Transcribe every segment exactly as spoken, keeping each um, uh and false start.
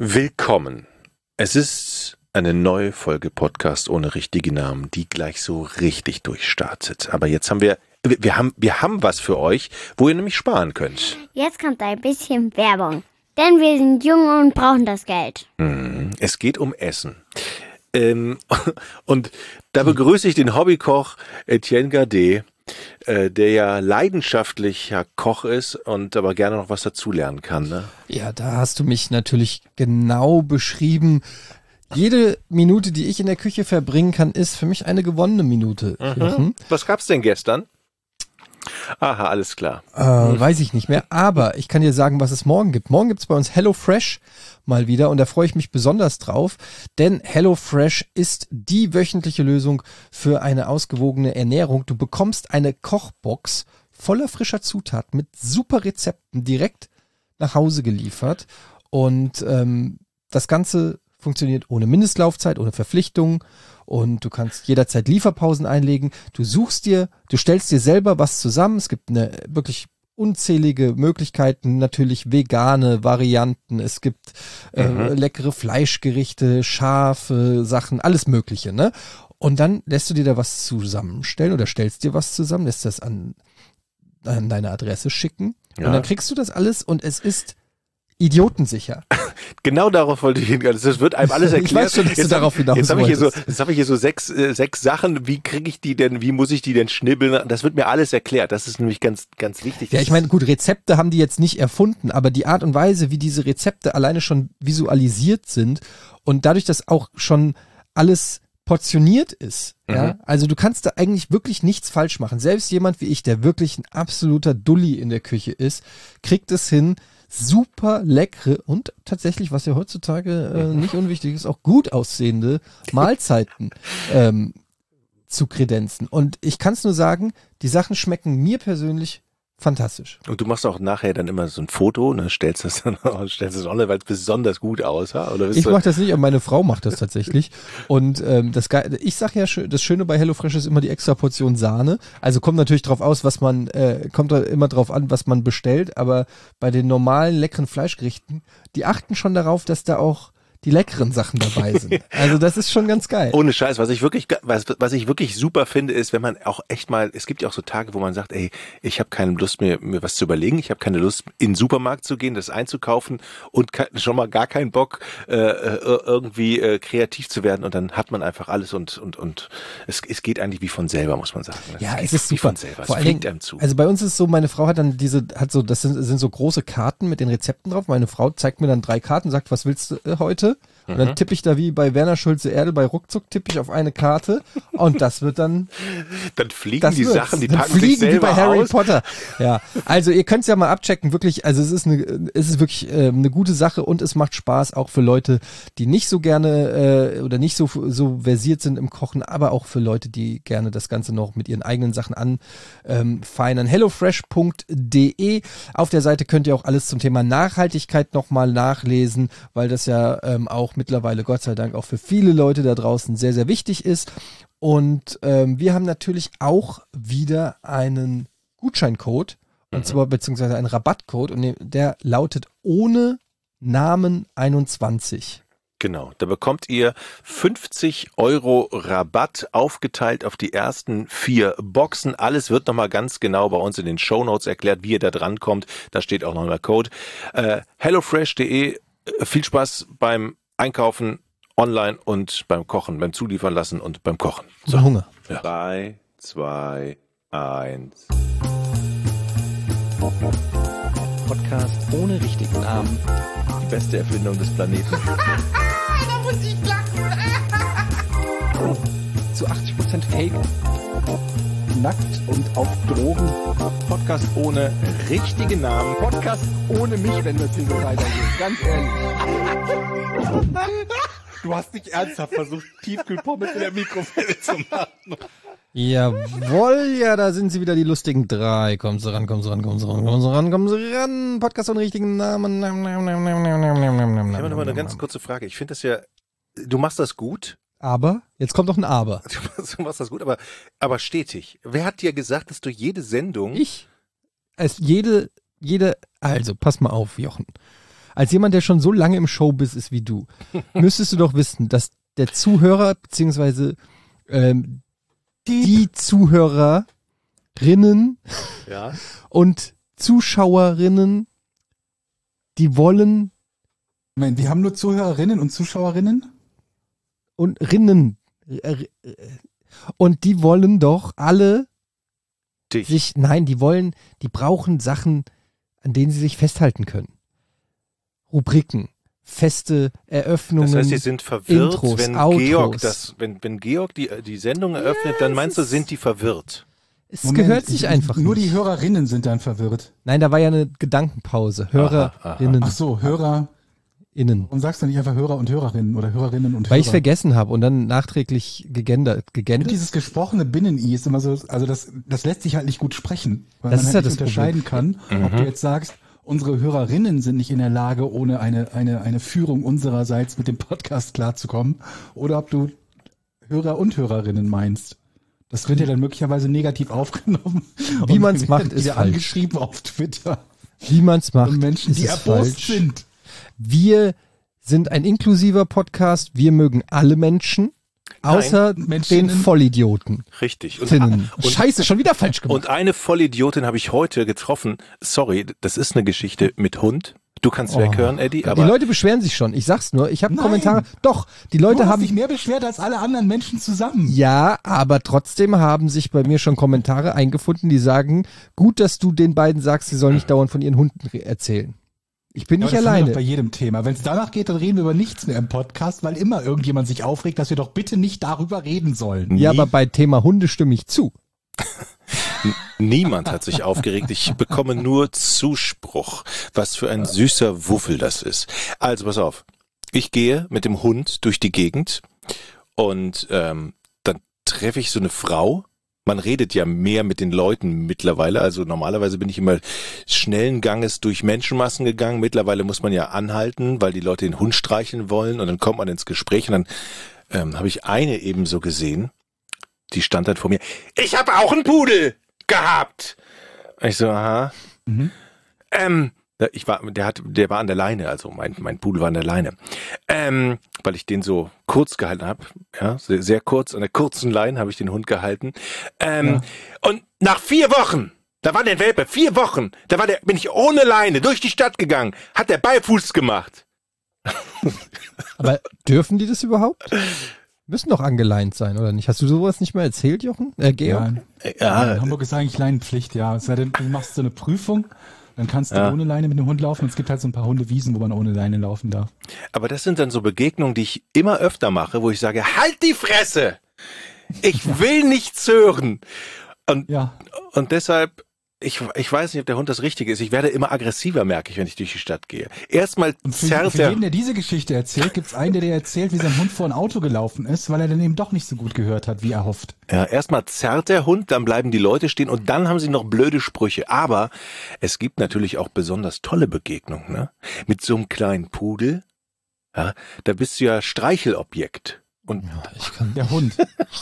Willkommen. Es ist eine neue Folge Podcast ohne richtige Namen, die gleich so richtig durchstartet. Aber jetzt haben wir, wir, wir haben, wir haben was für euch, wo ihr nämlich sparen könnt. Jetzt kommt ein bisschen Werbung, denn wir sind jung und brauchen das Geld. Es geht um Essen. Ähm, und da begrüße ich den Hobbykoch Etienne Gardet, äh, der ja leidenschaftlicher Koch ist und aber gerne noch was dazulernen kann. Ne? Ja, da hast du mich natürlich genau beschrieben. Jede Minute, die ich in der Küche verbringen kann, ist für mich eine gewonnene Minute. Mhm. Was gab's denn gestern? Aha, alles klar. Äh, weiß ich nicht mehr, aber ich kann dir sagen, was es morgen gibt. Morgen gibt's bei uns HelloFresh mal wieder und da freue ich mich besonders drauf, denn HelloFresh ist die wöchentliche Lösung für eine ausgewogene Ernährung. Du bekommst eine Kochbox voller frischer Zutaten mit super Rezepten direkt nach Hause geliefert und ähm, das Ganze funktioniert ohne Mindestlaufzeit, ohne Verpflichtungen und du kannst jederzeit Lieferpausen einlegen. Du suchst dir, du stellst dir selber was zusammen. Es gibt eine wirklich unzählige Möglichkeiten, natürlich vegane Varianten. Es gibt äh, mhm. leckere Fleischgerichte, scharfe Sachen, alles Mögliche, ne? Und dann lässt du dir da was zusammenstellen oder stellst dir was zusammen, lässt das an, an deine Adresse schicken ja. Und dann kriegst du das alles und es ist idiotensicher. Genau darauf wollte ich hin. Das wird einem alles erklärt. Ich weiß schon, dass jetzt du darauf hinaus Jetzt habe ich hier so, wolltest. jetzt habe ich hier so sechs, äh, sechs Sachen. Wie kriege ich die denn? Wie muss ich die denn schnibbeln? Das wird mir alles erklärt. Das ist nämlich ganz, ganz wichtig. Ja, ich meine, gut, Rezepte haben die jetzt nicht erfunden, aber die Art und Weise, wie diese Rezepte alleine schon visualisiert sind und dadurch, dass auch schon alles portioniert ist, mhm. ja, also du kannst da eigentlich wirklich nichts falsch machen. Selbst jemand wie ich, der wirklich ein absoluter Dulli in der Küche ist, kriegt es hin, super leckere und tatsächlich, was ja heutzutage äh, nicht unwichtig ist, auch gut aussehende Mahlzeiten ähm, zu kredenzen. Und ich kann es nur sagen, die Sachen schmecken mir persönlich fantastisch. Und du machst auch nachher dann immer so ein Foto, ne, stellst das dann stellst das online, weil es besonders gut aussah, oder? Ich mache das nicht, aber meine Frau macht das tatsächlich. Und ähm, das Ge- ich sag ja, das Schöne bei HelloFresh ist immer die extra Portion Sahne. Also kommt natürlich drauf aus, was man, äh, kommt da immer drauf an, was man bestellt. Aber bei den normalen leckeren Fleischgerichten, die achten schon darauf, dass da auch die leckeren Sachen dabei sind. Also das ist schon ganz geil. Ohne Scheiß, was ich wirklich, was, was ich wirklich super finde, ist, wenn man auch echt mal, es gibt ja auch so Tage, wo man sagt, ey, ich habe keine Lust mir, mir was zu überlegen, ich habe keine Lust in den Supermarkt zu gehen, das einzukaufen und ke- schon mal gar keinen Bock äh, irgendwie äh, kreativ zu werden und dann hat man einfach alles und und und es, es geht eigentlich wie von selber, muss man sagen. Ja, es, es ist wie super. Von selber. Vor es allen Dingen, einem zu. Also bei uns ist es so, meine Frau hat dann diese, hat so, das sind, sind so große Karten mit den Rezepten drauf. Meine Frau zeigt mir dann drei Karten, sagt, was willst du äh, heute? Und dann tippe ich da wie bei Werner Schulze-Erdel bei Ruckzuck, tippe ich auf eine Karte und das wird dann... Dann fliegen das die wird's. Sachen, die dann packen fliegen sich selber wie bei Harry aus. Potter. Ja, also ihr könnt es ja mal abchecken, wirklich, also es ist eine, es ist wirklich äh, eine gute Sache und es macht Spaß, auch für Leute, die nicht so gerne äh, oder nicht so, so versiert sind im Kochen, aber auch für Leute, die gerne das Ganze noch mit ihren eigenen Sachen anfeinern. hellofresh punkt de. Auf der Seite könnt ihr auch alles zum Thema Nachhaltigkeit nochmal nachlesen, weil das ja ähm, auch mittlerweile, Gott sei Dank, auch für viele Leute da draußen sehr, sehr wichtig ist. Und ähm, wir haben natürlich auch wieder einen Gutscheincode, und mhm. zwar beziehungsweise einen Rabattcode, und der lautet ohne Namen einundzwanzig. Genau, da bekommt ihr fünfzig Euro Rabatt aufgeteilt auf die ersten vier Boxen. Alles wird nochmal ganz genau bei uns in den Shownotes erklärt, wie ihr da dran kommt. Da steht auch noch der Code. Äh, hellofresh punkt de. Viel Spaß beim Einkaufen, online und beim Kochen, beim Zuliefern lassen und beim Kochen. So, Hunger. Ja. Drei, zwei, eins. Podcast ohne richtigen Namen. Die beste Erfindung des Planeten. Da muss ich lachen. Zu achtzig Prozent Fake. Nackt und auf Drogen. Podcast ohne richtigen Namen. Podcast ohne mich, wenn das hier so weitergeht. Ganz ehrlich. Du hast nicht ernsthaft versucht, Tiefkühlpommes in der Mikrowelle zu machen. Jawohl, ja, da sind sie wieder, die lustigen drei. Kommen Sie ran, kommen Sie ran, kommen Sie ran, kommen Sie ran, kommen Sie ran. Podcast ohne richtigen Namen. Ich habe noch mal eine ganz kurze Frage. Ich finde das ja, du machst das gut. Aber, jetzt kommt noch ein Aber. Du machst das gut, aber, aber stetig. Wer hat dir gesagt, dass du jede Sendung... Ich. Es jede, jede, also, pass mal auf, Jochen. als jemand, der schon so lange im Showbiz ist wie du, müsstest du doch wissen, dass der Zuhörer, beziehungsweise ähm, die Zuhörerinnen Ja. und Zuschauerinnen, die wollen Moment, wir haben nur Zuhörerinnen und Zuschauerinnen? und Rinnen äh, äh, und die wollen doch alle Dich. sich, nein, die wollen, die brauchen Sachen, an denen sie sich festhalten können. Rubriken, feste Eröffnungen. Das heißt, sie sind verwirrt, Intros, wenn Outros. Georg das, wenn, wenn Georg die, die Sendung eröffnet, dann meinst du, sind die verwirrt? Es Moment, gehört sich ich- einfach Nur nicht. die Hörerinnen sind dann verwirrt. Nein, da war ja eine Gedankenpause. Hörerinnen, Ach so, Hörer. innen. Warum sagst du nicht einfach Hörer und Hörerinnen oder Hörerinnen und Weil ich Hörer? vergessen habe und dann nachträglich gegendert, Und gegendert. dieses gesprochene Binnen-I ist immer so, also das, das lässt sich halt nicht gut sprechen, weil Das man ist halt ja nicht das unterscheiden kann, ob du jetzt sagst, unsere Hörerinnen sind nicht in der Lage, ohne eine, eine, eine Führung unsererseits mit dem Podcast klarzukommen, oder ob du Hörer und Hörerinnen meinst. Das wird ja dann möglicherweise negativ aufgenommen. Wie Und man's wir macht, werden ist wieder falsch. angeschrieben auf Twitter Wie man es macht, von Menschen, ist die es erbost falsch. sind. Wir sind ein inklusiver Podcast. Wir mögen alle Menschen, außer den Menschinnen. Vollidioten. Richtig. Und, Tinnen. und, Scheiße, schon wieder falsch gemacht. und eine Vollidiotin habe ich heute getroffen. Sorry, das ist eine Geschichte mit Hund. Du kannst weghören, Eddie, die aber Leute beschweren sich schon. Ich sag's nur. Ich habe Nein. Kommentare. Doch, die Du Leute hast haben. dich mehr beschwert als alle anderen Menschen zusammen. Ja, aber trotzdem haben sich bei mir schon Kommentare eingefunden, die sagen, gut, dass du den beiden sagst, sie sollen nicht dauernd von ihren Hunden re- erzählen. Ich bin Ja, nicht aber das haben wir doch alleine. bei jedem Thema. Wenn es danach geht, dann reden wir über nichts mehr im Podcast, weil immer irgendjemand sich aufregt, dass wir doch bitte nicht darüber reden sollen. Ja, nie- aber bei Thema Hunde stimme ich zu. niemand hat sich aufgeregt. Ich bekomme nur Zuspruch. Was für ein süßer Wuffel das ist. Also pass auf. Ich gehe mit dem Hund durch die Gegend und ähm, dann treffe ich so eine Frau. Man redet ja mehr mit den Leuten mittlerweile. Also normalerweise bin ich immer schnellen Ganges durch Menschenmassen gegangen. Mittlerweile muss man ja anhalten, weil die Leute den Hund streicheln wollen und dann kommt man ins Gespräch und dann ähm, habe ich eine eben so gesehen. Die stand dann vor mir. Ich habe auch einen Pudel gehabt. Ich so, aha. Mhm. Ähm, ich war, der hat, der war an der Leine, also mein, mein Pudel war an der Leine. Ähm, weil ich den so kurz gehalten habe, ja, sehr, sehr kurz, an der kurzen Leine habe ich den Hund gehalten. Ähm, Ja. Und nach vier Wochen, da war der Welpe, vier Wochen, da war der, bin ich ohne Leine durch die Stadt gegangen, hat der Beifuß gemacht. Aber dürfen die das überhaupt? Müssen doch angeleint sein, oder nicht? Hast du sowas nicht mehr erzählt, Jochen? Äh, Georg? Ja, in Hamburg ist eigentlich Leinenpflicht, ja. Es sei denn, du machst so eine Prüfung, dann kannst du Ja. ohne Leine mit dem Hund laufen. Es gibt halt so ein paar Hundewiesen, wo man ohne Leine laufen darf. Aber das sind dann so Begegnungen, die ich immer öfter mache, wo ich sage, halt die Fresse! Ich will nichts hören. Und, Ja. und deshalb, ich, ich weiß nicht, ob der Hund das Richtige ist. Ich werde immer aggressiver, merke ich, wenn ich durch die Stadt gehe. Erstmal Und für, zerrt für der... jeden, der diese Geschichte erzählt, gibt's einen, der dir erzählt, wie sein Hund vor ein Auto gelaufen ist, weil er dann eben doch nicht so gut gehört hat, wie er hofft. Ja, erstmal zerrt der Hund, dann bleiben die Leute stehen und dann haben sie noch blöde Sprüche. Aber es gibt natürlich auch besonders tolle Begegnungen, ne? Mit so einem kleinen Pudel, ja, da bist du ja Streichelobjekt. Und Ich kann. Der Hund.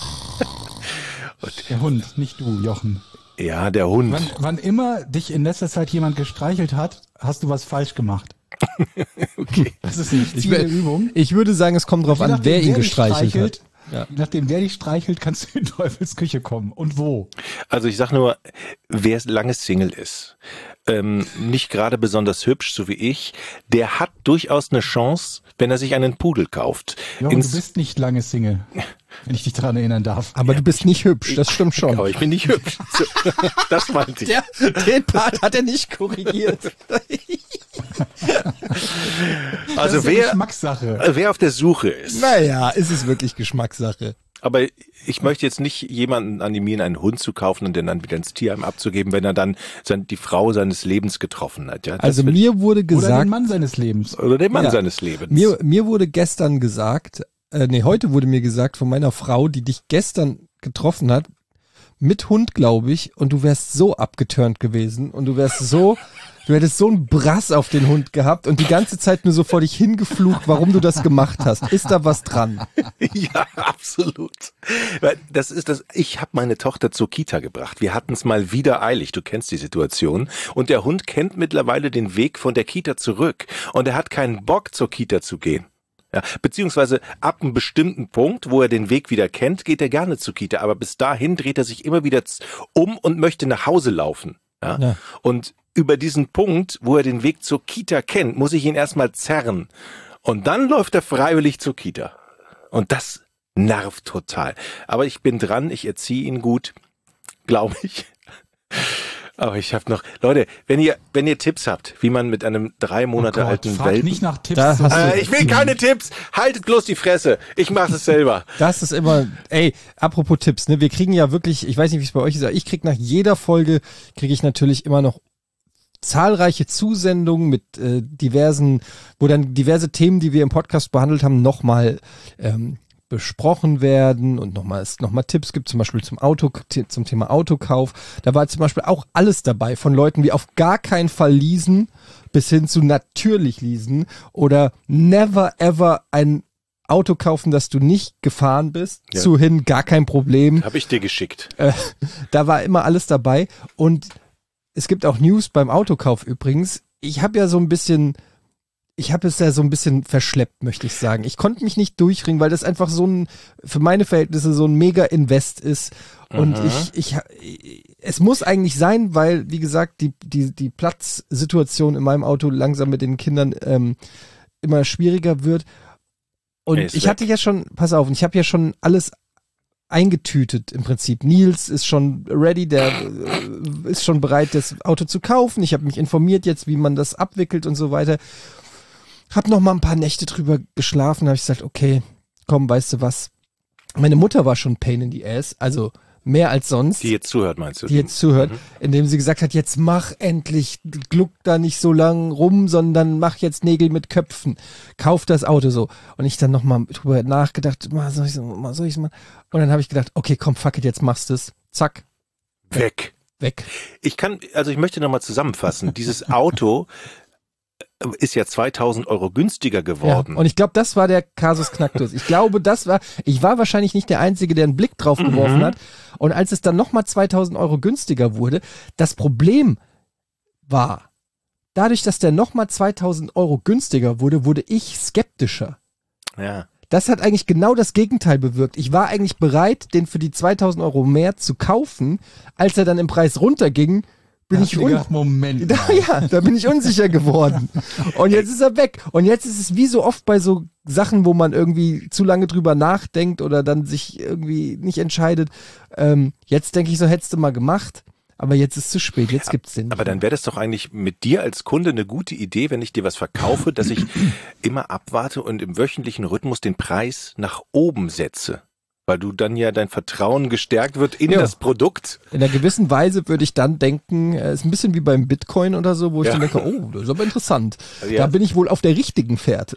Der Hund, nicht du, Jochen. ja, der Hund. Wann, wann immer dich in letzter Zeit jemand gestreichelt hat, hast du was falsch gemacht. Okay. Das ist eine Ich, Ziel der wär- Übung. ich würde sagen, es kommt drauf Je an, nachdem, wer ihn dich gestreichelt streichelt, hat. Ja. Je nachdem, wer dich streichelt, kannst du in Teufels Küche kommen. Und wo? Also ich sag nur, wer lange Single ist, ähm, nicht gerade besonders hübsch, so wie ich, der hat durchaus eine Chance, wenn er sich einen Pudel kauft. Jochen, Ins- du bist nicht lange Single, wenn ich dich daran erinnern darf. Aber du bist nicht hübsch, das stimmt schon. Aber ich bin nicht hübsch. So, das meinte ich. Der, den Part hat er nicht korrigiert. das Also ist ja wer, Geschmackssache. wer auf der Suche ist. Naja, ist es wirklich Geschmackssache. Aber ich möchte jetzt nicht jemanden animieren, einen Hund zu kaufen und den dann wieder ins Tierheim abzugeben, wenn er dann sein, die Frau seines Lebens getroffen hat. Ja, das Also will- mir wurde Oder den gesagt, Mann seines Lebens. oder den Mann Ja. seines Lebens. mir, mir wurde gestern gesagt, äh, nee, heute wurde mir gesagt von meiner Frau, die dich gestern getroffen hat, mit Hund, glaube ich, und du wärst so abgeturnt gewesen und du wärst so Du hättest so einen Brass auf den Hund gehabt und die ganze Zeit nur so vor dich hingeflucht, warum du das gemacht hast. Ist da was dran? Ja, absolut. Weil das ist das. Ich habe meine Tochter zur Kita gebracht. Wir hatten es mal wieder eilig. Du kennst die Situation. Und der Hund kennt mittlerweile den Weg von der Kita zurück. Und er hat keinen Bock, zur Kita zu gehen. Ja, beziehungsweise ab einem bestimmten Punkt, wo er den Weg wieder kennt, geht er gerne zur Kita. Aber bis dahin dreht er sich immer wieder um und möchte nach Hause laufen. Ja? Ja. Und über diesen Punkt, wo er den Weg zur Kita kennt, muss ich ihn erstmal zerren. Und dann läuft er freiwillig zur Kita. Und das nervt total. Aber ich bin dran, ich erziehe ihn gut, glaube ich. Aber ich habe noch, Leute, wenn ihr wenn ihr Tipps habt, wie man mit einem drei Monate oh Gott, alten frag Welpen... nicht nach Tipps. Da hast äh, ich will keine Tipps, haltet bloß die Fresse, ich mache es selber. Das ist immer, ey, apropos Tipps, ne, wir kriegen ja wirklich, ich weiß nicht, wie es bei euch ist, aber ich krieg nach jeder Folge, kriege ich natürlich immer noch zahlreiche Zusendungen mit äh, diversen, wo dann diverse Themen, die wir im Podcast behandelt haben, nochmal ähm, besprochen werden und nochmal es nochmal Tipps gibt, zum Beispiel zum Auto, zum Thema Autokauf. Da war zum Beispiel auch alles dabei, von Leuten wie auf gar keinen Fall leasen bis hin zu natürlich leasen oder never ever ein Auto kaufen, das du nicht gefahren bist, ja. zu hin gar kein Problem. Habe ich dir geschickt. Äh, da war immer alles dabei und es gibt auch News beim Autokauf übrigens. Ich habe ja so ein bisschen Ich habe es ja so ein bisschen verschleppt, möchte ich sagen. Ich konnte mich nicht durchringen, weil das einfach so ein, für meine Verhältnisse so ein Mega-Invest ist. Und Mhm. ich, ich, es muss eigentlich sein, weil, wie gesagt, die, die, die Platzsituation in meinem Auto langsam mit den Kindern ähm, immer schwieriger wird. Und Er ist ich weg. hatte ja schon, pass auf, ich habe ja schon alles eingetütet im Prinzip. Nils ist schon ready, der äh, ist schon bereit, das Auto zu kaufen. Ich habe mich informiert jetzt, wie man das abwickelt und so weiter. Hab noch mal ein paar Nächte drüber geschlafen, habe ich gesagt, okay, komm, weißt du was? Meine Mutter war schon Pain in the Ass, also mehr als sonst. Die jetzt zuhört, meinst du? Die jetzt zuhört, Mhm. indem sie gesagt hat, jetzt mach endlich, gluck da nicht so lang rum, sondern mach jetzt Nägel mit Köpfen. Kauf das Auto so. Und ich dann noch mal drüber nachgedacht, mal soll ich mal, soll ich mal? Und dann habe ich gedacht, okay, komm, fuck it, jetzt machst du's. Zack, Weg. weg. Ich kann, also ich möchte nochmal zusammenfassen. Dieses Auto ist ja zweitausend Euro günstiger geworden. Ja, und ich glaube, das war der Kasus Knacktus. Ich glaube, das war, ich war wahrscheinlich nicht der Einzige, der einen Blick drauf geworfen Mhm. hat. Und als es dann nochmal zweitausend Euro günstiger wurde, das Problem war, dadurch, dass der nochmal zweitausend Euro günstiger wurde, wurde ich skeptischer. Ja. Das hat eigentlich genau das Gegenteil bewirkt. Ich war eigentlich bereit, den für die zweitausend Euro mehr zu kaufen. Als er dann im Preis runterging, bin ich Hast du un gedacht, Moment. da, mal. ja, da bin ich unsicher geworden. Und jetzt ist er weg. Und jetzt ist es wie so oft bei so Sachen, wo man irgendwie zu lange drüber nachdenkt oder dann sich irgendwie nicht entscheidet. Ähm, jetzt denke ich so, hättest du mal gemacht. Aber jetzt ist es zu spät, jetzt gibt's den. Aber dann wäre das doch eigentlich mit dir als Kunde eine gute Idee, wenn ich dir was verkaufe, dass ich immer abwarte und im wöchentlichen Rhythmus den Preis nach oben setze. Weil du dann ja dein Vertrauen gestärkt wird in Ja. das Produkt. In einer gewissen Weise würde ich dann denken, äh, ist ein bisschen wie beim Bitcoin oder so, wo ich Ja. dann denke, oh, das ist aber interessant. Ja. Da bin ich wohl auf der richtigen Fährte.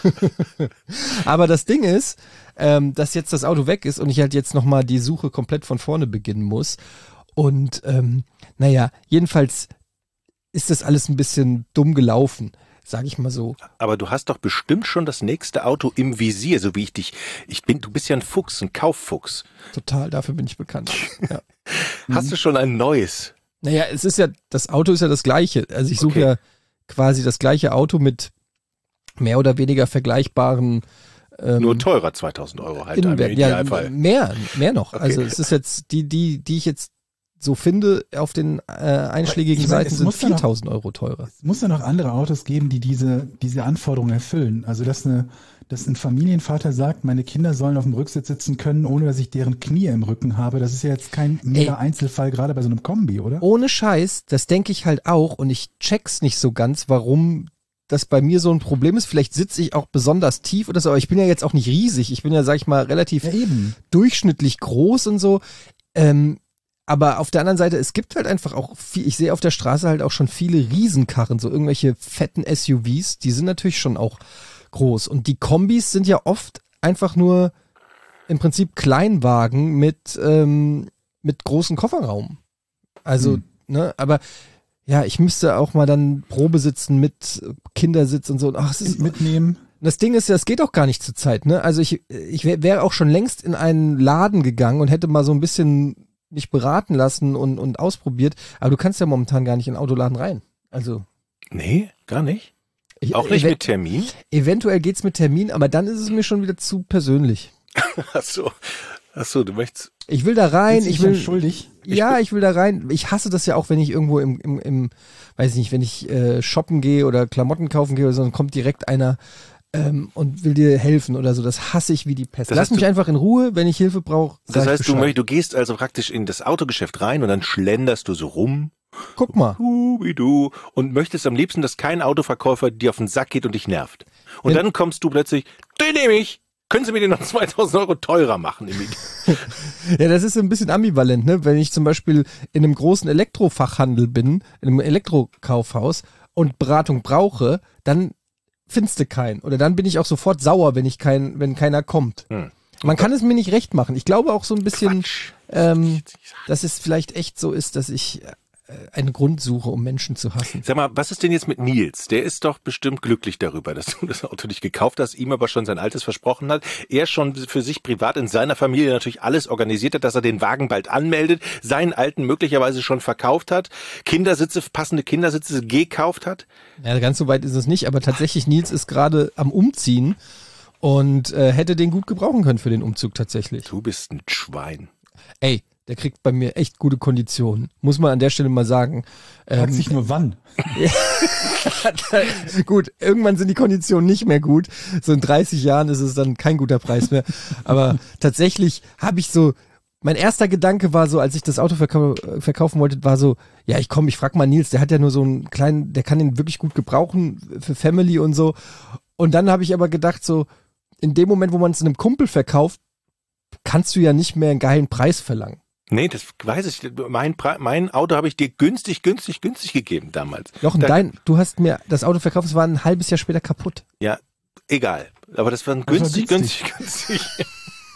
Aber das Ding ist, ähm, dass jetzt das Auto weg ist und ich halt jetzt nochmal die Suche komplett von vorne beginnen muss. Und ähm, naja, jedenfalls ist das alles ein bisschen dumm gelaufen, sag ich mal so. Aber du hast doch bestimmt schon das nächste Auto im Visier, so wie ich dich. Ich bin, du bist ja ein Fuchs, ein Kauffuchs. Total, dafür bin ich bekannt. Ja. Hast du schon ein neues? Naja, es ist ja, das Auto ist ja das gleiche. Also ich suche Okay. ja quasi das gleiche Auto mit mehr oder weniger vergleichbaren ähm, Nur teurer, zweitausend Euro halt im Innenwert. Ja, Idealfall. mehr, mehr noch. Okay. Also es ist jetzt, die, die, die ich jetzt so finde, auf den äh, einschlägigen Ich meine, Seiten es sind muss ja noch- viertausend Euro teurer. Es muss ja noch andere Autos geben, die diese, diese Anforderungen erfüllen. Also, dass, eine, dass ein Familienvater sagt, meine Kinder sollen auf dem Rücksitz sitzen können, ohne dass ich deren Knie im Rücken habe. Das ist ja jetzt kein mega Einzelfall, gerade bei so einem Kombi, oder? Ohne Scheiß, das denke ich halt auch und ich check's nicht so ganz, warum das bei mir so ein Problem ist. Vielleicht sitze ich auch besonders tief oder so, aber ich bin ja jetzt auch nicht riesig. Ich bin ja, sag ich mal, relativ Ja, eben. durchschnittlich groß und so. Ähm, aber auf der anderen Seite, es gibt halt einfach auch viel, ich sehe auf der Straße halt auch schon viele Riesenkarren, so irgendwelche fetten S U Vs, die sind natürlich schon auch groß. Und die Kombis sind ja oft einfach nur im Prinzip Kleinwagen mit, ähm, mit großem Kofferraum. Also, Hm. ne, aber ja, ich müsste auch mal dann Probe sitzen mit Kindersitz und so. Ach, es ist Mitnehmen. Das Ding ist ja, es geht auch gar nicht zur Zeit, ne? Also ich, ich wäre wär auch schon längst in einen Laden gegangen und hätte mal so ein bisschen mich beraten lassen und, und ausprobiert. Aber du kannst ja momentan gar nicht in den Autoladen rein. Also. Nee, gar nicht. Ich, Auch nicht ev- mit Termin? Eventuell geht's mit Termin, aber dann ist es mir schon wieder zu persönlich. Ach so. Ach so, du möchtest. Ich will da rein, Bist du ich dann will. schuldig? Ja, ich will da rein. Ich hasse das ja auch, wenn ich irgendwo im, im, im weiß ich nicht, wenn ich äh, shoppen gehe oder Klamotten kaufen gehe oder so, dann kommt direkt einer ähm, und will dir helfen oder so. Das hasse ich wie die Pest. Das Lass heißt, mich du- einfach in Ruhe, wenn ich Hilfe brauche. Das heißt, du, möcht- du gehst also praktisch in das Autogeschäft rein und dann schlenderst du so rum. Guck mal. Wie du und möchtest am liebsten, dass kein Autoverkäufer dir auf den Sack geht und dich nervt. Und Wenn- dann kommst du plötzlich, den nehme ich. Können Sie mir den noch zweitausend Euro teurer machen? Ja, das ist so ein bisschen ambivalent, ne? Wenn ich zum Beispiel in einem großen Elektrofachhandel bin, in einem Elektrokaufhaus und Beratung brauche, dann findest du keinen. Oder dann bin ich auch sofort sauer, wenn ich kein, wenn keiner kommt. Hm. Man kann es mir nicht recht machen. Ich glaube auch so ein bisschen, Quatsch. ähm, dass es vielleicht echt so ist, dass ich äh, einen Grund suche, um Menschen zu hassen. Sag mal, was ist denn jetzt mit Nils? Der ist doch bestimmt glücklich darüber, dass du das Auto nicht gekauft hast, ihm aber schon sein altes versprochen hat. Er schon für sich privat in seiner Familie natürlich alles organisiert hat, dass er den Wagen bald anmeldet, seinen alten möglicherweise schon verkauft hat, Kindersitze, passende Kindersitze gekauft hat. Ja, ganz so weit ist es nicht, aber tatsächlich, Nils ist gerade am Umziehen und äh, hätte den gut gebrauchen können für den Umzug tatsächlich. Du bist ein Schwein. Ey, der kriegt bei mir echt gute Konditionen. Muss man an der Stelle mal sagen. Fragt Ähm, sich nur wann. gut, irgendwann sind die Konditionen nicht mehr gut. So in dreißig Jahren ist es dann kein guter Preis mehr. Aber tatsächlich habe ich so, mein erster Gedanke war so, als ich das Auto verkau verkaufen wollte, war so, ja, ich komm, ich frag mal Nils, der hat ja nur so einen kleinen, der kann den wirklich gut gebrauchen für Family und so. Und dann habe ich aber gedacht so, in dem Moment, wo man es einem Kumpel verkauft, kannst du ja nicht mehr einen geilen Preis verlangen. Nee, das weiß ich. Mein, Pre- mein Auto habe ich dir günstig, günstig, günstig gegeben damals. Jochen, Da- dein, du hast mir das Auto verkauft, es war ein halbes Jahr später kaputt. Ja, egal. Aber das war ein war günstig, günstig. günstig, günstig.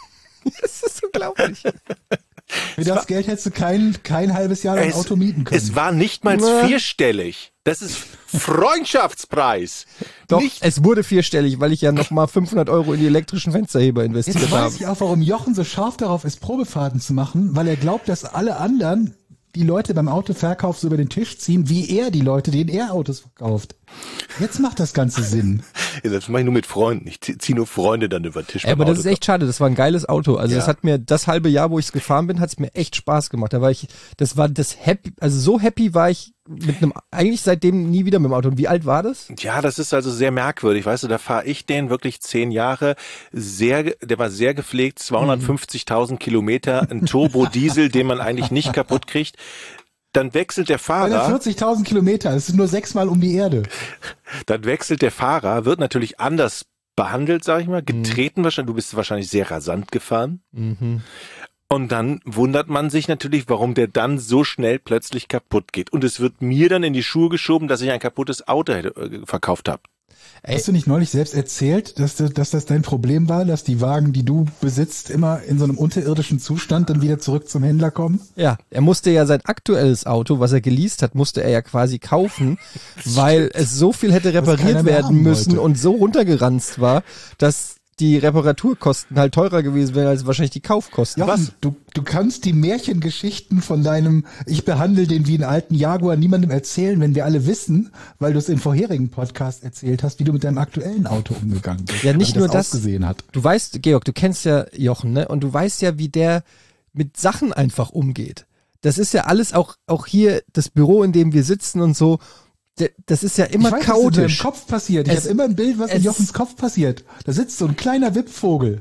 Das ist unglaublich. Für das Geld hättest du kein, kein halbes Jahr ein Es- Auto mieten können. Es war nicht mal Na. vierstellig. Das ist Freundschaftspreis. Doch, Nicht, es wurde vierstellig, weil ich ja nochmal fünfhundert Euro in die elektrischen Fensterheber investiert Jetzt habe. weiß ich auch, warum Jochen so scharf darauf ist, Probefahrten zu machen, weil er glaubt, dass alle anderen die Leute beim Autoverkauf so über den Tisch ziehen, wie er die Leute, denen er Autos verkauft. Jetzt macht das Ganze Sinn. das mache ich nur mit Freunden. Ich ziehe nur Freunde dann über den Tisch. Ja, aber beim das ist Auto. echt schade, das war ein geiles Auto. Also Ja. das hat mir, das halbe Jahr, wo ich es gefahren bin, hat es mir echt Spaß gemacht. Da war ich, das war das happy, also so happy war ich mit einem, eigentlich seitdem nie wieder mit dem Auto. Und wie alt war das? Ja, das ist also sehr merkwürdig. Weißt du, da fahre ich den wirklich zehn Jahre. Sehr, ge- der war sehr gepflegt, zweihundertfünfzigtausend Kilometer, ein Turbo-Diesel, den man eigentlich nicht kaputt kriegt. Dann wechselt der Fahrer, vierzigtausend Kilometer, das sind nur sechsmal um die Erde. dann wechselt der Fahrer, wird natürlich anders behandelt, sag ich mal, getreten wahrscheinlich. Du bist wahrscheinlich sehr rasant gefahren. Mhm. Und dann wundert man sich natürlich, warum der dann so schnell plötzlich kaputt geht. Und es wird mir dann in die Schuhe geschoben, dass ich ein kaputtes Auto hätte, äh, verkauft habe. Ey. Hast du nicht neulich selbst erzählt, dass, du, dass das dein Problem war, dass die Wagen, die du besitzt, immer in so einem unterirdischen Zustand dann wieder zurück zum Händler kommen? Ja, er musste ja sein aktuelles Auto, was er geleast hat, musste er ja quasi kaufen, weil es so viel hätte keiner repariert mehr werden haben müssen wollte. und so runtergeranzt war, dass die Reparaturkosten halt teurer gewesen wären als wahrscheinlich die Kaufkosten. Jochen, du, du kannst die Märchengeschichten von deinem, ich behandle den wie einen alten Jaguar, niemandem erzählen, wenn wir alle wissen, weil du es im vorherigen Podcast erzählt hast, wie du mit deinem aktuellen Auto umgegangen bist. Ja, nicht wie nur das das. ausgesehen hat. Du weißt, Georg, du kennst ja Jochen, ne? Und du weißt ja, wie der mit Sachen einfach umgeht. Das ist ja alles auch, auch hier das Büro, in dem wir sitzen und so. Der- Das ist ja immer ich weiß, was in chaotisch. deinem Kopf passiert. Ich Es- habe immer ein Bild, was in es- Jochens Kopf passiert. Da sitzt so ein kleiner Wippvogel.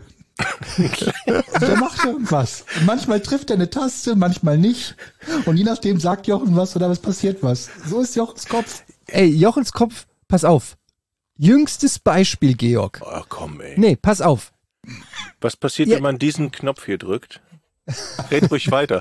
Und der macht irgendwas. Und manchmal trifft er eine Taste, manchmal nicht. Und je nachdem sagt Jochen was oder es passiert was. So ist Jochens Kopf. Ey, Jochens Kopf, pass auf. Jüngstes Beispiel, Georg. Oh, komm, ey. Nee, pass auf. Was passiert, Ja. wenn man diesen Knopf hier drückt? Red ruhig weiter.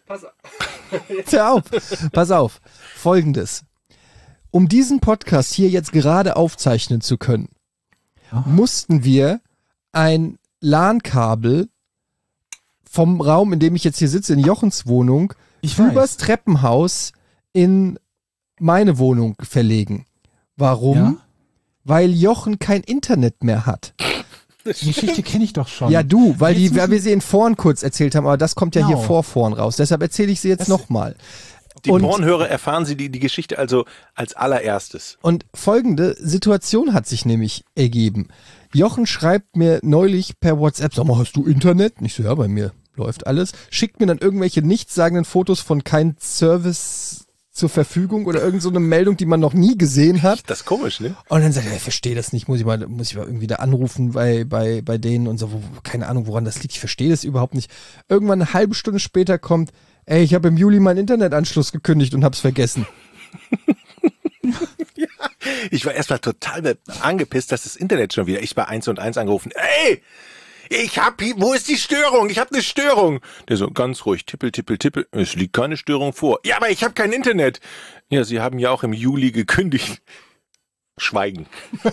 Hör auf. Pass auf. Folgendes. Um diesen Podcast hier jetzt gerade aufzeichnen zu können, mussten wir ein LAN-Kabel vom Raum, in dem ich jetzt hier sitze, in Jochens Wohnung, Ich weiß. übers Treppenhaus in meine Wohnung verlegen. Warum? Ja? Weil Jochen kein Internet mehr hat. Die Geschichte kenne ich doch schon. Ja, du, weil, die, Jetzt weil müssen- wir sie in vorn kurz erzählt haben, aber das kommt ja Genau. hier vor vorn raus. Deshalb erzähle ich sie jetzt Das- nochmal. Die Und- Pornhörer erfahren sie die, die Geschichte also als allererstes. Und folgende Situation hat sich nämlich ergeben. Jochen schreibt mir neulich per WhatsApp, sag mal, hast du Internet? Und ich so, ja, bei mir läuft alles. Schickt mir dann irgendwelche nichtssagenden Fotos von kein Service zur Verfügung oder irgend so eine Meldung, die man noch nie gesehen hat. Das ist komisch, ne? Und dann sagt er, ich verstehe das nicht, muss ich mal, muss ich mal irgendwie da anrufen bei, bei, bei denen und so, wo, keine Ahnung, woran das liegt, ich verstehe das überhaupt nicht. Irgendwann eine halbe Stunde später kommt, ey, ich habe im Juli meinen Internetanschluss gekündigt und hab's vergessen. Ich war erstmal total angepisst, dass das Internet schon wieder, ich bei eins und eins angerufen, ey, ich hab, hier- wo ist die Störung? Ich hab eine Störung. Der so, ganz ruhig, tippel, tippel, tippel, es liegt keine Störung vor. Ja, aber ich habe kein Internet. Ja, Sie haben ja auch im Juli gekündigt. Schweigen.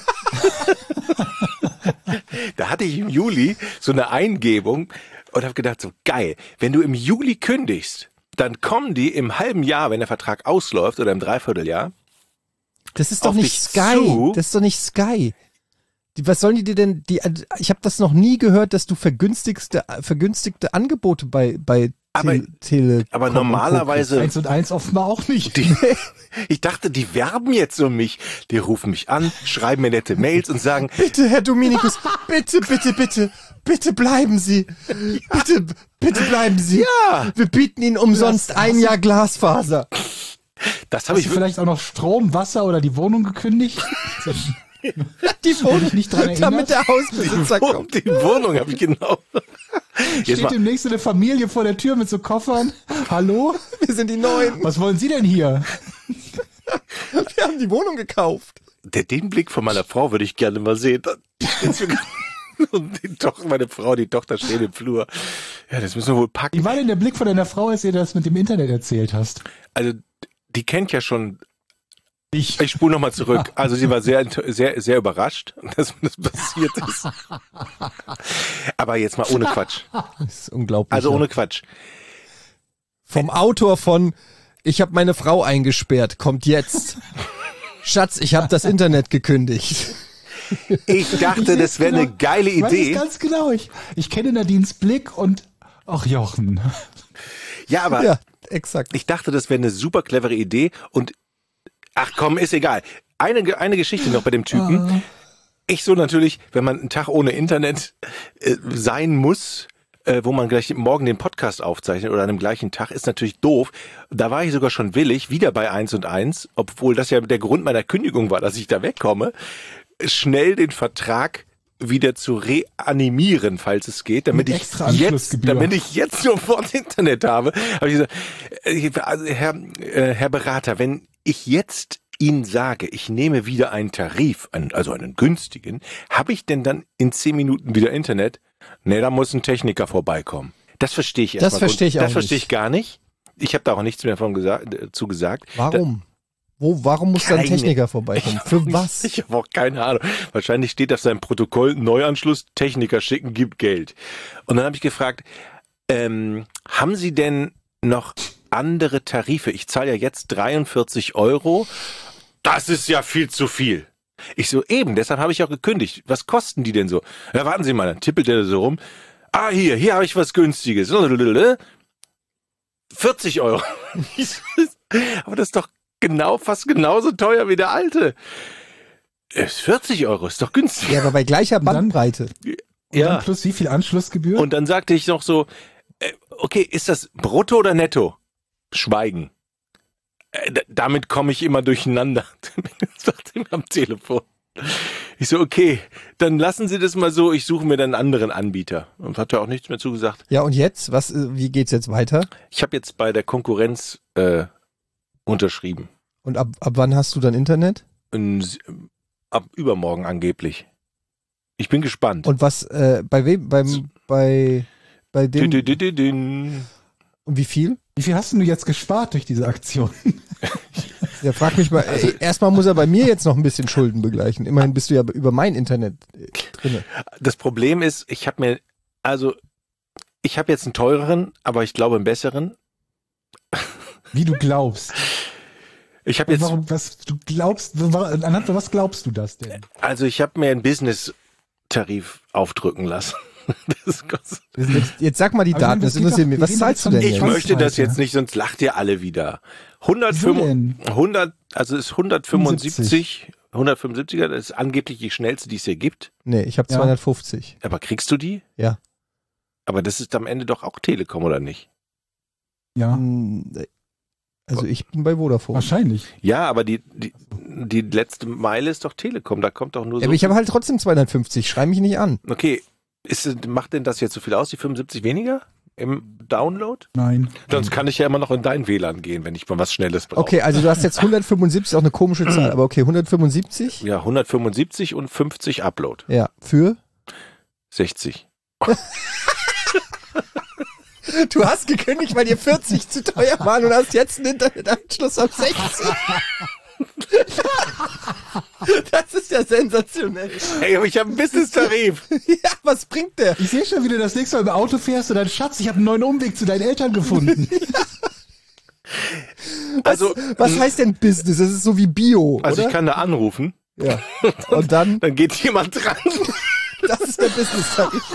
Da hatte ich im Juli so eine Eingebung und habe gedacht, so geil, wenn du im Juli kündigst, dann kommen die im halben Jahr, wenn der Vertrag ausläuft oder im Dreivierteljahr, Das ist doch Auf nicht dich Sky. zu? Das ist doch nicht Sky. Die, was sollen die dir denn, die, ich habe das noch nie gehört, dass du vergünstigste, vergünstigte Angebote bei, bei Aber- Tele, Tele aber Com und Co. normalerweise, Eins und eins offenbar auch nicht. die, ich dachte, die werben jetzt um mich. Die rufen mich an, schreiben mir nette Mails und sagen, Bitte, Herr Dominikus, bitte, bitte, bitte, bitte bleiben Sie. Bitte, bitte bleiben Sie. ja, Wir bieten Ihnen umsonst Das- ein Jahr Glasfaser. das habe Hast ich du vielleicht auch noch Strom, Wasser oder die Wohnung gekündigt? Die Wohnung, dich nicht dran erinnert? damit der Hausbesitzer die, kommt. die Wohnung habe ich genau. Jetzt Steht mal, demnächst eine Familie vor der Tür mit so Koffern. Hallo? Wir sind die Neuen. Was wollen Sie denn hier? Wir haben die Wohnung gekauft. der, den Blick von meiner Frau würde ich gerne mal sehen. Und die Tochter, meine Frau, die Tochter steht im Flur. Ja, das müssen wir wohl packen. Wie war denn der Blick von deiner Frau, als ihr das mit dem Internet erzählt hast? Also, die kennt ja schon. Ich. Ich spule nochmal zurück. Also sie war sehr, sehr, sehr überrascht, dass das passiert ist. Aber jetzt mal ohne Quatsch. Das ist unglaublich. Also ja. ohne Quatsch. Vom Autor von Ich habe meine Frau eingesperrt, kommt jetzt. Schatz, ich habe das Internet gekündigt. Ich dachte, das wäre eine geile Ich weiß es Idee. ganz genau. Ich, ich kenne Nadines Blick und ach Jochen. Ja, aber Ja, exakt. ich dachte, das wäre eine super clevere Idee. Und ach komm, ist egal. Eine, eine Geschichte noch bei dem Typen. Ich so natürlich, wenn man einen Tag ohne Internet äh, sein muss, äh, wo man gleich morgen den Podcast aufzeichnet oder an dem gleichen Tag, ist natürlich doof. Da war ich sogar schon willig, wieder bei eins und eins, obwohl das ja der Grund meiner Kündigung war, dass ich da wegkomme, schnell den Vertrag wieder zu reanimieren, falls es geht, damit Mit ich extra jetzt, Anschlussgebühr. damit ich jetzt sofort Internet habe. Habe ich gesagt, äh, also Herr, äh, Herr Berater, wenn ich jetzt Ihnen sage, ich nehme wieder einen Tarif, einen, also einen günstigen, habe ich denn dann in zehn Minuten wieder Internet? Nee, da muss ein Techniker vorbeikommen. Das verstehe ich Das erstmal. verstehe ich Das auch verstehe nicht. ich gar nicht. Ich habe da auch nichts mehr von gesagt, äh, zu gesagt. Warum? Wo, warum muss da ein Keine- Techniker vorbeikommen? Für was? Ich habe auch keine Ahnung. Wahrscheinlich steht auf seinem Protokoll, Neuanschluss, Techniker schicken, gibt Geld. Und dann habe ich gefragt, ähm, haben Sie denn noch andere Tarife? Ich zahle ja jetzt dreiundvierzig Euro. Das ist ja viel zu viel. Ich so, eben, deshalb habe ich auch gekündigt. Was kosten die denn so? Ja, warten Sie mal, dann tippelt der so rum. Ah, hier, hier habe ich was Günstiges. vierzig Euro. Aber das ist doch genau, fast genauso teuer wie der alte. Ist vierzig Euro, ist doch günstig. Ja, aber bei gleicher Und dann- Bandbreite. Und Ja. dann plus wie viel Anschlussgebühr? Und dann sagte ich noch so, äh, okay, ist das brutto oder netto? Schweigen. Äh, d- damit komme ich immer durcheinander. Sagt ihm am Telefon. Ich so, okay, dann lassen Sie das mal so, ich suche mir dann einen anderen Anbieter. Und hat er auch nichts mehr zugesagt. Ja, und jetzt? Was, äh, wie geht's jetzt weiter? Ich habe jetzt bei der Konkurrenz äh, unterschrieben. Und ab, ab wann hast du dann Internet? Und, s- ab übermorgen angeblich. Ich bin gespannt. Und was, äh, bei wem, beim, bei, bei dem, Dü-dü-dü-dü-dün. und wie viel? Wie viel hast denn du jetzt gespart durch diese Aktion? Ja, frag mich mal, äh, erstmal muss er bei mir jetzt noch ein bisschen Schulden begleichen. Immerhin bist du ja über mein Internet äh, drinne. Das Problem ist, ich habe mir, also, ich habe jetzt einen teureren, aber ich glaube einen besseren. Wie du glaubst. Ich habe jetzt, Warum, was du glaubst, anhand von was glaubst du das denn? also ich habe mir einen Business-Tarif aufdrücken lassen. Das kostet. Jetzt, jetzt sag mal die Aber ich meine, Daten, das das geht interessiert doch- mich. wir Was reden zahlst du jetzt denn von- Ich jetzt? Was möchte das Alter? jetzt nicht, sonst lacht ihr alle wieder. Wieso hundertfünfundfünfzig, denn? hundert, also ist hundertfünfundsiebzig, hundertfünfundsiebziger, das ist angeblich die schnellste, die es hier gibt. Nee, ich habe Ja. zweihundertfünfzig. Aber kriegst du die? Ja. Aber das ist am Ende doch auch Telekom, oder nicht? Ja, Hm, Also ich bin bei Vodafone. wahrscheinlich. Ja, aber die, die, die letzte Meile ist doch Telekom, da kommt doch nur so. Ja, aber ich habe halt trotzdem zweihundertfünfzig, schrei mich nicht an. Okay, ist, macht denn das jetzt so viel aus, die fünfundsiebzig weniger im Download? Nein. Sonst kann ich ja immer noch in dein W L A N gehen, wenn ich mal was Schnelles brauche. Okay, also du hast jetzt hundertfünfundsiebzig, auch eine komische Zahl, aber okay, hundertfünfundsiebzig? Ja, hundertfünfundsiebzig und fünfzig Upload. Ja, für? sechzig. Du hast gekündigt, weil dir vierzig zu teuer waren und hast jetzt einen Internetanschluss auf sechzig. Das ist ja sensationell. Hey, aber ich habe einen Business-Tarif. Ja, was bringt der? Ich sehe schon, wie du das nächste Mal im Auto fährst und dann, Schatz, ich habe einen neuen Umweg zu deinen Eltern gefunden. Also, Was heißt denn Business? Das ist so wie Bio, also oder? ich kann da anrufen, Ja. Und dann, dann geht jemand dran. das ist der Business-Tarif.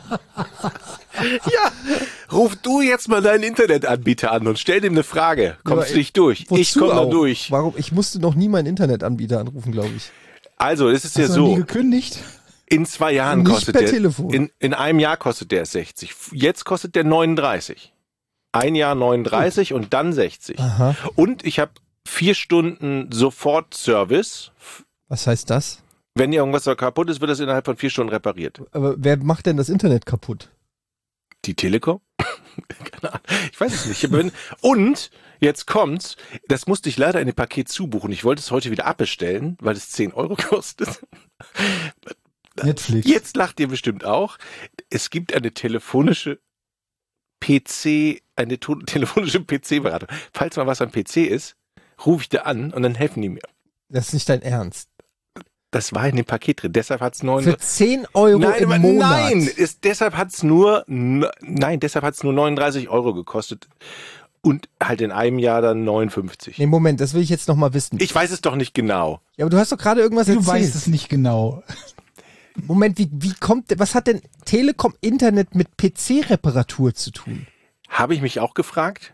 Ja, ruf du jetzt mal deinen Internetanbieter an und stell dem eine Frage. Kommst aber du nicht durch? Ich Wozu komme da auch? durch. Warum? Ich musste noch nie meinen Internetanbieter anrufen, glaube ich. Also, es ist ja Hast du noch nie so, gekündigt? in zwei Jahren Nicht kostet per der, Telefon. in, in einem Jahr kostet der sechzig. Jetzt kostet der neununddreißig. Ein Jahr neununddreißig und dann sechzig. Aha. Und ich habe vier Stunden Sofort-Service. Was heißt das? Wenn irgendwas so kaputt ist, wird das innerhalb von vier Stunden repariert. Aber wer macht denn das Internet kaputt? Die Telekom? Keine Ahnung. Ich weiß es nicht. Aber wenn- Und jetzt kommt's, das musste ich leider in dem Paket zubuchen. Ich wollte es heute wieder abbestellen, weil es zehn Euro kostet. Netflix. Jetzt lacht ihr bestimmt auch. Es gibt eine telefonische P C, eine to- telefonische P C-Beratung. Falls mal was am P C ist, rufe ich da an und dann helfen die mir. Das ist nicht dein Ernst. Das war in dem Paket drin. Deshalb hat's neun. Für zehn Euro Nein, im aber Monat. nein, ist, deshalb hat's nur, nein, deshalb hat's nur neununddreißig Euro gekostet und halt in einem Jahr dann neunundfünfzig. Nee, Moment, das will ich jetzt noch mal wissen. Ich weiß es doch nicht genau. Ja, aber du hast doch gerade irgendwas Du erzählt. weißt es nicht genau. Moment, wie, wie kommt, was hat denn Telekom Internet mit P C-Reparatur zu tun? Habe ich mich auch gefragt?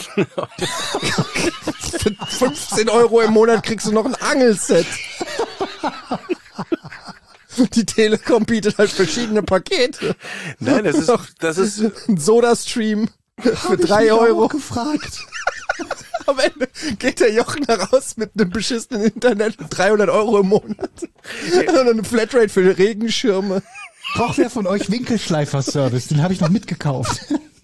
Für fünfzehn Euro im Monat kriegst du noch ein Angelset. Die Telekom bietet halt verschiedene Pakete. Nein, das ist, das ist, Ein Soda-Stream für Hab ich drei mich Euro. auch gefragt. Am Ende geht der Jochen heraus mit einem beschissenen Internet für dreihundert Euro im Monat. Und eine Flatrate für Regenschirme. Braucht wer von euch Winkelschleifer-Service? Den habe ich noch mitgekauft.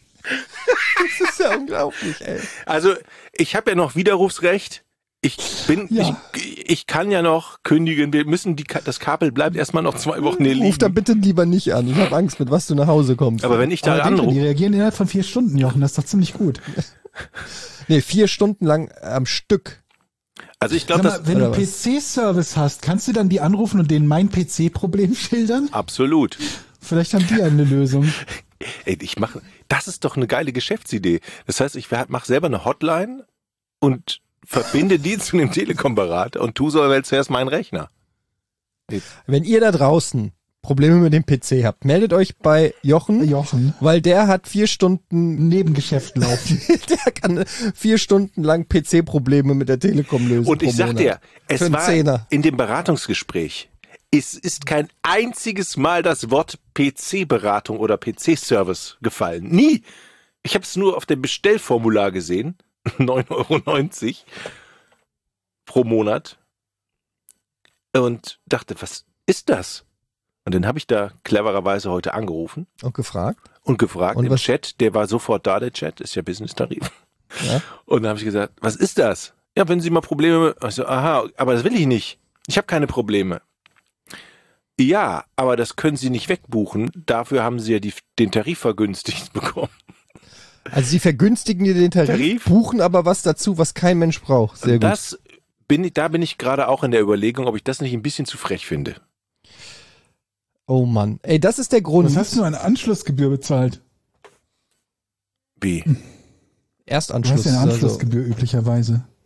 Das ist ja unglaublich, ey. also ich habe ja noch Widerrufsrecht. Ich bin, Ja. ich, ich kann ja noch kündigen. Wir müssen die, Ka- das Kabel bleibt erstmal noch zwei Wochen hier Ruf da liegen. bitte lieber nicht an. Ich habe Angst, mit was du nach Hause kommst. Aber wenn ich da Aber denk dran, die anrufe, reagieren innerhalb von vier Stunden, Jochen. Das ist doch ziemlich gut. Nee, vier Stunden lang am Stück. also ich Sag glaube, mal, das wenn du oder was? P C-Service hast, kannst du dann die anrufen und denen mein P C-Problem schildern? absolut. Vielleicht haben die eine Lösung. Ey, ich mache, das ist doch eine geile Geschäftsidee. Das heißt, ich mache selber eine Hotline und verbinde die zu dem Telekom-Berater und tu so, als wäre zuerst mein Rechner. Wenn ihr da draußen Probleme mit dem P C habt, meldet euch bei Jochen, Jochen, weil der hat vier Stunden, Nebengeschäft laufen. der kann vier Stunden lang P C-Probleme mit der Telekom lösen. Und ich pro sag Monat. dir, Für es einen war Zehner. in dem Beratungsgespräch, es ist kein einziges Mal das Wort P C-Beratung oder P C-Service gefallen. Nie. Ich habe es nur auf dem Bestellformular gesehen. neun Euro neunzig pro Monat. Und dachte, was ist das? Und dann habe ich da clevererweise heute angerufen Und gefragt. und gefragt Und im was- Chat, der war sofort da, der Chat, ist ja Business-Tarif. Ja. Und dann habe ich gesagt, was ist das? Ja, wenn Sie mal Probleme... Ich so, aha, aber das will ich nicht. Ich habe keine Probleme. Ja, aber das können Sie nicht wegbuchen. Dafür haben Sie ja die, den Tarif vergünstigt bekommen. Also sie vergünstigen dir den Tarif, Tarif? buchen aber was dazu, was kein Mensch braucht. Sehr Und gut. das bin ich, da bin ich gerade auch in der Überlegung, ob ich das nicht ein bisschen zu frech finde. Oh Mann. Ey, das ist der Grund. Was hast du an Anschlussgebühr bezahlt? Wie? Du Erstanschluss. hast ja eine also- Anschlussgebühr üblicherweise.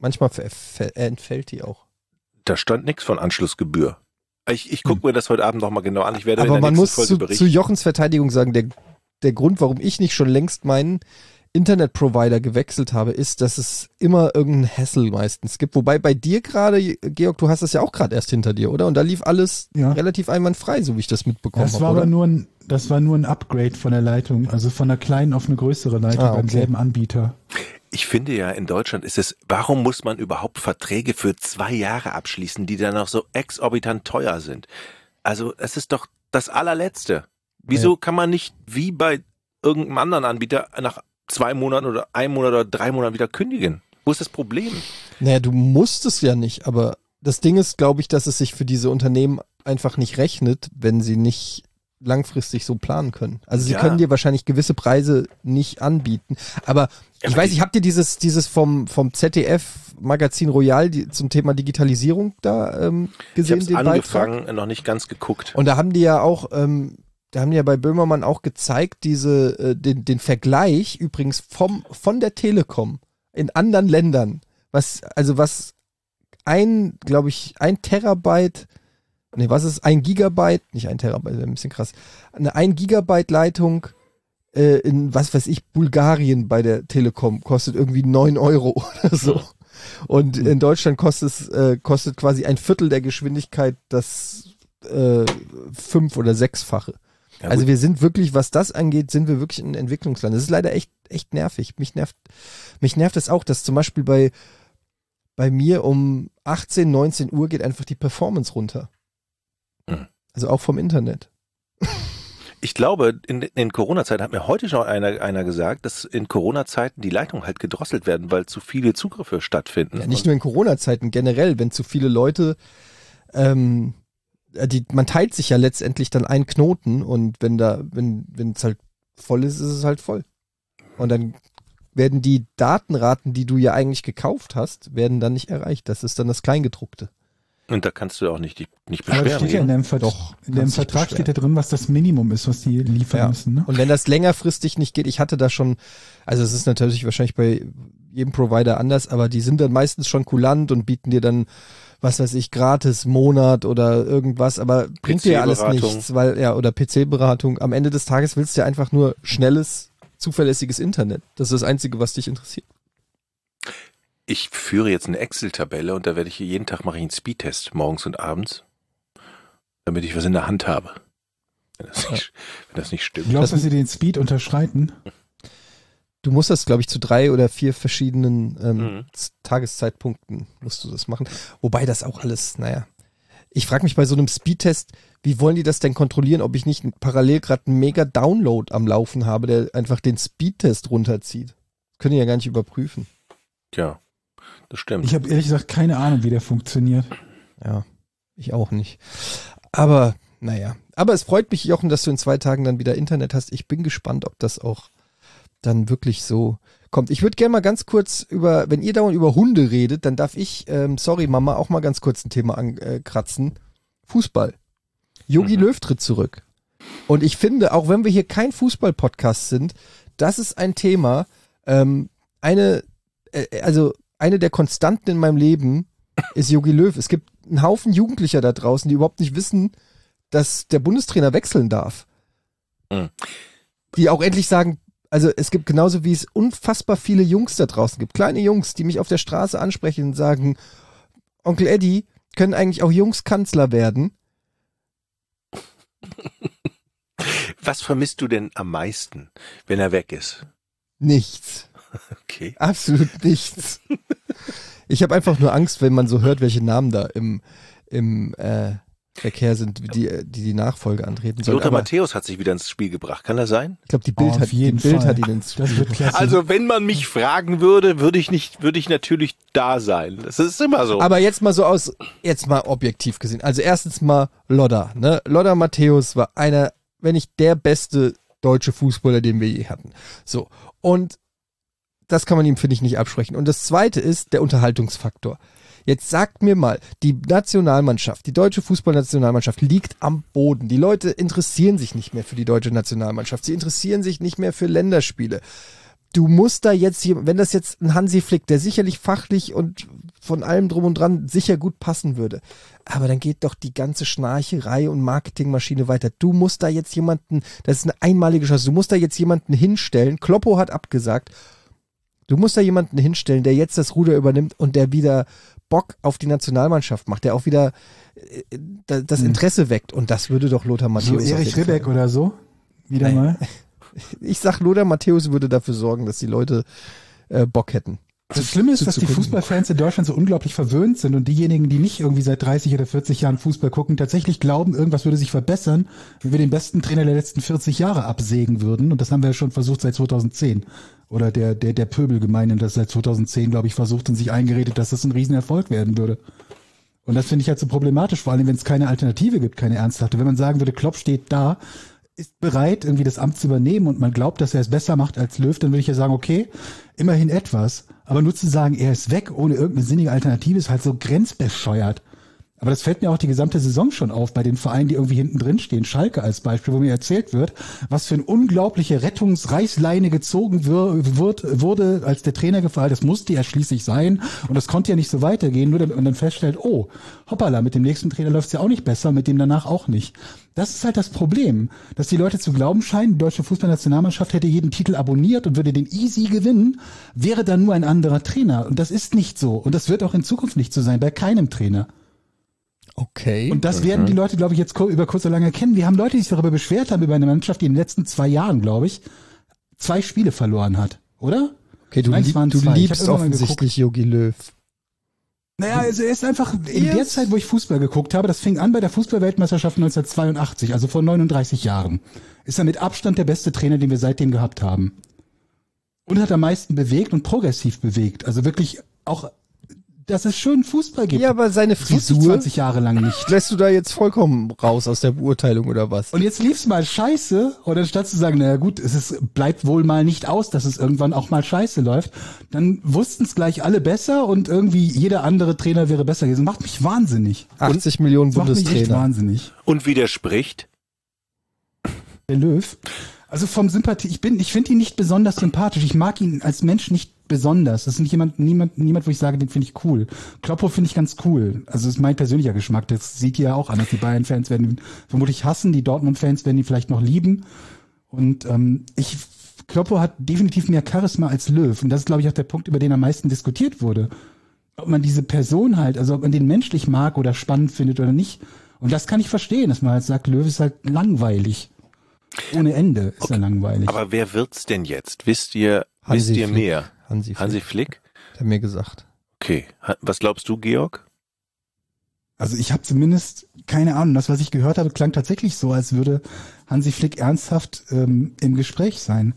Manchmal ver- ver- entfällt die auch. Da stand nichts von Anschlussgebühr. Ich, ich gucke mir das heute Abend nochmal genau an. Ich werde Aber in der man nächsten muss Folge zu, berichten. zu Jochens Verteidigung sagen, der, der Grund, warum ich nicht schon längst meinen Internetprovider gewechselt habe, ist, dass es immer irgendeinen Hassel meistens gibt. Wobei bei dir gerade, Georg, du hast das ja auch gerade erst hinter dir, oder? Und da lief alles Ja. relativ einwandfrei, so wie ich das mitbekommen Das habe, war oder? aber nur ein, das war nur ein Upgrade von der Leitung, also von einer kleinen auf eine größere Leitung Ah, beim okay. selben Anbieter. Ich finde ja, in Deutschland ist es, warum muss man überhaupt Verträge für zwei Jahre abschließen, die dann noch so exorbitant teuer sind? Also, es ist doch das allerletzte. Wieso Ja. kann man nicht wie bei irgendeinem anderen Anbieter nach zwei Monaten oder einem Monat oder drei Monaten wieder kündigen? Wo ist das Problem? Naja, du musst es ja nicht, aber das Ding ist, glaube ich, dass es sich für diese Unternehmen einfach nicht rechnet, wenn sie nicht langfristig so planen können. Also sie Ja. können dir wahrscheinlich gewisse Preise nicht anbieten. Aber ich aber weiß die- nicht, habt ihr dieses, dieses vom, vom Z D F Magazin Royal die, zum Thema Digitalisierung da ähm, Ich gesehen, habe den Beitrag? angefangen, noch nicht ganz geguckt. Und da haben die ja auch, ähm, da haben die ja bei Böhmermann auch gezeigt, diese, äh, den, den Vergleich übrigens vom, von der Telekom in anderen Ländern. Was, also was ein, glaube ich, ein Terabyte, nee, was ist ein Gigabyte, nicht ein Terabyte, ein bisschen krass, eine ein Gigabyte Leitung äh, in, was weiß ich, Bulgarien bei der Telekom kostet irgendwie neun Euro oder so. Und in Deutschland kostet es, äh, kostet quasi ein Viertel der Geschwindigkeit das äh, fünf- oder sechsfache. Ja, Also gut. wir sind wirklich, was das angeht, sind wir wirklich ein Entwicklungsland. Das ist leider echt, echt nervig. Mich nervt, mich nervt es auch, dass zum Beispiel bei, bei mir um achtzehn, neunzehn Uhr geht einfach die Performance runter. Mhm. Also auch vom Internet. Ich glaube, in, in Corona-Zeiten hat mir heute schon einer, einer gesagt, dass in Corona-Zeiten die Leitungen halt gedrosselt werden, weil zu viele Zugriffe stattfinden. Ja, nicht nur in Corona-Zeiten, generell, wenn zu viele Leute, ähm, die, man teilt sich ja letztendlich dann einen Knoten und wenn da, wenn, wenn es halt voll ist, ist es halt voll. Und dann werden die Datenraten, die du ja eigentlich gekauft hast, werden dann nicht erreicht. Das ist dann das Kleingedruckte. Und da kannst du auch nicht, nicht Aber beschweren. steht ja in gehen. dem, Vert Doch, in dem kannst dich Vertrag beschweren. steht ja drin, was das Minimum ist, was die liefern Ja. müssen. Ne? Und wenn das längerfristig nicht geht, ich hatte da schon, also es ist natürlich wahrscheinlich bei jedem Provider anders, aber die sind dann meistens schon kulant und bieten dir dann, was weiß ich, gratis Monat oder irgendwas, aber bringt dir ja alles P C-Beratung. nichts, weil, ja, oder P C-Beratung. Am Ende des Tages willst du ja einfach nur schnelles, zuverlässiges Internet. Das ist das Einzige, was dich interessiert. Ich führe jetzt eine Excel-Tabelle und da werde ich jeden Tag mache ich einen Speedtest, morgens und abends, damit ich was in der Hand habe. Wenn das nicht, wenn das nicht stimmt. Glaubst du, dass sie den Speed unterschreiten? Du musst das, glaube ich, zu drei oder vier verschiedenen ähm, Mhm. Z- Tageszeitpunkten musst du das machen. Wobei das auch alles, naja. Ich frage mich bei so einem Speedtest, wie wollen die das denn kontrollieren, ob ich nicht parallel gerade einen mega Download am Laufen habe, der einfach den Speedtest runterzieht? Können die ja gar nicht überprüfen. Tja, das stimmt. Ich habe ehrlich gesagt keine Ahnung, wie der funktioniert. Ja, ich auch nicht. Aber, naja. Aber es freut mich, Jochen, dass du in zwei Tagen dann wieder Internet hast. Ich bin gespannt, ob das auch dann wirklich so kommt. Ich würde gerne mal ganz kurz über, wenn ihr dauernd über Hunde redet, dann darf ich, ähm, sorry Mama, auch mal ganz kurz ein Thema ankratzen. Fußball. Jogi Mhm. Löw tritt zurück. Und ich finde, auch wenn wir hier kein Fußball-Podcast sind, das ist ein Thema, ähm, eine, äh, also eine der Konstanten in meinem Leben ist Jogi Löw. Es gibt einen Haufen Jugendlicher da draußen, die überhaupt nicht wissen, dass der Bundestrainer wechseln darf. Mhm. Die auch endlich sagen, also es gibt genauso wie es unfassbar viele Jungs da draußen gibt, kleine Jungs, die mich auf der Straße ansprechen und sagen, Onkel Eddie, können eigentlich auch Jungs Kanzler werden? Was vermisst du denn am meisten, wenn er weg ist? Nichts. Okay. Absolut nichts. Ich habe einfach nur Angst, wenn man so hört, welche Namen da im, im äh, Verkehr sind, die, die die Nachfolge antreten sollen. Lothar Aber Matthäus hat sich wieder ins Spiel gebracht. Kann das sein? ich glaube, die Bild, Oh, auf hat, die jeden Bild Fall. hat ihn ins Das Spiel wird gebracht. klasse. Also, wenn man mich fragen würde, würde ich nicht, würde ich natürlich da sein. Das ist immer so. Aber jetzt mal so aus, jetzt mal objektiv gesehen. Also erstens mal Lothar. Ne? Lothar Matthäus war einer, wenn nicht der beste deutsche Fußballer, den wir je hatten. So. Und das kann man ihm, finde ich, nicht absprechen. Und das zweite ist der Unterhaltungsfaktor. Jetzt sagt mir mal, die Nationalmannschaft, die deutsche Fußballnationalmannschaft liegt am Boden. Die Leute interessieren sich nicht mehr für die deutsche Nationalmannschaft. Sie interessieren sich nicht mehr für Länderspiele. du musst da jetzt, wenn das jetzt ein Hansi Flick, der sicherlich fachlich und von allem drum und dran sicher gut passen würde, aber dann geht doch die ganze Schnarcherei und Marketingmaschine weiter. Du musst da jetzt jemanden, das ist eine einmalige Chance, du musst da jetzt jemanden hinstellen, Kloppo hat abgesagt, du musst da jemanden hinstellen, der jetzt das Ruder übernimmt und der wieder Bock auf die Nationalmannschaft macht, der auch wieder äh, das Interesse weckt, und das würde doch Lothar Matthäus. So Erich Ribbeck oder so? Wieder Nein. mal? Ich sag, Lothar Matthäus würde dafür sorgen, dass die Leute äh, Bock hätten. Das Schlimme ist, dass die Fußballfans in Deutschland so unglaublich verwöhnt sind und diejenigen, die nicht irgendwie seit dreißig oder vierzig Jahren Fußball gucken, tatsächlich glauben, irgendwas würde sich verbessern, wenn wir den besten Trainer der letzten vierzig Jahre absägen würden. Und das haben wir ja schon versucht seit zweitausendzehn. Oder der, der, der Pöbelgemeinde, das seit zweitausendzehn, glaube ich, versucht und sich eingeredet, dass das ein Riesenerfolg werden würde. Und das finde ich halt so problematisch, vor allem, wenn es keine Alternative gibt, keine ernsthafte. Wenn man sagen würde, Klopp steht da, ist bereit, irgendwie das Amt zu übernehmen und man glaubt, dass er es besser macht als Löw, dann würde ich ja sagen, okay, immerhin etwas. Aber nur zu sagen, er ist weg, ohne irgendeine sinnige Alternative, ist halt so grenzbescheuert. Aber das fällt mir auch die gesamte Saison schon auf, bei den Vereinen, die irgendwie hinten drin stehen. Schalke als Beispiel, wo mir erzählt wird, was für eine unglaubliche Rettungsreißleine gezogen wird, wurde, als der Trainer gefallen. Das musste ja schließlich sein. Und das konnte ja nicht so weitergehen. Nur dann, und dann feststellt, oh, hoppala, mit dem nächsten Trainer läuft es ja auch nicht besser, mit dem danach auch nicht. Das ist halt das Problem, dass die Leute zu glauben scheinen, die deutsche Fußballnationalmannschaft hätte jeden Titel abonniert und würde den easy gewinnen, wäre dann nur ein anderer Trainer. Und das ist nicht so. Und das wird auch in Zukunft nicht so sein, bei keinem Trainer. Okay. Und das werden die Leute, glaube ich, jetzt über kurz oder lang erkennen. Wir haben Leute, die sich darüber beschwert haben, über eine Mannschaft, die in den letzten zwei Jahren, glaube ich, zwei Spiele verloren hat, oder? Okay, du, lieb, du liebst offensichtlich Jogi Löw. Naja, also er ist einfach, in yes. der Zeit, wo ich Fußball geguckt habe, das fing an bei der Fußballweltmeisterschaft neunzehnhundertzweiundachtzig, also vor neununddreißig Jahren, ist er mit Abstand der beste Trainer, den wir seitdem gehabt haben. Und hat am meisten bewegt und progressiv bewegt. Also wirklich auch, dass es schönen Fußball gibt. Ja, aber seine Frisur zwanzig Jahre lang nicht. Lässt du da jetzt vollkommen raus aus der Beurteilung oder was? Und jetzt lief's mal scheiße, und anstatt zu sagen, naja gut, es ist, bleibt wohl mal nicht aus, dass es irgendwann auch mal scheiße läuft, dann wussten es gleich alle besser und irgendwie jeder andere Trainer wäre besser gewesen. Macht mich wahnsinnig. achtzig Millionen Bundestrainer. Macht mich echt wahnsinnig. Und widerspricht? Der Löw. Also vom Sympathie, ich bin, ich finde ihn nicht besonders sympathisch. Ich mag ihn als Mensch nicht besonders. Das ist nicht jemand, niemand, niemand, wo ich sage, den finde ich cool. Kloppo finde ich ganz cool. Also das ist mein persönlicher Geschmack. Das sieht ihr ja auch anders. Die Bayern-Fans werden ihn vermutlich hassen, die Dortmund-Fans werden ihn vielleicht noch lieben. Und ähm, ich, Kloppo hat definitiv mehr Charisma als Löw. Und das ist, glaube ich, auch der Punkt, über den am meisten diskutiert wurde. Ob man diese Person halt, also ob man den menschlich mag oder spannend findet oder nicht. Und das kann ich verstehen, dass man halt sagt, Löw ist halt langweilig. Ohne Ende ist okay. Er langweilig. Aber wer wird's denn jetzt? Wisst ihr, Hansi wisst ihr Flick. mehr? Hansi Flick. Hansi Flick? Hat er mir gesagt. Okay. Was glaubst du, Georg? Also ich habe zumindest keine Ahnung. Das, was ich gehört habe, klang tatsächlich so, als würde Hansi Flick ernsthaft ähm, im Gespräch sein.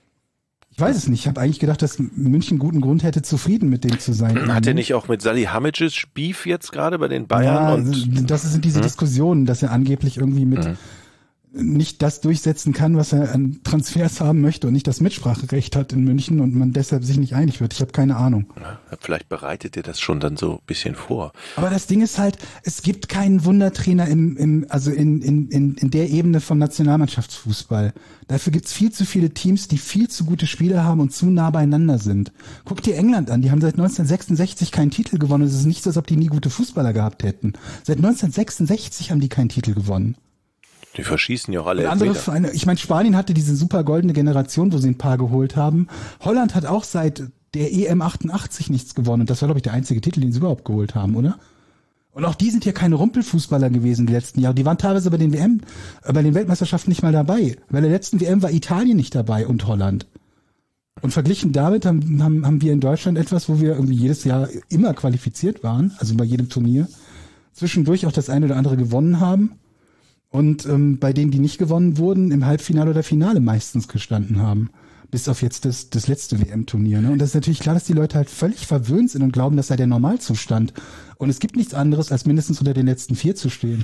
Ich weiß es nicht. Ich habe eigentlich gedacht, dass München guten Grund hätte, zufrieden mit dem zu sein. Hat er nicht auch mit Salihamidzic Beef jetzt gerade bei den Bayern? Ja, und das sind diese hm? Diskussionen, dass er angeblich irgendwie mit hm. nicht das durchsetzen kann, was er an Transfers haben möchte und nicht das Mitspracherecht hat in München und man deshalb sich nicht einig wird. Ich habe keine Ahnung. Ja, vielleicht bereitet ihr das schon dann so ein bisschen vor. Aber das Ding ist halt, es gibt keinen Wundertrainer im, im also in, in, in, in der Ebene vom Nationalmannschaftsfußball. Dafür gibt's viel zu viele Teams, die viel zu gute Spieler haben und zu nah beieinander sind. Guck dir England an, die haben seit neunzehnhundertsechsundsechzig keinen Titel gewonnen. Es ist nicht so, als ob die nie gute Fußballer gehabt hätten. Seit neunzehnhundertsechsundsechzig haben die keinen Titel gewonnen. Die verschießen ja auch alle. Andere Vereine, ich meine, Spanien hatte diese super goldene Generation, wo sie ein paar geholt haben. Holland hat auch seit der E M achtundachtzig nichts gewonnen. Und das war, glaube ich, der einzige Titel, den sie überhaupt geholt haben, oder? Und auch die sind ja keine Rumpelfußballer gewesen die letzten Jahre. Die waren teilweise bei den W M, bei den Weltmeisterschaften nicht mal dabei. Bei der letzten W M war Italien nicht dabei und Holland. Und verglichen damit haben, haben, haben wir in Deutschland etwas, wo wir irgendwie jedes Jahr immer qualifiziert waren, also bei jedem Turnier, zwischendurch auch das eine oder andere gewonnen haben. Und ähm, bei denen, die nicht gewonnen wurden, im Halbfinale oder Finale meistens gestanden haben. Bis auf jetzt das, das letzte W M-Turnier. Ne? Und das ist natürlich klar, dass die Leute halt völlig verwöhnt sind und glauben, das sei der Normalzustand. Und es gibt nichts anderes, als mindestens unter den letzten vier zu stehen.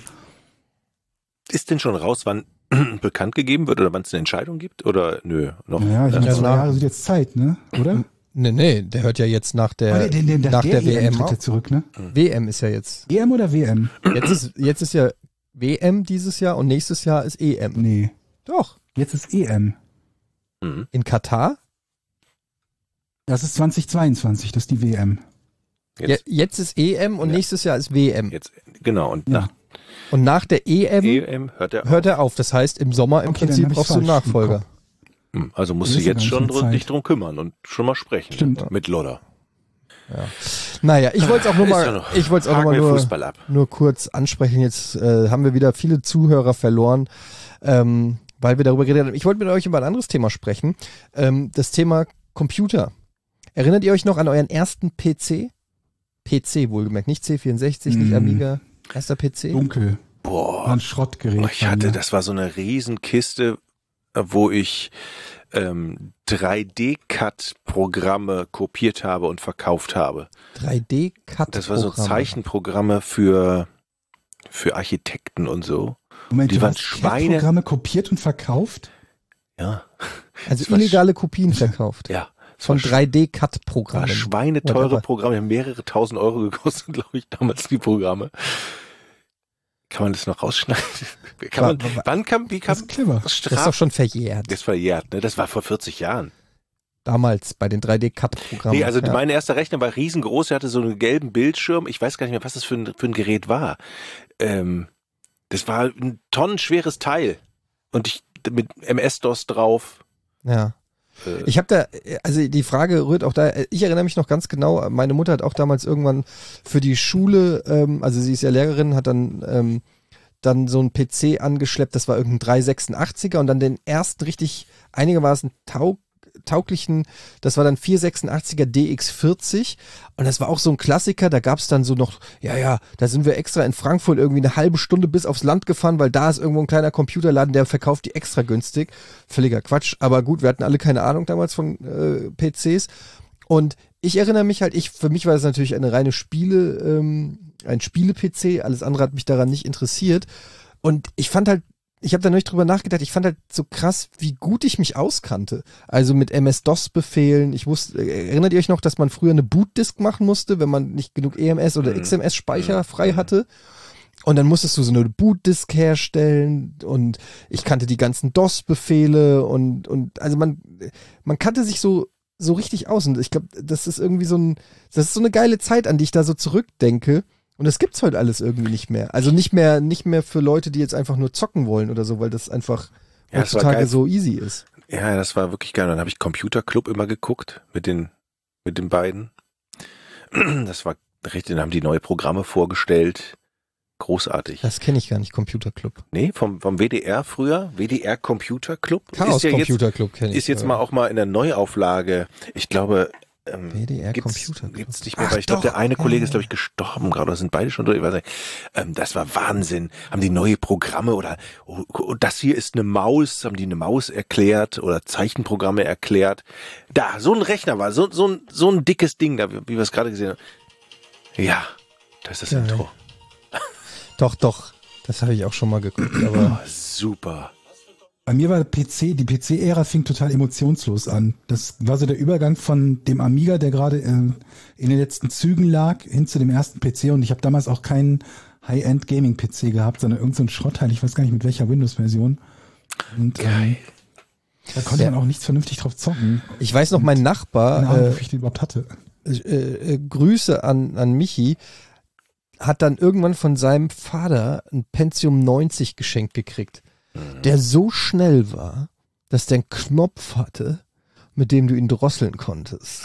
Ist denn schon raus, wann bekannt gegeben wird oder wann es eine Entscheidung gibt? Oder nö, noch? Ja, ich meine, zwei Jahre sind jetzt Zeit, ne? Oder? Nee, nee, der hört ja jetzt nach der, oh, den, den, nach der, der W M tritt zurück, ne? W M ist ja jetzt. E M oder W M? Jetzt ist, jetzt ist ja W M dieses Jahr und nächstes Jahr ist E M. Nee. Doch. Jetzt ist E M. In Katar? Das ist zweitausendzweiundzwanzig, das ist die W M. Ja, Jetzt, jetzt ist E M und Ja. nächstes Jahr ist W M. jetzt, genau. Und Ja. nach Und nach der E M E M hört er auf. hört er auf. Das heißt, im Sommer im Okay, dann Prinzip hab ich's brauchst du einen falsch im Nachfolger. Kopf. Hm, Also musst Das du ist ja jetzt gar schon nicht mehr dr- Zeit. dich drum kümmern und schon mal sprechen. Stimmt. Mit Lodder. Naja, ich wollte es auch nur Ist ja mal, noch- ich wollte es auch haken nur mal wir nur, Fußball ab. nur kurz ansprechen. Jetzt äh, haben wir wieder viele Zuhörer verloren, ähm, weil wir darüber geredet haben. Ich wollte mit euch über ein anderes Thema sprechen. Ähm, das Thema Computer. Erinnert ihr euch noch an euren ersten P C? P C wohlgemerkt, nicht C vierundsechzig, nicht Mm. Amiga. Erster P C? Dunkel. Boah. War ein Schrottgerät. Ich hatte, bei mir. das war so eine Riesenkiste, äh, wo ich ähm, drei D-Cut-Programme kopiert habe und verkauft habe. drei D-Cut. Das war so Zeichenprogramme für, für Architekten und so. Moment, die du waren hast Schweine- Programme kopiert und verkauft? Ja. Also das war illegale Kopien verkauft. Ja. Es Von war sch- drei war D-Cut-Programmen. schweineteure Whatever. Programme, die haben mehrere tausend Euro gekostet, glaube ich, damals die Programme. Kann man das noch rausschneiden? Kann Wa- man, wa- wann kam, wie kam Das ist clever. Das ist doch Straf? schon verjährt. Das verjährt, ne? Das war vor vierzig Jahren. Damals bei den drei D-Cut-Programmen. Nee, also ja. mein erster Rechner war riesengroß, der hatte so einen gelben Bildschirm. Ich weiß gar nicht mehr, was das für ein, für ein Gerät war. Ähm, das war ein tonnenschweres Teil. Und ich mit M S-DOS drauf. Ja. Äh, Ich habe da, also die Frage rührt auch da, ich erinnere mich noch ganz genau, meine Mutter hat auch damals irgendwann für die Schule, ähm, also sie ist ja Lehrerin, hat dann ähm, dann so einen P C angeschleppt, das war irgendein drei sechsundachtziger und dann den ersten richtig einigermaßen taug, tauglichen, das war dann vier sechsundachtziger D X vierzig und das war auch so ein Klassiker, da gab es dann so noch, ja, ja, da sind wir extra in Frankfurt irgendwie eine halbe Stunde bis aufs Land gefahren, weil da ist irgendwo ein kleiner Computerladen, der verkauft die extra günstig. Völliger Quatsch, aber gut, wir hatten alle keine Ahnung damals von äh, P Cs und ich erinnere mich halt, ich, für mich war das natürlich eine reine Spiele, ähm, ein Spiele-P C, alles andere hat mich daran nicht interessiert und ich fand halt, ich habe da nicht drüber nachgedacht, ich fand halt so krass, wie gut ich mich auskannte. Also mit M S-DOS-Befehlen, ich wusste, äh, erinnert ihr euch noch, dass man früher eine Bootdisk machen musste, wenn man nicht genug E M S oder Mhm. X M S-Speicher frei hatte? Und dann musstest du so eine Bootdisk herstellen und ich kannte die ganzen DOS-Befehle und, und also man, man kannte sich so, so richtig aus und ich glaube, das ist irgendwie so ein, das ist so eine geile Zeit, an die ich da so zurückdenke. Und das gibt's heute alles irgendwie nicht mehr. Also nicht mehr, nicht mehr für Leute, die jetzt einfach nur zocken wollen oder so, weil das einfach Ja, das war heutzutage geil. so easy ist. ja, das war wirklich geil. Dann habe ich Computer Club immer geguckt mit den, mit den beiden. Das war richtig, dann haben die neue Programme vorgestellt. Großartig. Das kenne ich gar nicht, Computer Club. Nee, vom, vom W D R früher, W D R Computer Club. Chaos ist ja jetzt, Computer Club kenne ich. ist jetzt mal auch mal in der Neuauflage. Ich glaube, ähm, W D R gibt's, Computer Club. gibt's nicht mehr, Ach weil ich glaube, der doch, eine ja, Kollege ja. ist, glaube ich, gestorben gerade, oder sind beide schon durch, ich weiß nicht. Ähm, das war Wahnsinn. Haben die neue Programme oder oh, oh, das hier ist eine Maus, haben die eine Maus erklärt oder Zeichenprogramme erklärt. Da, so ein Rechner war, so, so, ein, so ein dickes Ding, da, wie wir es gerade gesehen haben. Ja, das ist das Ja, Intro. Doch, doch. Das habe ich auch schon mal geguckt, aber Oh, super. Bei mir war der P C, die P C-Ära fing total emotionslos an. Das war so der Übergang von dem Amiga, der gerade äh, in den letzten Zügen lag, hin zu dem ersten P C. Und ich habe damals auch keinen High-End-Gaming-P C gehabt, sondern irgendein so ein Schrottteil. Ich weiß gar nicht, mit welcher Windows-Version. Und ähm, da konnte Ja. man auch nichts vernünftig drauf zocken. ich weiß noch, mein Keine Nachbar, Ahnung, äh, wie ich den überhaupt hatte. äh, äh, Grüße an, an Michi, hat dann irgendwann von seinem Vater ein Pentium neunzig geschenkt gekriegt, der so schnell war, dass der einen Knopf hatte, mit dem du ihn drosseln konntest.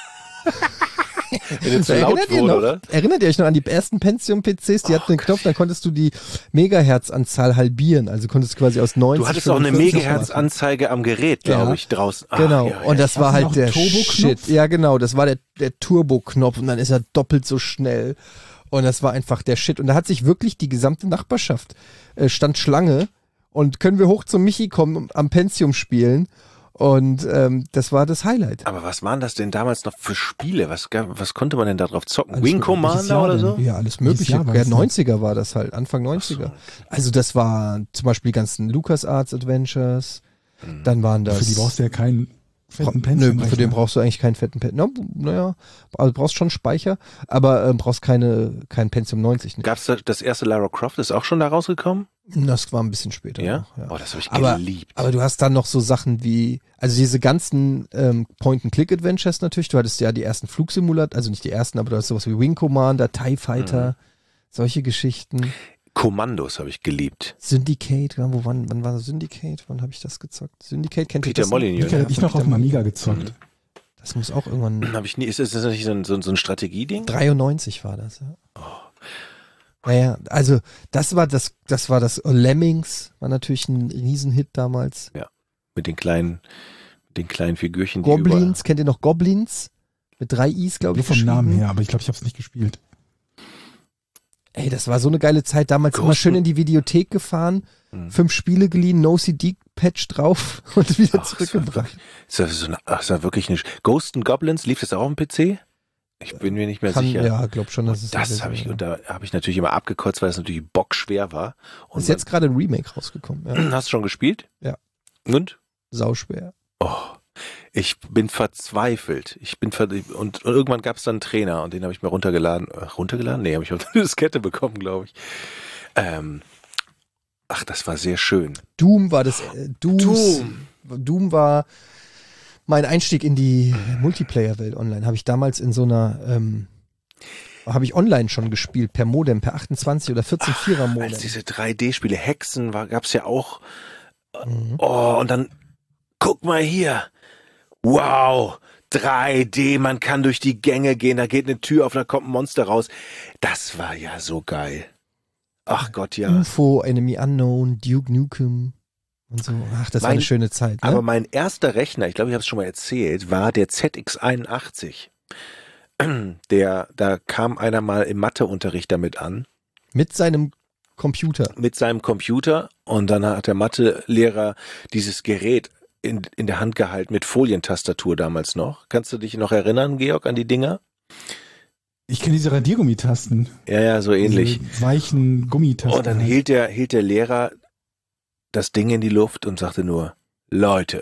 Wenn jetzt zu Erinnert laut ihr wurde, noch? oder? Erinnert ihr euch noch an die ersten Pentium-P Cs? Die hatten einen Knopf, dann konntest du die Megahertz-Anzahl halbieren. Also konntest du quasi aus neunzig. Du hattest auch eine fünfundvierzig Megahertz-Anzeige am Gerät, glaube Ja. ich, draußen. Ach, Genau, ja, und ja. das war Hast du halt noch der einen Turbo-Knopf? Shit. Ja, genau, das war der, der Turbo-Knopf und dann ist er doppelt so schnell. Und das war einfach der Shit. Und da hat sich wirklich die gesamte Nachbarschaft äh, stand Schlange und können wir hoch zum Michi kommen und am Pentium spielen. Und ähm, das war das Highlight. Aber was waren das denn damals noch für Spiele? Was, gab- was konnte man denn da drauf zocken? Alles Wing mögliche. Welches Commander Jahr oder denn? so? Ja, alles Welches mögliche. Jahr war Ja, das denn? neunziger war das halt, Anfang neunziger. Also das war zum Beispiel die ganzen LucasArts Adventures. Dann waren das... Für die brauchst du ja keinen fetten Bra- Nö, Pentium-Rechner. für den brauchst du eigentlich keinen fetten Pentium. Naja, also brauchst schon Speicher, aber äh, brauchst keine kein Pentium neunzig. Ne? Gab's da, das erste Lara Croft ist auch schon da rausgekommen? Das war ein bisschen später. Ja? Noch, ja. Oh, das habe ich Aber, geliebt. aber du hast dann noch so Sachen wie, also diese ganzen ähm, Point-and-Click-Adventures natürlich. Du hattest ja die ersten Flugsimulator, also nicht die ersten, aber du hast sowas wie Wing Commander, TIE Fighter, mhm. solche Geschichten. Kommandos habe ich geliebt. Syndicate, ja, wo wann, wann war Syndicate? Wann habe ich das gezockt? Syndicate kennt ihr Peter das? Molyneux. Ich habe ich noch auf dem Amiga gezockt. Mhm. Das muss auch irgendwann. Habe ich nie. Ist das, ist das nicht so ein, so, so ein Strategieding? dreiundneunzig war das, ja. Oh. Naja, also das war das, das war das Lemmings, war natürlich ein Riesenhit damals. Ja. Mit den kleinen, den kleinen Figürchen. Die Goblins, kennt ihr noch Goblins? Mit drei Is, glaube Nur ich. vom Namen geschrieben. her, aber ich glaube, ich habe es nicht gespielt. Ey, das war so eine geile Zeit. Damals Ghosten. immer schön in die Videothek gefahren, Mhm. fünf Spiele geliehen, No-C D-Patch drauf und wieder Ach, zurückgebracht. Ist das, so eine, ach, ist das wirklich eine. Ghost and Goblins, lief das auch auf dem P C? Ich bin mir nicht mehr Kann, sicher. ja, glaub schon, dass es Das ist, habe ich, ja. und da habe ich natürlich immer abgekotzt, weil es natürlich bockschwer war. Und Ist jetzt gerade ein Remake rausgekommen. Ja. dann, hast du schon gespielt? Ja. Und? Sauschwer. Oh, ich bin verzweifelt. Ich bin ver und, und irgendwann gab es dann einen Trainer und den habe ich mir runtergeladen. Äh, runtergeladen? Nee, habe ich auf eine Diskette bekommen, glaube ich. Ähm, ach, das war sehr schön. Doom war das. Äh, Dooms, Doom. Doom war mein Einstieg in die Multiplayer-Welt online. Habe ich damals in so einer, ähm, habe ich online schon gespielt, per Modem, per achtundzwanzig oder vierzehn Vierer Modem. Als diese drei D-Spiele, Hexen, gab es ja auch. Mhm. Oh, und dann, guck mal hier. Wow, drei D, man kann durch die Gänge gehen, da geht eine Tür auf, da kommt ein Monster raus. Das war ja so geil. Ach Gott, ja. U F O, Enemy Unknown, Duke Nukem und so. Ach, das war Mein- eine schöne Zeit. Ne? Aber mein erster Rechner, ich glaube, ich habe es schon mal erzählt, war der Z X einundachtzig. Der, da kam einer mal im Matheunterricht damit an, Mit seinem Computer. mit seinem Computer, und dann hat der Mathelehrer dieses Gerät in, in der Hand gehalten mit Folientastatur damals noch. Kannst du dich noch erinnern, Georg, an die Dinger? Ich kenne diese Radiergummitasten. Ja, ja, so ähnlich. Diese weichen Gummitasten. Und dann hielt der, hielt der Lehrer das Ding in die Luft und sagte nur, Leute,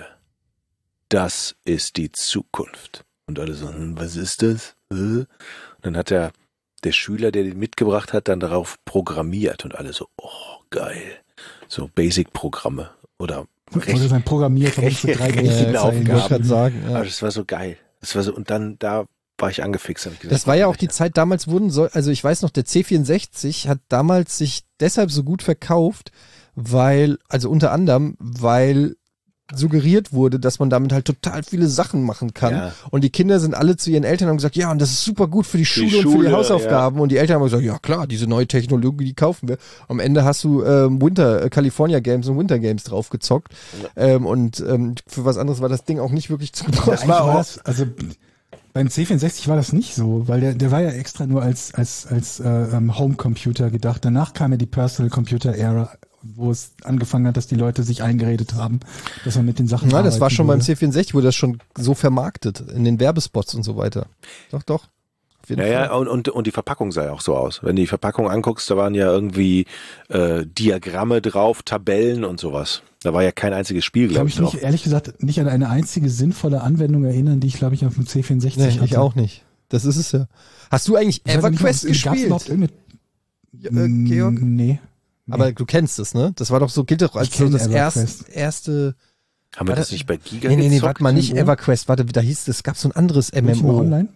das ist die Zukunft. Und alle so, hm, was ist das? Äh? Und dann hat der, der Schüler, der den mitgebracht hat, dann darauf programmiert und alle so, oh, geil. So Basic-Programme oder Wurde sein programmiert, warum für drei Recht- Zeilen. Aufgaben. Ich wollte gerade sagen. Ja. Aber das war so geil. Das war so, und dann, da war ich angefixt. Hab ich gesagt, Das war ja auch die Zeit, damals wurden so, also ich weiß noch, der C vierundsechzig hat damals sich deshalb so gut verkauft, weil, also unter anderem, weil suggeriert wurde, dass man damit halt total viele Sachen machen kann. Ja. Und die Kinder sind alle zu ihren Eltern und haben gesagt, ja, und das ist super gut für die Für die Schule und für die Schule, Hausaufgaben. Und die Eltern haben gesagt, ja klar, diese neue Technologie, die kaufen wir. Am Ende hast du ähm, Winter, äh, California Games und Winter Games draufgezockt. Ähm, und ähm, für was anderes war das Ding auch nicht wirklich zu gebrauchen. Das war das, also beim C vierundsechzig war das nicht so, weil der, der war ja extra nur als, als, als äh, ähm, Home-Computer gedacht. Danach kam ja die Personal Computer Era, wo es angefangen hat, dass die Leute sich eingeredet haben, dass man mit den Sachen Ja, das war arbeiten schon beim würde. C vierundsechzig, wurde das schon so vermarktet, in den Werbespots und so weiter. Doch, doch. Auf jeden Ja, Fall. ja, und, und, und die Verpackung sah ja auch so aus. Wenn du die Verpackung anguckst, da waren ja irgendwie äh, Diagramme drauf, Tabellen und sowas. Da war ja kein einziges Spiel, Ich kann glaube mich ich, drauf. nicht, ehrlich gesagt, nicht an eine einzige sinnvolle Anwendung erinnern, die ich, glaube ich, auf dem C vierundsechzig Nee, hatte. ich auch nicht. Das ist es ja. Hast du eigentlich Ich weiß nicht, EverQuest ob es- gab's überhaupt gespielt? irgendeine, Ja, äh, Georg? Mm, Nee. Aber du kennst es, ne? Das war doch so, gilt doch als Ich so kenn das erste, EverQuest. erste. Haben wir War das das- nicht bei Giga Nee, nee, nee, gezockt warte mal, nicht irgendwo? EverQuest, warte, da hieß es, gab so ein anderes M M Ultima O. Online?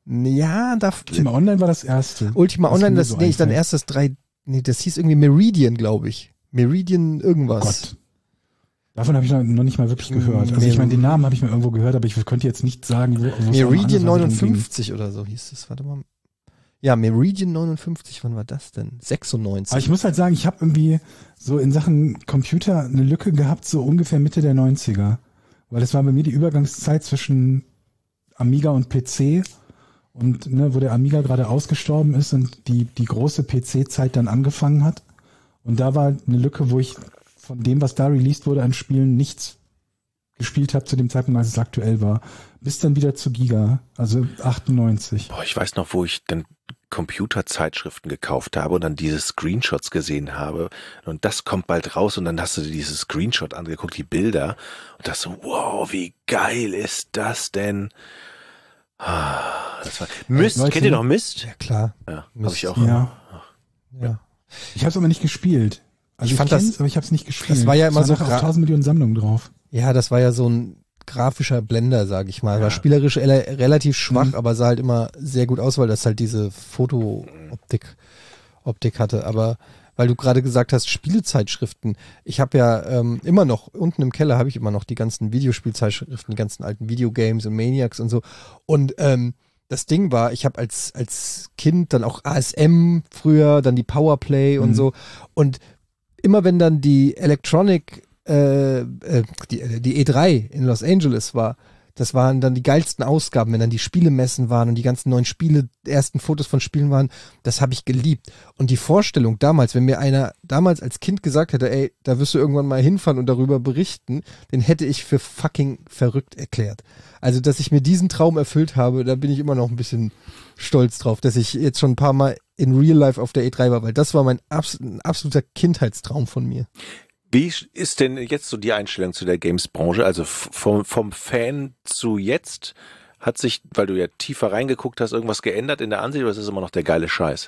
Ja, da Ultima Online war das erste. Ultima was Online, mir das, so nee, ich dann einfällt. erst das drei, nee, das hieß irgendwie Meridian, glaube ich. Meridian irgendwas. Gott. Davon habe ich noch, noch nicht mal wirklich gehört. Also Mer- ich meine, den Namen habe ich mir irgendwo gehört, aber ich könnte jetzt nicht sagen, wo wo es auch noch Meridian andersweise drum neunundfünfzig oder so hieß es, warte mal. Ja, Meridian neunundfünfzig, wann war das denn? sechsundneunzig. Aber ich muss halt sagen, ich habe irgendwie so in Sachen Computer eine Lücke gehabt, so ungefähr Mitte der neunziger. Weil das war bei mir die Übergangszeit zwischen Amiga und P C und ne, wo der Amiga gerade ausgestorben ist und die, die große P C-Zeit dann angefangen hat. Und da war eine Lücke, wo ich von dem, was da released wurde an Spielen, nichts gespielt habe zu dem Zeitpunkt, als es aktuell war. Bis dann wieder zu Giga, also achtundneunzig. Boah, ich weiß noch, wo ich dann Computerzeitschriften gekauft habe und dann diese Screenshots gesehen habe und das kommt bald raus und dann hast du dir dieses Screenshot angeguckt, die Bilder und das so, wow, wie geil ist das denn? Ah, das war, Myst, Leute, kennt ihr noch Myst? Ja, klar. Ja, Myst, habe ich auch. Ja. Ja. Ich habe es aber nicht gespielt. Also Ich ich, fand fand das- das, aber ich habe es nicht gespielt. das war ja immer Es so nachher gra- auf tausend Millionen Sammlungen drauf. Ja, das war ja so ein grafischer Blender, sag ich mal. War spielerisch ele- relativ schwach, Mhm. aber sah halt immer sehr gut aus, weil das halt diese Foto-Optik Optik hatte. Aber weil du gerade gesagt hast, Spielezeitschriften. Ich habe ja ähm, immer noch, unten im Keller habe ich immer noch die ganzen Videospielzeitschriften, die ganzen alten Videogames und Maniacs und so. Und ähm, das Ding war, ich habe als als Kind dann auch A S M früher, dann die Powerplay und Mhm. so. Und immer wenn dann die Electronic äh, äh, die, die E drei in Los Angeles war, das waren dann die geilsten Ausgaben, wenn dann die Spielemessen waren und die ganzen neuen Spiele, ersten Fotos von Spielen waren, das habe ich geliebt. Und die Vorstellung damals, wenn mir einer damals als Kind gesagt hätte, ey, da wirst du irgendwann mal hinfahren und darüber berichten, den hätte ich für fucking verrückt erklärt. Also, dass ich mir diesen Traum erfüllt habe, da bin ich immer noch ein bisschen stolz drauf, dass ich jetzt schon ein paar Mal in Real Life auf der E drei war, weil das war mein abs- ein absoluter Kindheitstraum von mir. Wie ist denn jetzt so die Einstellung zu der Games-Branche? Also f- vom, vom Fan zu jetzt hat sich, weil du ja tiefer reingeguckt hast, irgendwas geändert in der Ansicht oder ist es immer noch der geile Scheiß?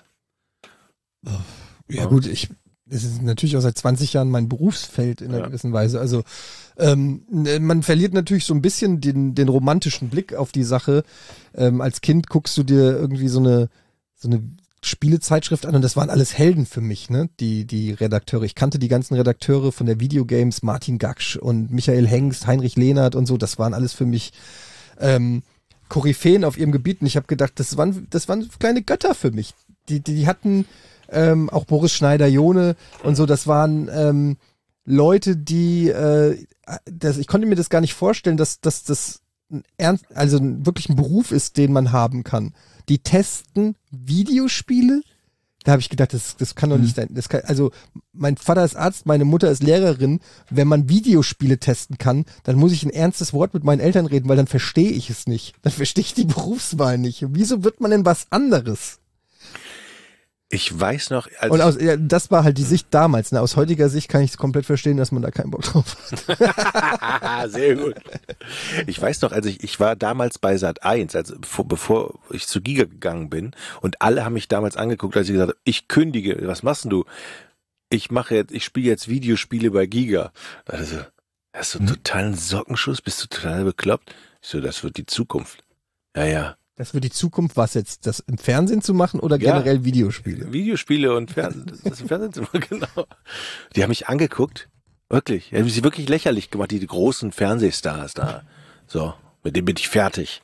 Ja gut, ich, es ist natürlich auch seit zwanzig Jahren mein Berufsfeld in einer Ja. gewissen Weise. Also ähm, man verliert natürlich so ein bisschen den, den romantischen Blick auf die Sache. Ähm, als Kind guckst du dir irgendwie so eine, so eine Spielezeitschrift an und das waren alles Helden für mich, ne? Die, die Redakteure. Ich kannte die ganzen Redakteure von der Videogames, Martin Gaksch und Michael Hengst, Heinrich Lehnert und so. Das waren alles für mich ähm, Koryphäen auf ihrem Gebiet und ich habe gedacht, das waren, das waren kleine Götter für mich. Die, die, die hatten ähm, auch Boris Schneider-Jone und so, das waren ähm, Leute, die äh, das, ich konnte mir das gar nicht vorstellen, dass, dass das ein ernst, also ein, wirklich ein Beruf ist, den man haben kann. Die testen Videospiele. Da habe ich gedacht, das, das kann doch nicht sein. Das kann, also mein Vater ist Arzt, meine Mutter ist Lehrerin. Wenn man Videospiele testen kann, dann muss ich ein ernstes Wort mit meinen Eltern reden, weil dann verstehe ich es nicht. Dann verstehe ich die Berufswahl nicht. Wieso wird man denn was anderes? Ich weiß noch, als Und aus, ja, das war halt die Sicht damals. Ne? Aus heutiger Sicht kann ich es komplett verstehen, dass man da keinen Bock drauf hat. sehr gut. Ich weiß noch, als ich, ich war damals bei Sat eins, also bevor, bevor ich zu Giga gegangen bin und alle haben mich damals angeguckt, als ich gesagt habe, ich kündige, was machst denn du? Ich mache jetzt, ich spiele jetzt Videospiele bei Giga. Also, hast du einen totalen Sockenschuss? Bist du total bekloppt? Ich so, das wird die Zukunft. Ja, ja. Das wird die Zukunft, was jetzt, das im Fernsehen zu machen oder Ja. generell Videospiele? Videospiele und Fernsehen, das im Fernsehen zu machen, genau. Die haben mich angeguckt, wirklich. Die haben sie wirklich lächerlich gemacht, die großen Fernsehstars da. So, mit dem bin ich fertig.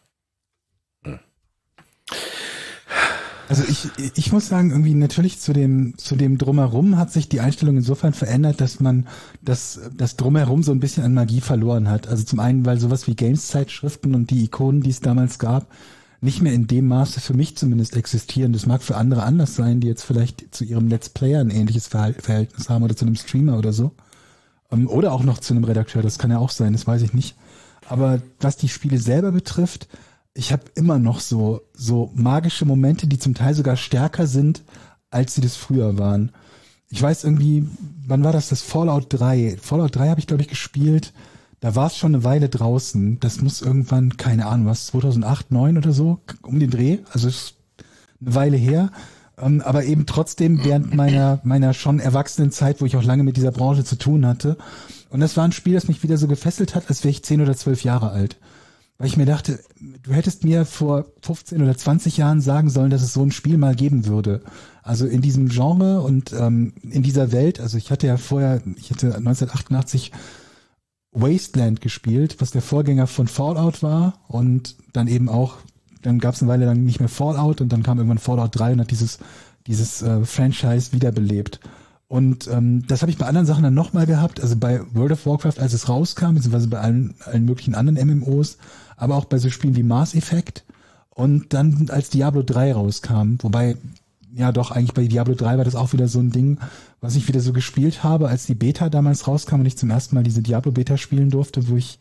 Also ich, ich muss sagen, irgendwie natürlich zu dem, zu dem Drumherum hat sich die Einstellung insofern verändert, dass man das, das Drumherum so ein bisschen an Magie verloren hat. Also zum einen, weil sowas wie Games-Zeitschriften und die Ikonen, die es damals gab, nicht mehr in dem Maße für mich zumindest existieren. Das mag für andere anders sein, die jetzt vielleicht zu ihrem Let's Player ein ähnliches Verhal- Verhältnis haben oder zu einem Streamer oder so. Ähm, Oder auch noch zu einem Redakteur, das kann ja auch sein, das weiß ich nicht. Aber was die Spiele selber betrifft, ich habe immer noch so so magische Momente, die zum Teil sogar stärker sind, als sie das früher waren. Ich weiß irgendwie, wann war das, das Fallout drei? Fallout drei habe ich, glaube ich, gespielt. Da war es schon eine Weile draußen. Das muss irgendwann, keine Ahnung, was, zweitausendacht, neun oder so, um den Dreh. Also ist eine Weile her. Ähm, aber eben trotzdem während meiner meiner schon erwachsenen Zeit, wo ich auch lange mit dieser Branche zu tun hatte. Und das war ein Spiel, das mich wieder so gefesselt hat, als wäre ich zehn oder zwölf Jahre alt. Weil ich mir dachte, du hättest mir vor fünfzehn oder zwanzig Jahren sagen sollen, dass es so ein Spiel mal geben würde. Also in diesem Genre und ähm, in dieser Welt. Also ich hatte ja vorher, ich hatte neunzehnhundertachtundachtzig Wasteland gespielt, was der Vorgänger von Fallout war. Und dann eben auch, dann gab es eine Weile lang nicht mehr Fallout und dann kam irgendwann Fallout drei und hat dieses, dieses äh, Franchise wiederbelebt. Und ähm, das habe ich bei anderen Sachen dann nochmal gehabt, also bei World of Warcraft, als es rauskam, beziehungsweise bei allen, allen möglichen anderen M M Os, aber auch bei so Spielen wie Mass Effect und dann als Diablo drei rauskam, wobei, ja doch, eigentlich bei Diablo drei war das auch wieder so ein Ding, was ich wieder so gespielt habe, als die Beta damals rauskam und ich zum ersten Mal diese Diablo-Beta spielen durfte, wo ich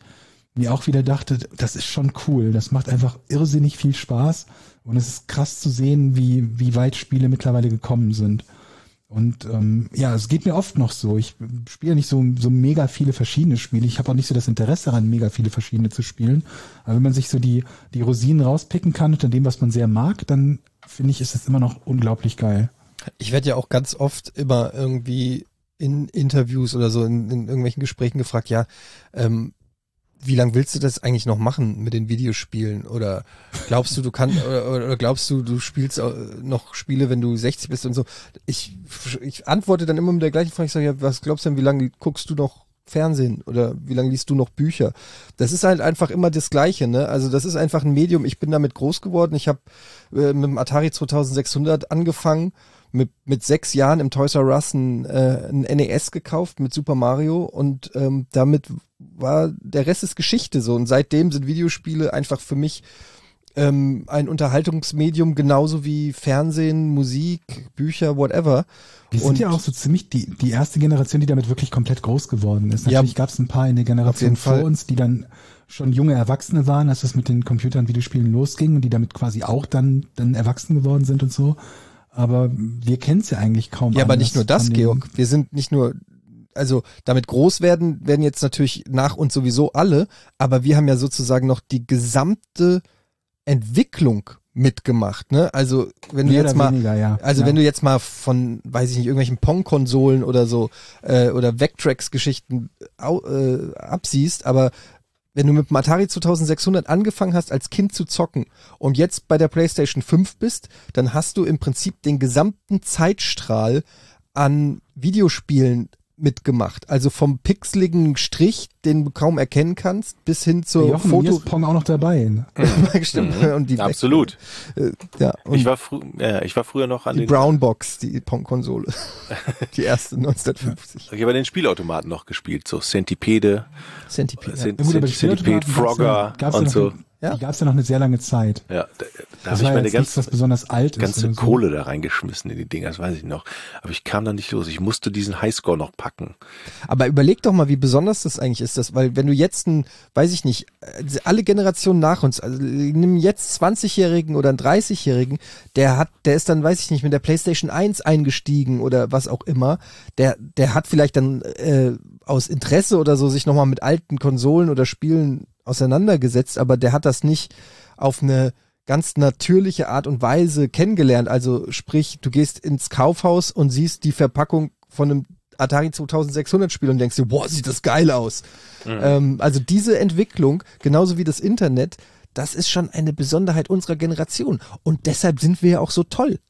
mir auch wieder dachte, das ist schon cool. Das macht einfach irrsinnig viel Spaß und es ist krass zu sehen, wie, wie weit Spiele mittlerweile gekommen sind. Und ähm, ja, es geht mir oft noch so. Ich spiele nicht so, so mega viele verschiedene Spiele. Ich habe auch nicht so das Interesse daran, mega viele verschiedene zu spielen. Aber wenn man sich so die, die Rosinen rauspicken kann unter dem, was man sehr mag, dann finde ich, ist das immer noch unglaublich geil. Ich werde ja auch ganz oft immer irgendwie in Interviews oder so in, in irgendwelchen Gesprächen gefragt, ja, ähm, wie lange willst du das eigentlich noch machen mit den Videospielen? Oder glaubst du, du kannst, oder, oder glaubst du, du spielst noch Spiele, wenn du sechzig bist und so? Ich, ich antworte dann immer mit der gleichen Frage. Ich sage, ja, was glaubst du denn, wie lange guckst du noch Fernsehen? Oder wie lange liest du noch Bücher? Das ist halt einfach immer das Gleiche, ne? Also das ist einfach ein Medium. Ich bin damit groß geworden. Ich habe äh, mit dem Atari zweitausendsechshundert angefangen. Mit, mit sechs Jahren im Toys R Us ein, äh, ein N E S gekauft mit Super Mario und ähm, damit war der Rest ist Geschichte so und seitdem sind Videospiele einfach für mich ähm, ein Unterhaltungsmedium genauso wie Fernsehen, Musik, Bücher, whatever. Wir sind und ja auch so ziemlich die, die erste Generation, die damit wirklich komplett groß geworden ist. Natürlich ja, gab es ein paar in der Generation vor Fall. uns, die dann schon junge Erwachsene waren, als es mit den Computern, Videospielen losging und die damit quasi auch dann, dann erwachsen geworden sind und so. Aber wir kennen es ja eigentlich kaum. Ja, aber nicht nur das, Georg. Wir sind nicht nur, also damit groß werden, werden jetzt natürlich nach uns sowieso alle, aber wir haben ja sozusagen noch die gesamte Entwicklung mitgemacht, ne? Also wenn du Mehr jetzt oder mal, weniger, ja. also ja. wenn du jetzt mal von, weiß ich nicht, irgendwelchen Pong-Konsolen oder so äh, oder Vectrex-Geschichten äh, absiehst, aber wenn du mit dem Atari zweitausendsechshundert angefangen hast, als Kind zu zocken und jetzt bei der PlayStation fünf bist, dann hast du im Prinzip den gesamten Zeitstrahl an Videospielen mitgemacht. Also vom pixeligen Strich, den du kaum erkennen kannst, bis hin zur Jochen, Foto... mir ist Pong auch noch dabei. Stimmt. Mhm. Und die Absolut. Äh, ja, und Ich war, frü ja, ich war früher noch an die den... Brown Box, die Pong-Konsole. Die erste neunzehnhundertfünfzig. Ich habe den Spielautomaten noch gespielt, so Centipede, Centipede. Cent Ja, gut, aber die Centipede, Spielautomaten Frogger gab's ja und noch- so. Ja. Die gab es ja noch eine sehr lange Zeit. Ja, da, da Das habe ich war meine jetzt nichts, ganze, was besonders alt ist. ganze oder so. Kohle da reingeschmissen in die Dinger, das weiß ich noch. Aber ich kam da nicht los. Ich musste diesen Highscore noch packen. Aber überleg doch mal, wie besonders das eigentlich ist, das, weil wenn du jetzt ein, weiß ich nicht, alle Generationen nach uns, also nimm jetzt zwanzigjährigen oder einen dreißigjährigen, der hat, der ist dann, weiß ich nicht, mit der PlayStation eins eingestiegen oder was auch immer, der, der hat vielleicht dann äh, aus Interesse oder so sich nochmal mit alten Konsolen oder Spielen auseinandergesetzt, aber der hat das nicht auf eine ganz natürliche Art und Weise kennengelernt. Also sprich, du gehst ins Kaufhaus und siehst die Verpackung von einem Atari zweitausendsechshundert Spiel und denkst dir, boah, sieht das geil aus. Mhm. Ähm, also diese Entwicklung, genauso wie das Internet, das ist schon eine Besonderheit unserer Generation. Und deshalb sind wir ja auch so toll.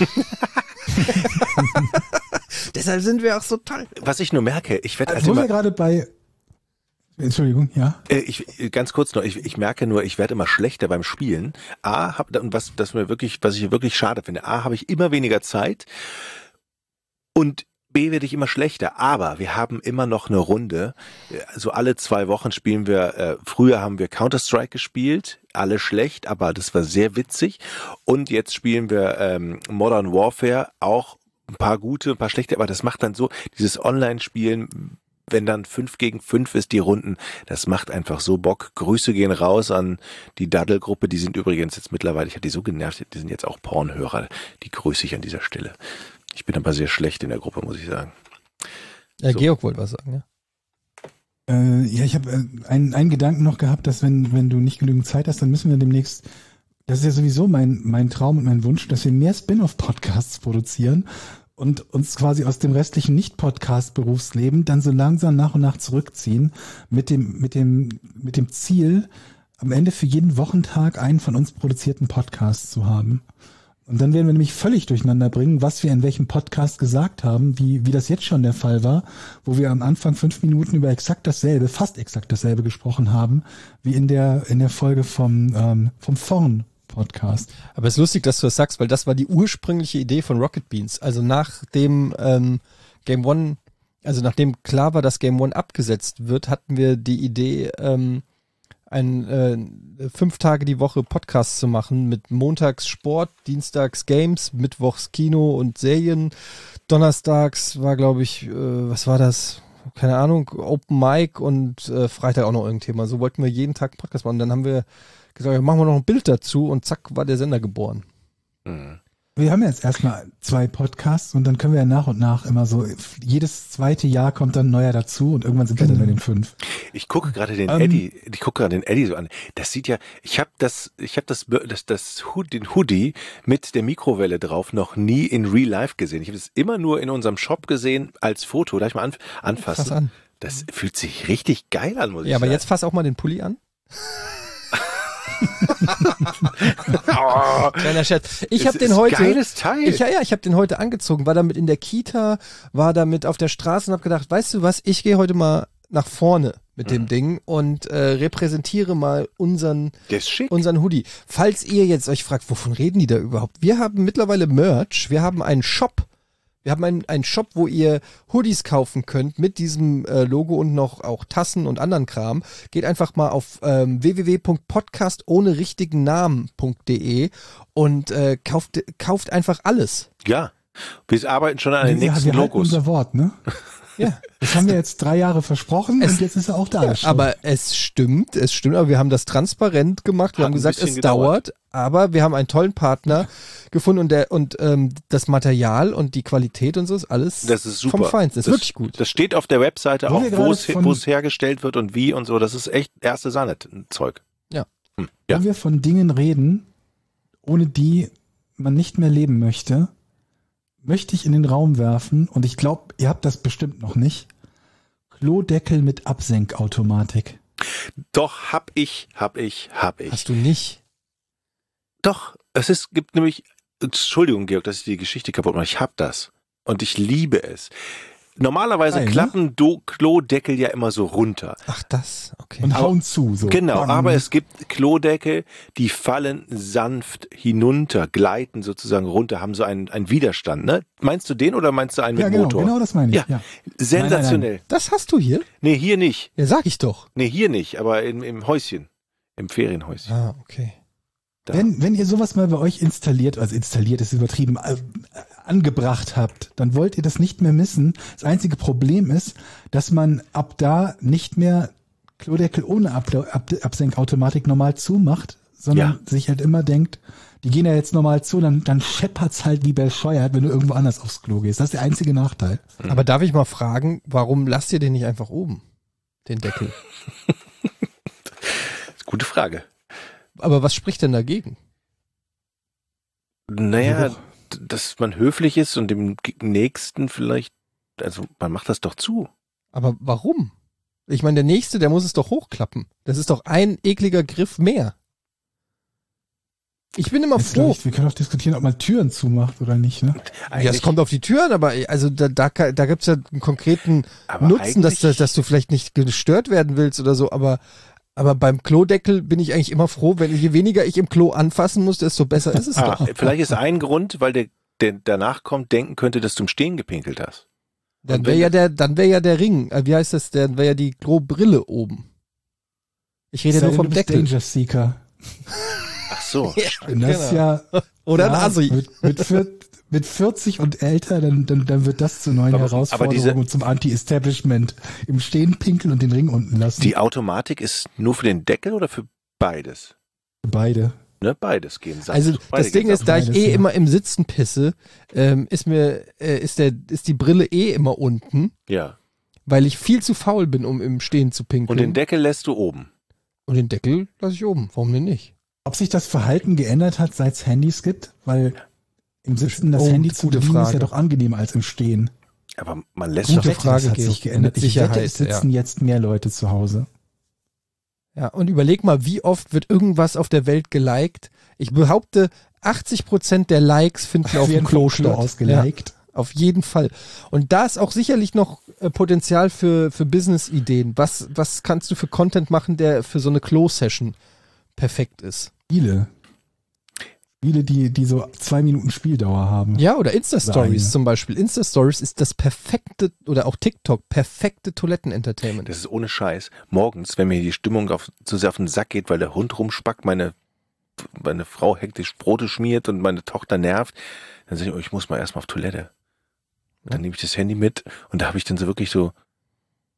Deshalb sind wir auch so toll. Was ich nur merke, ich werde Also, wo wir gerade bei Entschuldigung, ja. Äh, ich, ganz kurz noch, ich, ich merke nur, ich werde immer schlechter beim Spielen. A, hab, und was, das mir wirklich, was ich wirklich schade finde, A, habe ich immer weniger Zeit und B, werde ich immer schlechter. Aber wir haben immer noch eine Runde. Also alle zwei Wochen spielen wir, äh, früher haben wir Counter-Strike gespielt, alle schlecht, aber das war sehr witzig. Und jetzt spielen wir ähm, Modern Warfare, auch ein paar gute, ein paar schlechte, aber das macht dann so, dieses Online-Spielen, wenn dann fünf gegen fünf ist, die Runden, das macht einfach so Bock. Grüße gehen raus an die Daddel-Gruppe, die sind übrigens jetzt mittlerweile, ich hatte die so genervt, die sind jetzt auch Pornhörer, die grüße ich an dieser Stelle. Ich bin aber sehr schlecht in der Gruppe, muss ich sagen. Ja, So. Georg wollte was sagen, ja. Äh, ja, ich habe äh, einen, einen Gedanken noch gehabt, dass wenn, wenn du nicht genügend Zeit hast, dann müssen wir demnächst, das ist ja sowieso mein, mein Traum und mein Wunsch, dass wir mehr Spin-off-Podcasts produzieren und uns quasi aus dem restlichen Nicht-Podcast-Berufsleben dann so langsam nach und nach zurückziehen mit dem, mit dem, mit dem Ziel, am Ende für jeden Wochentag einen von uns produzierten Podcast zu haben. Und dann werden wir nämlich völlig durcheinander bringen, was wir in welchem Podcast gesagt haben, wie, wie das jetzt schon der Fall war, wo wir am Anfang fünf Minuten über exakt dasselbe, fast exakt dasselbe gesprochen haben, wie in der, in der Folge vom, ähm, vom Vorn Podcast. Aber es ist lustig, dass du das sagst, weil das war die ursprüngliche Idee von Rocket Beans. Also nachdem ähm, Game One, also nachdem klar war, dass Game One abgesetzt wird, hatten wir die Idee, ähm, ein äh, fünf Tage die Woche Podcast zu machen mit montags Sport, dienstags Games, mittwochs Kino und Serien. Donnerstags war, glaube ich, äh, was war das? keine Ahnung, Open Mic und äh, Freitag auch noch irgendein Thema. So wollten wir jeden Tag einen Podcast machen. Und dann haben wir gesagt, ja, machen wir noch ein Bild dazu und zack, war der Sender geboren. Mhm. Wir haben jetzt erstmal zwei Podcasts und dann können wir ja nach und nach immer so, jedes zweite Jahr kommt dann ein neuer dazu und irgendwann sind wir dann bei den fünf. Ich gucke gerade den Ähm, Eddie, ich gucke gerade den Eddie so an. Das sieht ja, ich habe das, ich habe das, das, das Hood, den Hoodie mit der Mikrowelle drauf noch nie in Real Life gesehen. Ich habe es immer nur in unserem Shop gesehen als Foto. Darf ich mal an, anfassen? Fass an. Das fühlt sich richtig geil an, muss ich Ja, aber sagen. jetzt fass auch mal den Pulli an. Oh, Kleiner Scherz. Ich es habe den ist heute. geiles Teil. Ich, ja, ja, ich habe den heute angezogen, war damit in der Kita, war damit auf der Straße und habe gedacht, weißt du was, ich gehe heute mal nach vorne mit dem Ding und äh, repräsentiere mal unseren Der ist schick. unseren Hoodie. Falls ihr jetzt euch fragt, wovon reden die da überhaupt? Wir haben mittlerweile Merch, wir haben einen Shop. Wir haben einen, einen Shop, wo ihr Hoodies kaufen könnt mit diesem äh, Logo und noch auch Tassen und anderen Kram. Geht einfach mal auf ähm, w w w punkt podcast ohne richtigen Namen punkt d e und äh, kauft, kauft einfach alles. Ja, wir arbeiten schon an den ja, nächsten wir halten Logos. unser Wort, ne? Ja. Das haben wir jetzt drei Jahre versprochen Es- und jetzt ist er auch da. schon. Aber es stimmt, es stimmt, aber wir haben das transparent gemacht. Wir Hat haben ein gesagt, bisschen es gedauert. dauert, aber wir haben einen tollen Partner gefunden und der und ähm, das Material und die Qualität und so ist alles Das ist super. vom Feinsten. Das ist wirklich gut. Das steht auf der Webseite Wo auch, wir wo gerade es, von- wo es hergestellt wird und wie und so. Das ist echt erste Sahne-Zeug. Ja. Hm. Ja. Wenn wir von Dingen reden, ohne die man nicht mehr leben möchte, möchte ich in den Raum werfen, und ich glaube, ihr habt das bestimmt noch nicht, Klodeckel mit Absenkautomatik. Doch, hab ich, hab ich, hab ich. Hast du nicht? Doch, es ist, gibt nämlich, Entschuldigung, Georg, dass ich die Geschichte kaputt mache. Ich hab das. Und ich liebe es. Normalerweise Geil, ne? klappen Do Klodeckel ja immer so runter. Ach, das, okay. Und hauen zu. So. Genau, Bam. aber es gibt Klodeckel, die fallen sanft hinunter, gleiten sozusagen runter, haben so einen, einen Widerstand. Ne? Meinst du den oder meinst du einen Ja, mit genau, Motor? genau das meine ich. Ja. Ja. Sensationell. Das hast du hier? Nee, hier nicht. Ja, sag ich doch. Nee, hier nicht, aber im, im Häuschen. Im Ferienhäuschen. Ah, okay. Da. Wenn, wenn ihr sowas mal bei euch installiert, also installiert ist übertrieben, äh, angebracht habt, dann wollt ihr das nicht mehr missen. Das einzige Problem ist, dass man ab da nicht mehr Klodeckel ohne Ab Ab Absenkautomatik normal zumacht, sondern Ja. sich halt immer denkt, die gehen ja jetzt normal zu, dann, dann scheppert's halt wie bescheuert, wenn du irgendwo anders aufs Klo gehst. Das ist der einzige Nachteil. Aber darf ich mal fragen, warum lasst ihr den nicht einfach oben? Den Deckel. Gute Frage. Aber was spricht denn dagegen? Naja, Geruch. d- dass man höflich ist und dem G- Nächsten vielleicht, also man macht das doch zu. Aber warum? Ich meine, der Nächste, der muss es doch hochklappen. Das ist doch ein ekliger Griff mehr. Ich bin immer Jetzt froh. gleich, wir können auch diskutieren, ob man Türen zumacht oder nicht. Ne? Ja, es kommt auf die Türen, aber also da, da, da gibt's ja einen konkreten aber Nutzen, dass, eigentlich- dass du vielleicht nicht gestört werden willst oder so, aber aber beim Klodeckel bin ich eigentlich immer froh, wenn je weniger ich im Klo anfassen muss, desto besser ist es Ah, doch. vielleicht ist ein Grund, weil der, der danach kommt, denken könnte, dass du im Stehen gepinkelt hast. Dann und wäre wenn- ja der, dann wäre ja der Ring, äh, wie heißt das, dann wäre ja die Klobrille oben. Ich rede ja Sei nur denn, vom du bist Deckel. Danger Seeker. Ach so. Wenn das Genau. ja Oder ja, ein Assi. Mit, mit, vier, mit vierzig und älter, dann, dann, dann wird das zur neuen Aber- aber Herausforderung diese- und zum Anti-Establishment. Im Stehen pinkeln und den Ring unten lassen. Die Automatik ist nur für den Deckel oder für beides? Beide. Ne, beides gehen sanft. Also Beide das Ding gehen ist, da ich beides, eh ja. immer im Sitzen pisse, ähm, ist mir, äh, ist der, ist die Brille eh immer unten, sanft. Ja. weil ich viel zu faul bin, um im Stehen zu pinkeln. Und den Deckel lässt du oben. Und den Deckel lasse ich oben. Warum denn nicht? Ob sich das Verhalten geändert hat, seit es Handys gibt? Weil im Sitzen das Oh, Handy zu gute bedienen ist ja Frage. doch angenehmer als im Stehen. Aber man lässt Gute doch. wette, Frage, das hat Georg. sich geändert. Mit Ich wette, Sicherheit, es sitzen jetzt mehr Leute zu Hause. Ja, und überleg mal, wie oft wird irgendwas auf der Welt geliked? Ich behaupte, achtzig Prozent der Likes finden auf dem Werden Klo vom Klo statt. ausgeliked. Ja, auf jeden Fall. Und da ist auch sicherlich noch äh, Potenzial für, für Business-Ideen. Was, was kannst du für Content machen, der für so eine Klo-Session perfekt ist? Viele. Viele, die, die so zwei Minuten Spieldauer haben. Ja, oder Insta-Stories Eine. zum Beispiel. Insta-Stories ist das perfekte, oder auch TikTok, perfekte Toiletten-Entertainment. Das ist ohne Scheiß. Morgens, wenn mir die Stimmung auf, zu sehr auf den Sack geht, weil der Hund rumspackt, meine, meine Frau hektisch Brote schmiert und meine Tochter nervt, dann sage ich, oh, ich muss mal erstmal auf Toilette. Dann nehme ich das Handy mit und da habe ich dann so wirklich so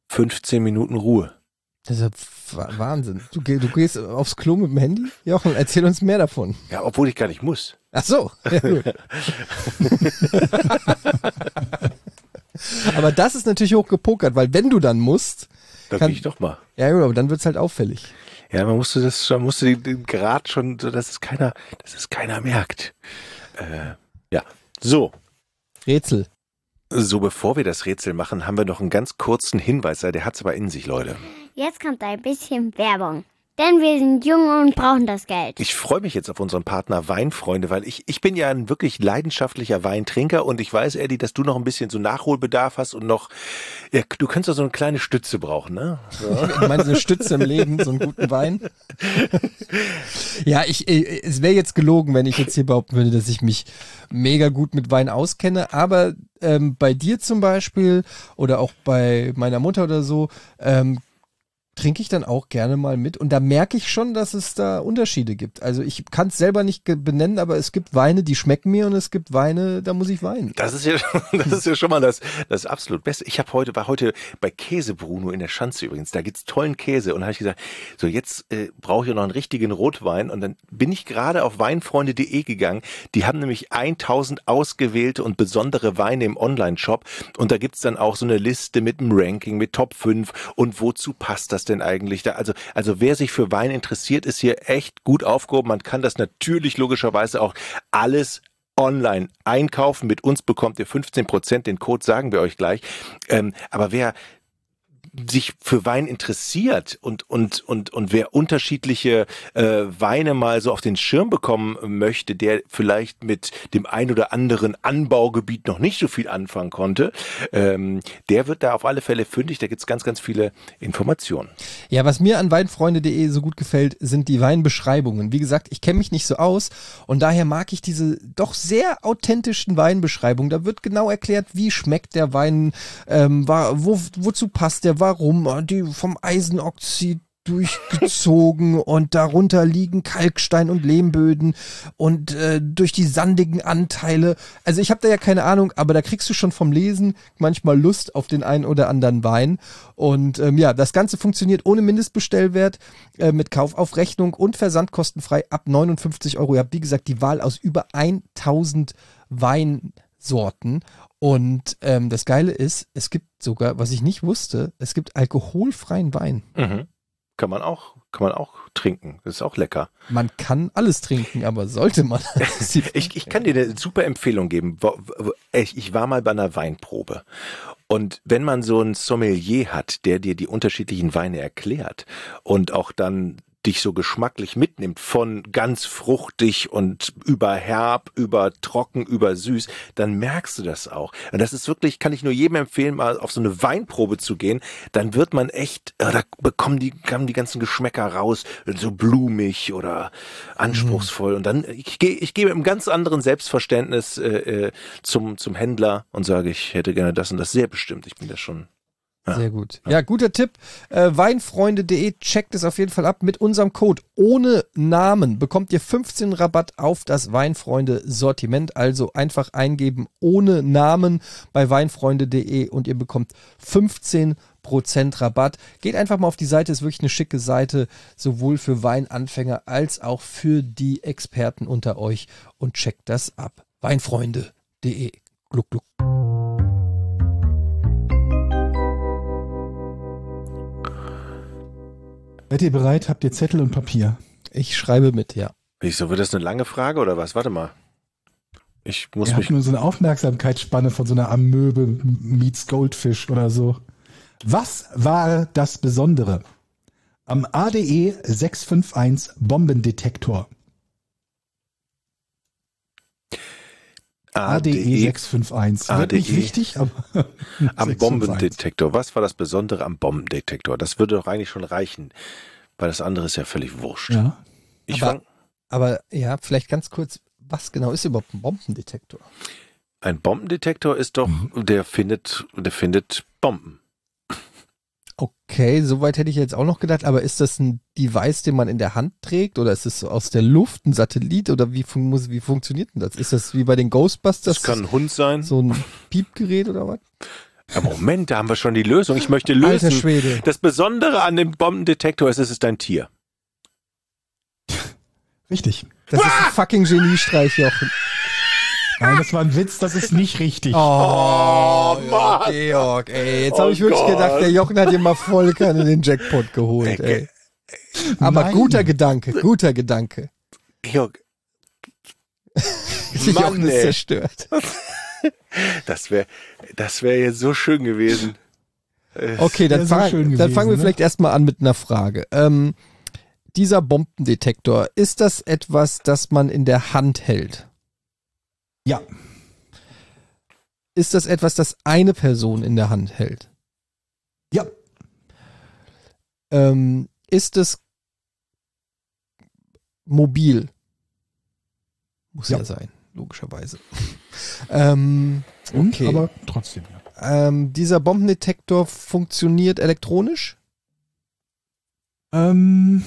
fünfzehn Minuten Ruhe. Das ist ja Wa- Wahnsinn. Du, geh- du gehst aufs Klo mit dem Handy? Jochen, erzähl uns mehr davon. Ja, obwohl ich gar nicht muss. Ach so. Ja, gut. Aber das ist natürlich hochgepokert, weil wenn du dann musst, Da Kann- gehe ich doch mal. ja gut, aber dann wird's halt auffällig. Ja, man musste das schon, musste den, den Grad schon, so dass es keiner, dass es keiner merkt. Äh, ja. So. Rätsel. So, bevor wir das Rätsel machen, haben wir noch einen ganz kurzen Hinweis. Der hat's aber in sich, Leute. Jetzt kommt ein bisschen Werbung. Denn wir sind jung und brauchen das Geld. Ich freue mich jetzt auf unseren Partner Weinfreunde, weil ich, ich bin ja ein wirklich leidenschaftlicher Weintrinker und ich weiß, Eddie, dass du noch ein bisschen so Nachholbedarf hast und noch, ja, du könntest doch so eine kleine Stütze brauchen, ne? So. Ich meine, so eine Stütze im Leben, so einen guten Wein. Ja, ich, äh, es wäre jetzt gelogen, wenn ich jetzt hier behaupten würde, dass ich mich mega gut mit Wein auskenne, aber ähm, bei dir zum Beispiel oder auch bei meiner Mutter oder so, ähm, trinke ich dann auch gerne mal mit und da merke ich schon, dass es da Unterschiede gibt. Also ich kann es selber nicht ge- benennen, aber es gibt Weine, die schmecken mir und es gibt Weine, da muss ich weinen. Das ist ja, das ist ja schon mal das, das absolut Beste. Ich habe heute, war heute bei Käse Bruno in der Schanze übrigens. Da gibt's tollen Käse und habe ich gesagt, so jetzt äh, brauche ich noch einen richtigen Rotwein und dann bin ich gerade auf weinfreunde punkt de gegangen. Die haben nämlich tausend ausgewählte und besondere Weine im Online-Shop und da gibt's dann auch so eine Liste mit einem Ranking, mit Top fünf und wozu passt das denn eigentlich da? Also, also wer sich für Wein interessiert, ist hier echt gut aufgehoben. Man kann das natürlich logischerweise auch alles online einkaufen. Mit uns bekommt ihr fünfzehn Prozent, den Code sagen wir euch gleich. Ähm, aber wer sich für Wein interessiert und und und und wer unterschiedliche äh, Weine mal so auf den Schirm bekommen möchte, der vielleicht mit dem ein oder anderen Anbaugebiet noch nicht so viel anfangen konnte, ähm, der wird da auf alle Fälle fündig. Da gibt's ganz ganz viele Informationen. Ja, was mir an weinfreunde punkt de so gut gefällt, sind die Weinbeschreibungen. Wie gesagt, ich kenne mich nicht so aus und daher mag ich diese doch sehr authentischen Weinbeschreibungen. Da wird genau erklärt, wie schmeckt der Wein, ähm, war, wo, wozu passt der, warum, die vom Eisenoxid durchgezogen und darunter liegen Kalkstein und Lehmböden und äh, durch die sandigen Anteile. Also ich habe da ja keine Ahnung, aber da kriegst du schon vom Lesen manchmal Lust auf den einen oder anderen Wein. Und ähm, ja, das Ganze funktioniert ohne Mindestbestellwert, äh, mit Kauf auf Rechnung und versandkostenfrei ab neunundfünfzig Euro. Ihr habt, wie gesagt, die Wahl aus über tausend Weinsorten. Und ähm, das Geile ist, es gibt sogar, was ich nicht wusste, es gibt alkoholfreien Wein. Mhm. Kann man auch, kann man auch trinken. Das ist auch lecker. Man kann alles trinken, aber sollte man? Ich, ich kann dir eine super Empfehlung geben. Wo- wo- Ich ich war mal bei einer Weinprobe. Und wenn man so einen Sommelier hat, der dir die unterschiedlichen Weine erklärt und auch dann dich so geschmacklich mitnimmt, von ganz fruchtig und über herb, über trocken, über süß, dann merkst du das auch. Und das ist wirklich, kann ich nur jedem empfehlen, mal auf so eine Weinprobe zu gehen, dann wird man echt, äh, da bekommen die, kommen die ganzen Geschmäcker raus, so blumig oder anspruchsvoll. Und dann, ich gehe ich gehe mit einem ganz anderen Selbstverständnis äh, äh, zum, zum Händler und sage, ich hätte gerne das und das sehr bestimmt. Ich bin da schon... Ja. Sehr gut. Ja, guter Tipp. Äh, weinfreunde punkt de, checkt es auf jeden Fall ab. Mit unserem Code ohne Namen bekommt ihr fünfzehn Rabatt auf das Weinfreunde-Sortiment. Also einfach eingeben ohne Namen bei weinfreunde punkt de und ihr bekommt fünfzehn Prozent Rabatt. Geht einfach mal auf die Seite, ist wirklich eine schicke Seite, sowohl für Weinanfänger als auch für die Experten unter euch und checkt das ab. weinfreunde punkt de. Gluck, gluck. Seid ihr bereit? Habt ihr Zettel und Papier? Ich schreibe mit, ja. Wieso, wird das eine lange Frage oder was? Warte mal. Ich muss Ihr mich... habt nur so eine Aufmerksamkeitsspanne von so einer Amöbe meets Goldfish oder so. Was war das Besondere am A D E sechs fünf eins Bombendetektor? A D E sechs fünf eins. Wird nicht A D E. wichtig, aber Am sechs fünf eins. Bombendetektor. Was war das Besondere am Bombendetektor? Das würde doch eigentlich schon reichen, weil das andere ist ja völlig wurscht. Ja. Ich Aber- fang, Aber ja, vielleicht ganz kurz, was genau ist überhaupt ein Bombendetektor? ein Bombendetektor ist doch, der findet, der findet Bomben. Okay, soweit hätte ich jetzt auch noch gedacht, aber ist das ein Device, den man in der Hand trägt oder ist es so aus der Luft, ein Satellit oder wie, fun muss, wie funktioniert denn das? Ist das wie bei den Ghostbusters Das kann ein Hund sein. so ein Piepgerät oder was? Ja, Moment, da haben wir schon die Lösung. Ich möchte lösen. Alter Schwede. Das Besondere an dem Bombendetektor ist, es ist ein Tier. Richtig. Das ist ein fucking Geniestreich, Jochen. Nein, das war ein Witz, das ist nicht richtig. Oh, Mann. Georg, ey. Jetzt Oh habe ich wirklich Gott. gedacht, der Jochen hat dir mal voll in den Jackpot geholt, ey. Aber Nein. guter Gedanke, guter Gedanke. Georg, Jochen Mann, ist ey. zerstört. Das wäre das wär jetzt so schön gewesen. Okay, dann, wär so fang, schön dann gewesen, fangen wir ne? vielleicht erstmal an mit einer Frage. Ähm, dieser Bombendetektor, ist das etwas, das man in der Hand hält? Ja, Ist das etwas, das eine Person in der Hand hält? ja, Ähm, ist es mobil? Muss ja, Ja. sein, logischerweise. ähm, und, okay. aber trotzdem, ja. ähm, dieser Bombendetektor funktioniert elektronisch? Ähm,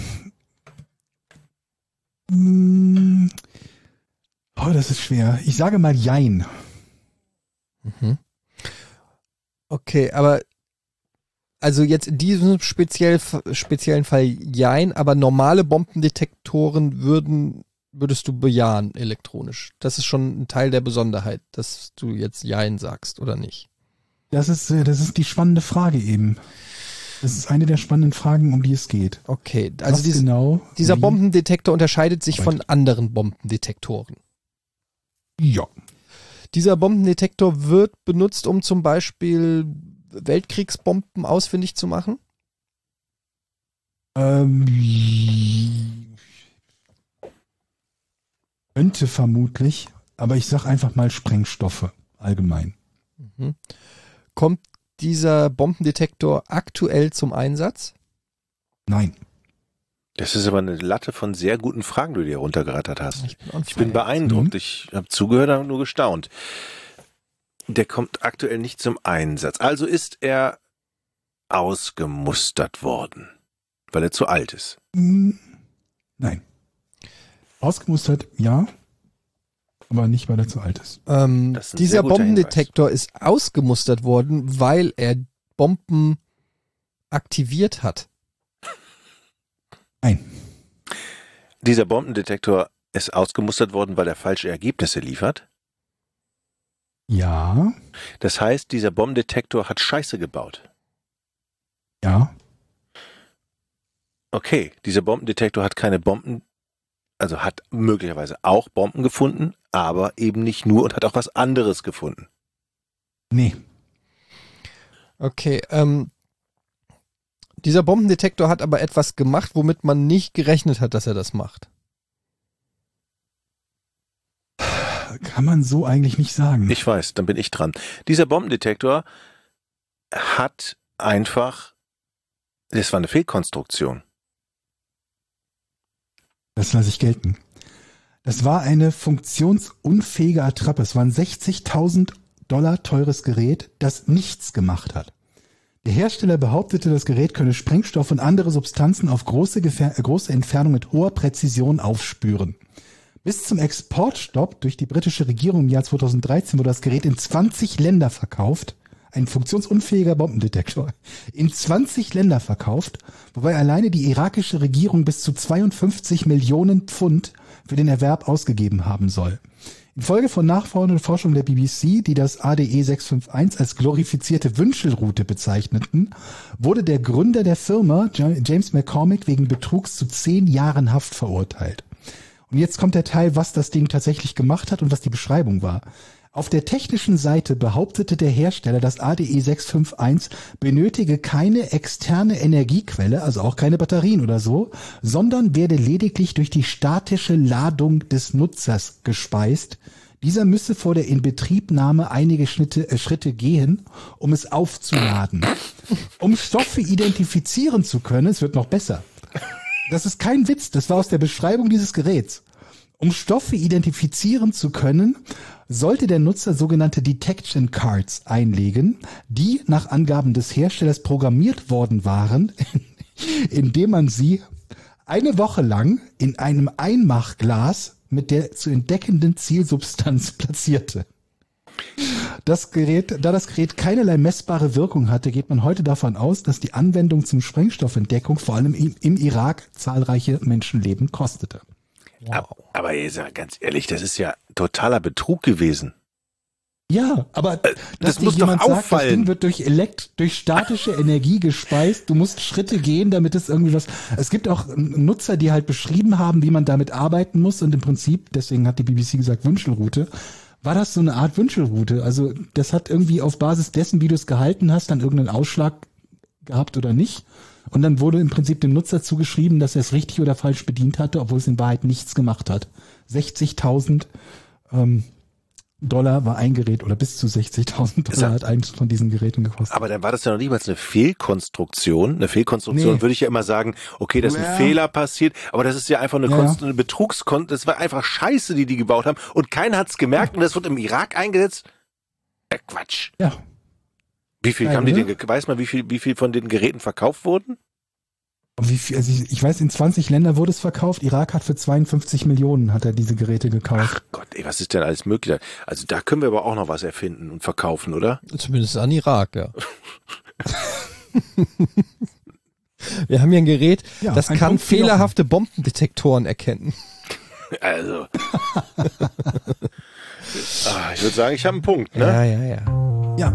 mm, oh, das ist schwer. Ich sage mal Jein. Mhm. Okay, aber also jetzt in diesem speziell, speziellen Fall Jein, aber normale Bombendetektoren würden, würdest du bejahen elektronisch. Das ist schon ein Teil der Besonderheit, dass du jetzt Jein sagst, oder nicht? Das ist, äh, das ist die spannende Frage eben. Das ist eine der spannenden Fragen, um die es geht. Okay, also Was dies, genau? dieser wie? Bombendetektor unterscheidet sich von Right. anderen Bombendetektoren. Ja. Dieser Bombendetektor wird benutzt, um zum Beispiel Weltkriegsbomben ausfindig zu machen? Ähm, könnte vermutlich, aber ich sag einfach mal Sprengstoffe allgemein. Mhm. Kommt dieser Bombendetektor aktuell zum Einsatz? Nein. Das ist aber eine Latte von sehr guten Fragen, die du dir runtergerattert hast. Ich bin, on Ich bin fire. beeindruckt. Mhm. Ich habe zugehört und nur gestaunt. Der kommt aktuell nicht zum Einsatz. Also ist er ausgemustert worden, weil er zu alt ist. Hm, Nein. Ausgemustert, ja. Aber nicht, weil er zu alt ist. Ähm, Das ist ein dieser sehr guter Bombendetektor ist ausgemustert worden, weil er Bomben aktiviert hat. Nein. Dieser Bombendetektor ist ausgemustert worden, weil er falsche Ergebnisse liefert. Ja. Das heißt, dieser Bombendetektor hat Scheiße gebaut. Ja. Okay, dieser Bombendetektor hat keine Bomben, also hat möglicherweise auch Bomben gefunden, aber eben nicht nur und hat auch was anderes gefunden. Nee. Okay, ähm, dieser Bombendetektor hat aber etwas gemacht, womit man nicht gerechnet hat, dass er das macht. Kann man so eigentlich nicht sagen. Ich weiß, dann bin ich dran. Dieser Bombendetektor hat einfach, das war eine Fehlkonstruktion. Das lasse ich gelten. Das war eine funktionsunfähige Attrappe. Es war ein sechzigtausend Dollar teures Gerät, das nichts gemacht hat. Der Hersteller behauptete, das Gerät könne Sprengstoff und andere Substanzen auf große, Gefähr- äh, große Entfernung mit hoher Präzision aufspüren. Bis zum Exportstopp durch die britische Regierung im Jahr zweitausenddreizehn wurde das Gerät in zwanzig Länder verkauft. Ein funktionsunfähiger Bombendetektor. In zwanzig Länder verkauft, wobei alleine die irakische Regierung bis zu zweiundfünfzig Millionen Pfund für den Erwerb ausgegeben haben soll. Infolge von nachfolgenden Forschungen der B B C, die das A D E sechs fünf eins als glorifizierte Wünschelrute bezeichneten, wurde der Gründer der Firma, James McCormick, wegen Betrugs zu zehn Jahren Haft verurteilt. Und jetzt kommt der Teil, was das Ding tatsächlich gemacht hat und was die Beschreibung war. Auf der technischen Seite behauptete der Hersteller, das A D E sechs fünf eins benötige keine externe Energiequelle, also auch keine Batterien oder so, sondern werde lediglich durch die statische Ladung des Nutzers gespeist. Dieser müsse vor der Inbetriebnahme einige Schritte, äh, Schritte gehen, um es aufzuladen. Um Stoffe identifizieren zu können, es wird noch besser. Das ist kein Witz, das war aus der Beschreibung dieses Geräts. Um Stoffe identifizieren zu können, sollte der Nutzer sogenannte Detection Cards einlegen, die nach Angaben des Herstellers programmiert worden waren, indem man sie eine Woche lang in einem Einmachglas mit der zu entdeckenden Zielsubstanz platzierte. Das Gerät, da das Gerät keinerlei messbare Wirkung hatte, geht man heute davon aus, dass die Anwendung zum Sprengstoffentdeckung vor allem im, im Irak zahlreiche Menschenleben kostete. Wow. Aber jetzt mal ganz ehrlich, das ist ja totaler Betrug gewesen. Ja, aber das dass dir muss doch jemand sagt, das auffallen. Ding wird durch Elekt, durch statische Energie gespeist, du musst Schritte gehen, damit es irgendwie was. Es gibt auch Nutzer, die halt beschrieben haben, wie man damit arbeiten muss und im Prinzip, deswegen hat die B B C gesagt Wünschelroute, war das so eine Art Wünschelroute. Also das hat irgendwie auf Basis dessen, wie du es gehalten hast, dann irgendeinen Ausschlag gehabt oder nicht. Und dann wurde im Prinzip dem Nutzer zugeschrieben, dass er es richtig oder falsch bedient hatte, obwohl es in Wahrheit nichts gemacht hat. sechzigtausend ähm, Dollar war ein Gerät oder bis zu sechzigtausend Dollar hat eins von diesen Geräten gekostet. Aber dann war das ja noch niemals eine Fehlkonstruktion. Eine Fehlkonstruktion Nee. würde ich ja immer sagen, okay, da ist ein Ja. Fehler passiert, aber das ist ja einfach eine, Ja, Konst- ja. eine Betrugskon, das war einfach Scheiße, die die gebaut haben und keiner hat's gemerkt und das wird im Irak eingesetzt. Äh, Quatsch. Ja. Wie viel Geil, haben die oder? denn, ge- weiß man, wie viel, wie viel von den Geräten verkauft wurden? Und wie viel, also ich, ich weiß, in zwanzig Länder wurde es verkauft. Irak hat für zweiundfünfzig Millionen hat er diese Geräte gekauft. Ach Gott, ey, was ist denn alles möglich? Also da können wir aber auch noch was erfinden und verkaufen, oder? Zumindest an Irak, ja. Wir haben hier ein Gerät, Ja, das ein kann Punkt für Jochen. fehlerhafte Bombendetektoren erkennen. Also. ah, ich würde sagen, ich habe einen Punkt, ne? Ja, ja, ja. Ja.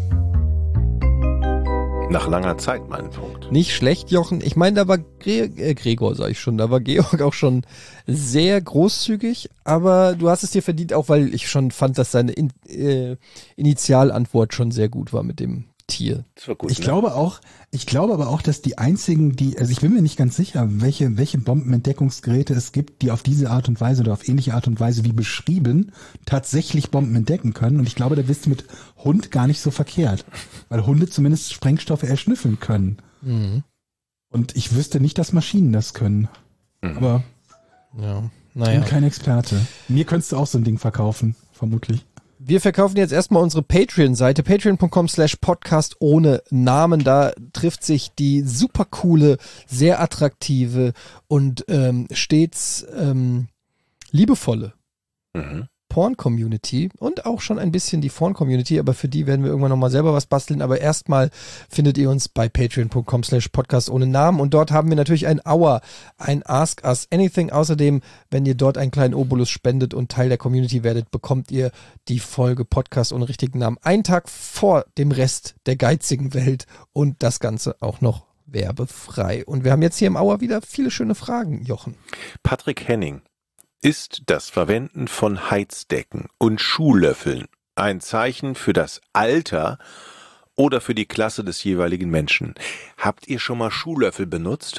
Nach langer Zeit meinen Punkt. Nicht schlecht, Jochen. Ich meine, da war Gre äh, Gregor, sag ich schon, da war Georg auch schon sehr großzügig, aber du hast es dir verdient, auch weil ich schon fand, dass seine In äh, Initialantwort schon sehr gut war mit dem Tier. Das war gut, Ich ne? glaube auch, ich glaube aber auch, dass die einzigen, die, also ich bin mir nicht ganz sicher, welche, welche Bombenentdeckungsgeräte es gibt, die auf diese Art und Weise oder auf ähnliche Art und Weise wie beschrieben tatsächlich Bomben entdecken können. Und ich glaube, da bist du mit Hund gar nicht so verkehrt, weil Hunde zumindest Sprengstoffe erschnüffeln können. Mhm. Und ich wüsste nicht, dass Maschinen das können. Mhm. Aber Ja, ich naja. bin kein Experte. Mir könntest du auch so ein Ding verkaufen, vermutlich. Wir verkaufen jetzt erstmal unsere Patreon-Seite, patreon punkt com slash podcast ohne Namen. Da trifft sich die super coole, sehr attraktive und ähm, stets ähm, liebevolle Mhm. Porn-Community und auch schon ein bisschen die Porn-Community, aber für die werden wir irgendwann nochmal selber was basteln. Aber erstmal findet ihr uns bei patreon punkt com slash podcast ohne Namen und dort haben wir natürlich ein Hour, ein Ask Us Anything. Außerdem, wenn ihr dort einen kleinen Obolus spendet und Teil der Community werdet, bekommt ihr die Folge Podcast ohne richtigen Namen einen Tag vor dem Rest der geizigen Welt und das Ganze auch noch werbefrei. Und wir haben jetzt hier im Hour wieder viele schöne Fragen, Jochen. Patrick Henning. Ist das Verwenden von Heizdecken und Schuhlöffeln ein Zeichen für das Alter oder für die Klasse des jeweiligen Menschen? Habt ihr schon mal Schuhlöffel benutzt?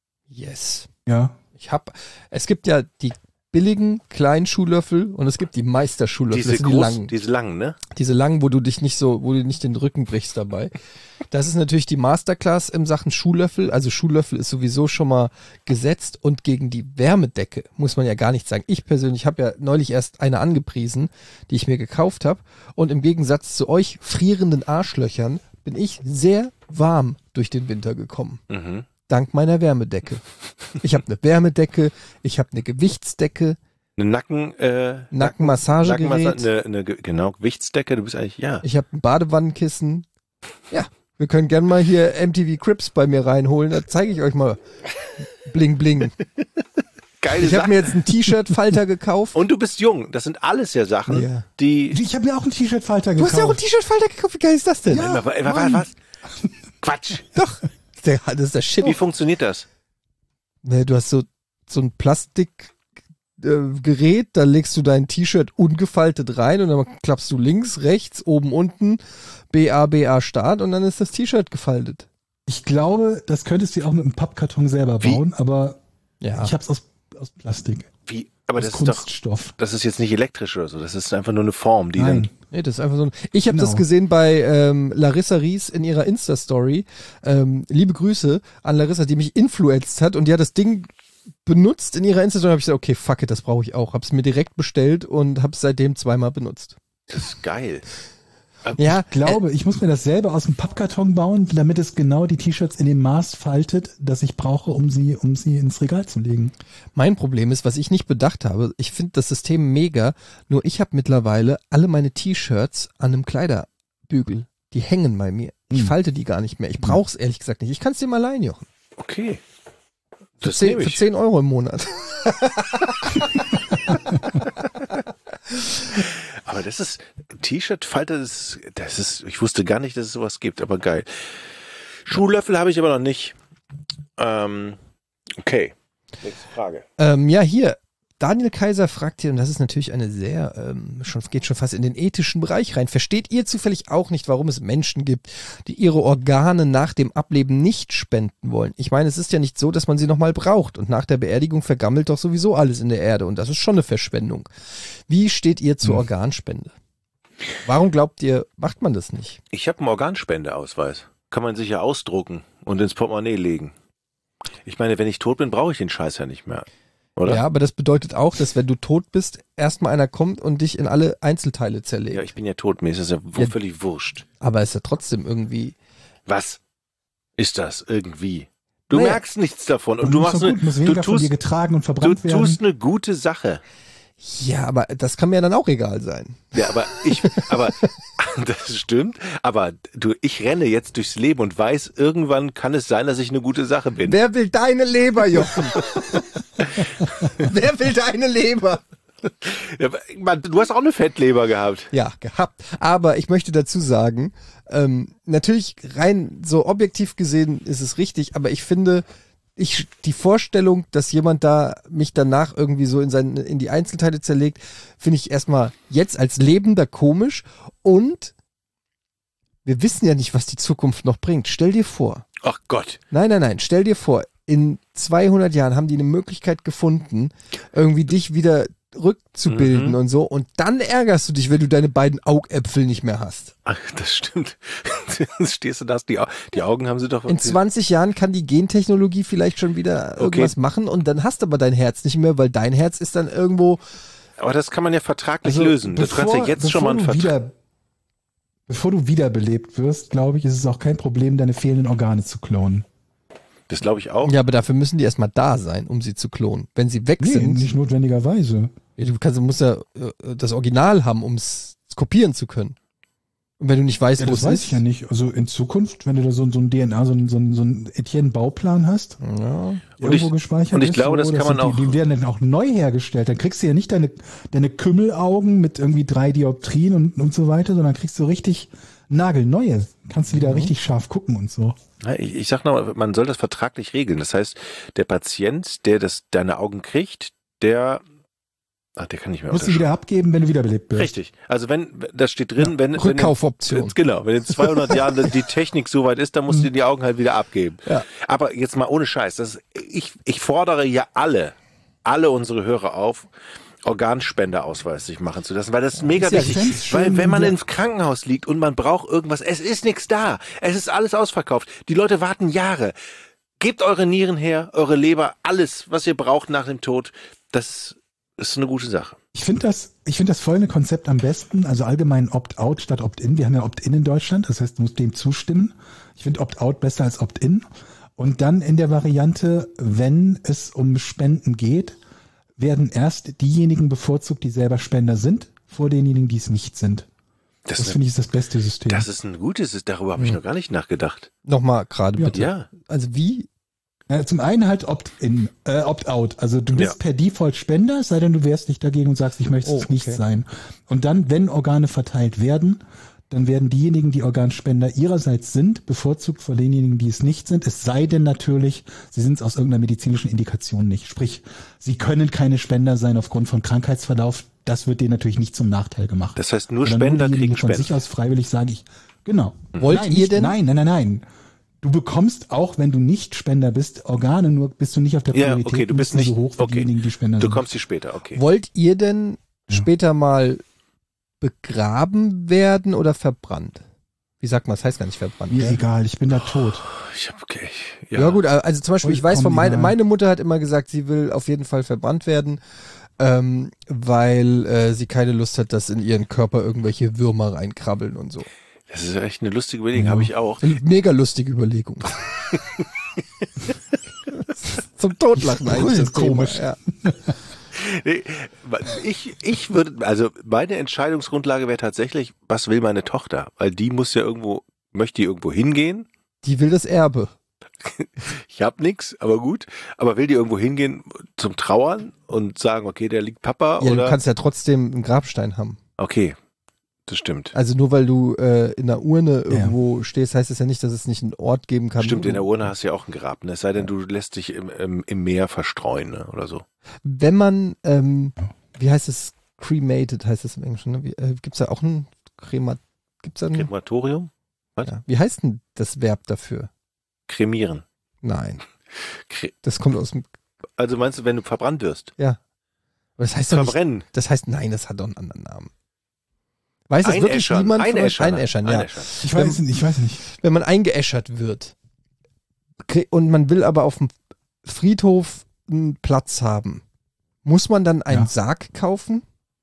Yes. Ja. Ich hab, es gibt ja die billigen kleinen Schuhlöffel und es gibt die Meisterschuhlöffel, Diese das sind die großen, langen. diese langen, ne? Diese langen, wo du dich nicht so, wo du nicht den Rücken brichst dabei. Das ist natürlich die Masterclass im Sachen Schuhlöffel. Also Schuhlöffel ist sowieso schon mal gesetzt und gegen die Wärmedecke muss man ja gar nichts sagen. Ich persönlich habe ja neulich erst eine angepriesen, die ich mir gekauft habe und im Gegensatz zu euch frierenden Arschlöchern bin ich sehr warm durch den Winter gekommen. Mhm. Dank meiner Wärmedecke. Ich habe eine Wärmedecke, ich habe eine Gewichtsdecke, Eine Nacken, äh, Nackenmassagegerät. Nackenmassa- eine, eine, Ge- genau, Gewichtsdecke, du bist eigentlich, ja. Ich habe ein Badewannenkissen. Ja, wir können gerne mal hier M T V Crips bei mir reinholen. Da zeige ich euch mal. Bling, bling. Geile Ich habe Sache. mir jetzt einen T-Shirt-Falter gekauft. Und du bist jung. Das sind alles ja Sachen, Ja. die... Ich habe mir auch einen T-Shirt-Falter Du gekauft. hast ja auch einen T-Shirt-Falter gekauft. Wie geil ist das denn? Ja. was, was, Mann. was? Quatsch. Doch. Der- Das ist der Shit. Wie funktioniert das? Ne, du hast so, so ein Plastikgerät, da legst du dein T-Shirt ungefaltet rein und dann klappst du links, rechts, oben, unten, B A B A Start und dann ist das T-Shirt gefaltet. Ich glaube, das könntest du auch mit einem Pappkarton selber Wie? bauen, aber Ja. ich hab's aus, aus Plastik. Wie? Aber aus das ist doch, Kunststoff. das ist jetzt nicht elektrisch oder so. Das ist einfach nur eine Form, die Nein. dann... Nee, das ist einfach so ein. Ich habe Genau. das gesehen bei ähm, Larissa Ries in ihrer Insta-Story. Ähm, liebe Grüße an Larissa, die mich influenced hat und die hat das Ding benutzt in ihrer Insta-Story. Habe ich gesagt, okay, fuck it, das brauche ich auch. Hab's mir direkt bestellt und hab's seitdem zweimal benutzt. Das ist geil. Ja, Ich glaube, ich muss mir das selber aus dem Pappkarton bauen, damit es genau die T-Shirts in dem Maß faltet, das ich brauche, um sie, um sie ins Regal zu legen. Mein Problem ist, was ich nicht bedacht habe, ich finde das System mega, nur ich habe mittlerweile alle meine T-Shirts an einem Kleiderbügel. Die hängen bei mir. Ich Hm. falte die gar nicht mehr. Ich brauche es ehrlich gesagt nicht. Ich kann es dir mal leihen, Jochen. Okay. Für Das zehn, nehme für ich. zehn Euro im Monat. Aber das ist, T-Shirt-Falter, das, das ist, ich wusste gar nicht, dass es sowas gibt, aber geil. Schuhlöffel habe ich aber noch nicht. Ähm, okay. Nächste Frage. Ähm, ja, hier. Daniel Kaiser fragt hier, und das ist natürlich eine sehr, ähm, schon, geht schon fast in den ethischen Bereich rein. Versteht ihr zufällig auch nicht, warum es Menschen gibt, die ihre Organe nach dem Ableben nicht spenden wollen? Ich meine, es ist ja nicht so, dass man sie nochmal braucht und nach der Beerdigung vergammelt doch sowieso alles in der Erde und das ist schon eine Verschwendung. Wie steht ihr zur Hm. Organspende? Warum glaubt ihr, macht man das nicht? Ich habe einen Organspendeausweis. Kann man sich ja ausdrucken und ins Portemonnaie legen. Ich meine, wenn ich tot bin, brauche ich den Scheiß ja nicht mehr. Oder? Ja, aber das bedeutet auch, dass wenn du tot bist, erstmal einer kommt und dich in alle Einzelteile zerlegt. Ja, ich bin ja tot, mir ist das ja, w- Ja. völlig wurscht. Aber ist ja trotzdem irgendwie. Was ist das irgendwie? Du Naja. merkst nichts davon und Und du muss machst so eine, gut, muss du weniger von dir tust, getragen und du verbrannt werden. tust eine gute Sache. Ja, aber das kann mir ja dann auch egal sein. Ja, aber ich, aber das stimmt. Aber du, ich renne jetzt durchs Leben und weiß, irgendwann kann es sein, dass ich eine gute Sache bin. Wer will deine Leber, Jochen? Wer will deine Leber? Ja, aber, Mann, du hast auch eine Fettleber gehabt. Ja, gehabt. Aber ich möchte dazu sagen, ähm, natürlich rein so objektiv gesehen ist es richtig, aber ich finde, ich, die Vorstellung, dass jemand da mich danach irgendwie so in, seine, in die Einzelteile zerlegt, finde ich erstmal jetzt als Lebender komisch und wir wissen ja nicht, was die Zukunft noch bringt. Stell dir vor, Ach Gott. nein, nein, nein, stell dir vor, in zweihundert Jahren haben die eine Möglichkeit gefunden, irgendwie dich wieder rückzubilden Mhm. und so und dann ärgerst du dich, wenn du deine beiden Augäpfel nicht mehr hast. Ach, das stimmt. Stehst du da, die, Au- die Augen haben sie doch. In zwanzig Jahren kann die Gentechnologie vielleicht schon wieder irgendwas Okay. machen und dann hast du aber dein Herz nicht mehr, weil dein Herz ist dann irgendwo. Aber das kann man ja vertraglich Also, lösen. Das kannst du ja jetzt schon mal einen bevor du Vertrag. wieder, bevor du wiederbelebt wirst, glaube ich, ist es auch kein Problem, deine fehlenden Organe zu klonen. Das glaube ich auch. Ja, aber dafür müssen die erstmal da sein, um sie zu klonen. Wenn sie weg Nee, sind, nicht notwendigerweise. ja, du kannst, du musst ja äh, das Original haben, um es kopieren zu können. Und wenn du nicht weißt, Ja, wo das es weiß ist. ich ja nicht. Also in Zukunft, wenn du da so, so ein D N A, so ein, so ein, so ein Etienne-Bauplan hast, Ja. irgendwo ich- gespeichert und ich ist, glaube, das so, kann sind man die, die werden dann auch neu hergestellt. Dann kriegst du ja nicht deine, deine Kümmelaugen mit irgendwie drei Dioptrien und, und so weiter, sondern kriegst du richtig nagelneue. Kannst du wieder Mhm. richtig scharf gucken und so. Ja, Ich, ich sag noch, man soll das vertraglich regeln. Das heißt, der Patient, der das deine Augen kriegt, der, ach, der kann nicht mehr Musst du wieder abgeben, wenn du wiederbelebt bist. Richtig. Also wenn, das steht drin, wenn, wenn Rückkaufoption. in, genau, wenn in zweihundert Jahren die Technik so weit ist, dann musst du dir die Augen halt wieder abgeben. Ja. Aber jetzt mal ohne Scheiß, das ist, ich, ich fordere ja alle, alle unsere Hörer auf, Organspendeausweis sich machen zu lassen, weil das ist mega Ist ja wichtig. ganz schön, Weil wenn man ja. ins Krankenhaus liegt und man braucht irgendwas, es ist nichts da. Es ist alles ausverkauft. Die Leute warten Jahre. Gebt eure Nieren her, eure Leber, alles, was ihr braucht nach dem Tod. Das ist eine gute Sache. Ich finde das, ich finde das folgende Konzept am besten, also allgemein Opt-out statt Opt-in. Wir haben ja Opt-in in Deutschland, das heißt, du musst dem zustimmen. Ich finde Opt-out besser als Opt-in. Und dann in der Variante, wenn es um Spenden geht, werden erst diejenigen bevorzugt, die selber Spender sind, vor denjenigen, die es nicht sind. Das, Das ist, finde ich ist das beste System. das ist ein gutes, darüber habe ich noch gar nicht nachgedacht. Nochmal gerade Ja. bitte. Ja. Also wie? Ja, zum einen halt Opt-in, äh, Opt-out. Also du bist Ja. per Default Spender, es sei denn, du wehrst dich dagegen und sagst, ich möchte Oh, es nicht okay. sein. Und dann, wenn Organe verteilt werden, dann werden diejenigen, die Organspender ihrerseits sind, bevorzugt vor denjenigen, die es nicht sind. Es sei denn natürlich, sie sind es aus irgendeiner medizinischen Indikation nicht. Sprich, sie können keine Spender sein aufgrund von Krankheitsverlauf. Das wird denen natürlich nicht zum Nachteil gemacht. Das heißt, nur Sondern Spender diejenigen kriegen von Spenden. sich aus freiwillig sage ich, genau. Wollt nein, ihr nicht, denn- Nein, nein, nein, nein. Du bekommst auch, wenn du nicht Spender bist, Organe, nur bist du nicht auf der Ja, Priorität okay, du bist nicht so hoch wie okay. diejenigen, die Spender Du sind. kommst hier später, okay. Wollt ihr denn Ja. später mal begraben werden oder verbrannt? Wie sagt man, das heißt gar nicht verbrannt. Mir ne? egal, ich bin da tot. Ich hab, okay. Ja. gut, also zum Beispiel, ich weiß von Vollkommen meine, egal. meine Mutter hat immer gesagt, sie will auf jeden Fall verbrannt werden. ähm, weil äh, sie keine Lust hat, dass in ihren Körper irgendwelche Würmer reinkrabbeln und so. Das ist echt eine lustige Überlegung, habe ich auch. Mega lustige Überlegung. Zum Totlachen eigentlich. Das komisch. Ja. Nee, Ich, ich würde, also meine Entscheidungsgrundlage wäre tatsächlich, was will meine Tochter? Weil die muss ja irgendwo, möchte die irgendwo hingehen? Die will das Erbe. Ich hab nix, aber gut. Aber will die irgendwo hingehen zum Trauern und sagen, okay, der liegt Papa? Ja, oder? du kannst ja trotzdem einen Grabstein haben. Okay, das stimmt. Also nur weil du äh, in einer Urne irgendwo stehst, heißt es ja nicht, dass es nicht einen Ort geben kann. Stimmt, wo in der du- Urne hast du ja auch ein Grab, ne? Es sei denn, du lässt dich im, im, im Meer verstreuen, ne? Oder so. Wenn man, ähm, wie heißt es, cremated heißt es im Englischen, ne? Wie, äh, gibt's da auch ein Kremat, gibt's da ein, Krematorium? Was? ja. Wie heißt denn das Verb dafür? Kremieren. Nein, Kre das kommt aus dem, also meinst du, wenn du verbrannt wirst? aber das heißt doch nicht, Verbrennen. das heißt, nein, das hat doch einen anderen Namen. Weiß es wirklich Einäschern. niemand von euch? Einäschern. Einäschern, ja. Einäschern. Ich weiß es nicht, ich weiß nicht. Wenn man eingeäschert wird krie- und man will aber auf dem Friedhof einen Platz haben, muss man dann einen Ja. Sarg kaufen?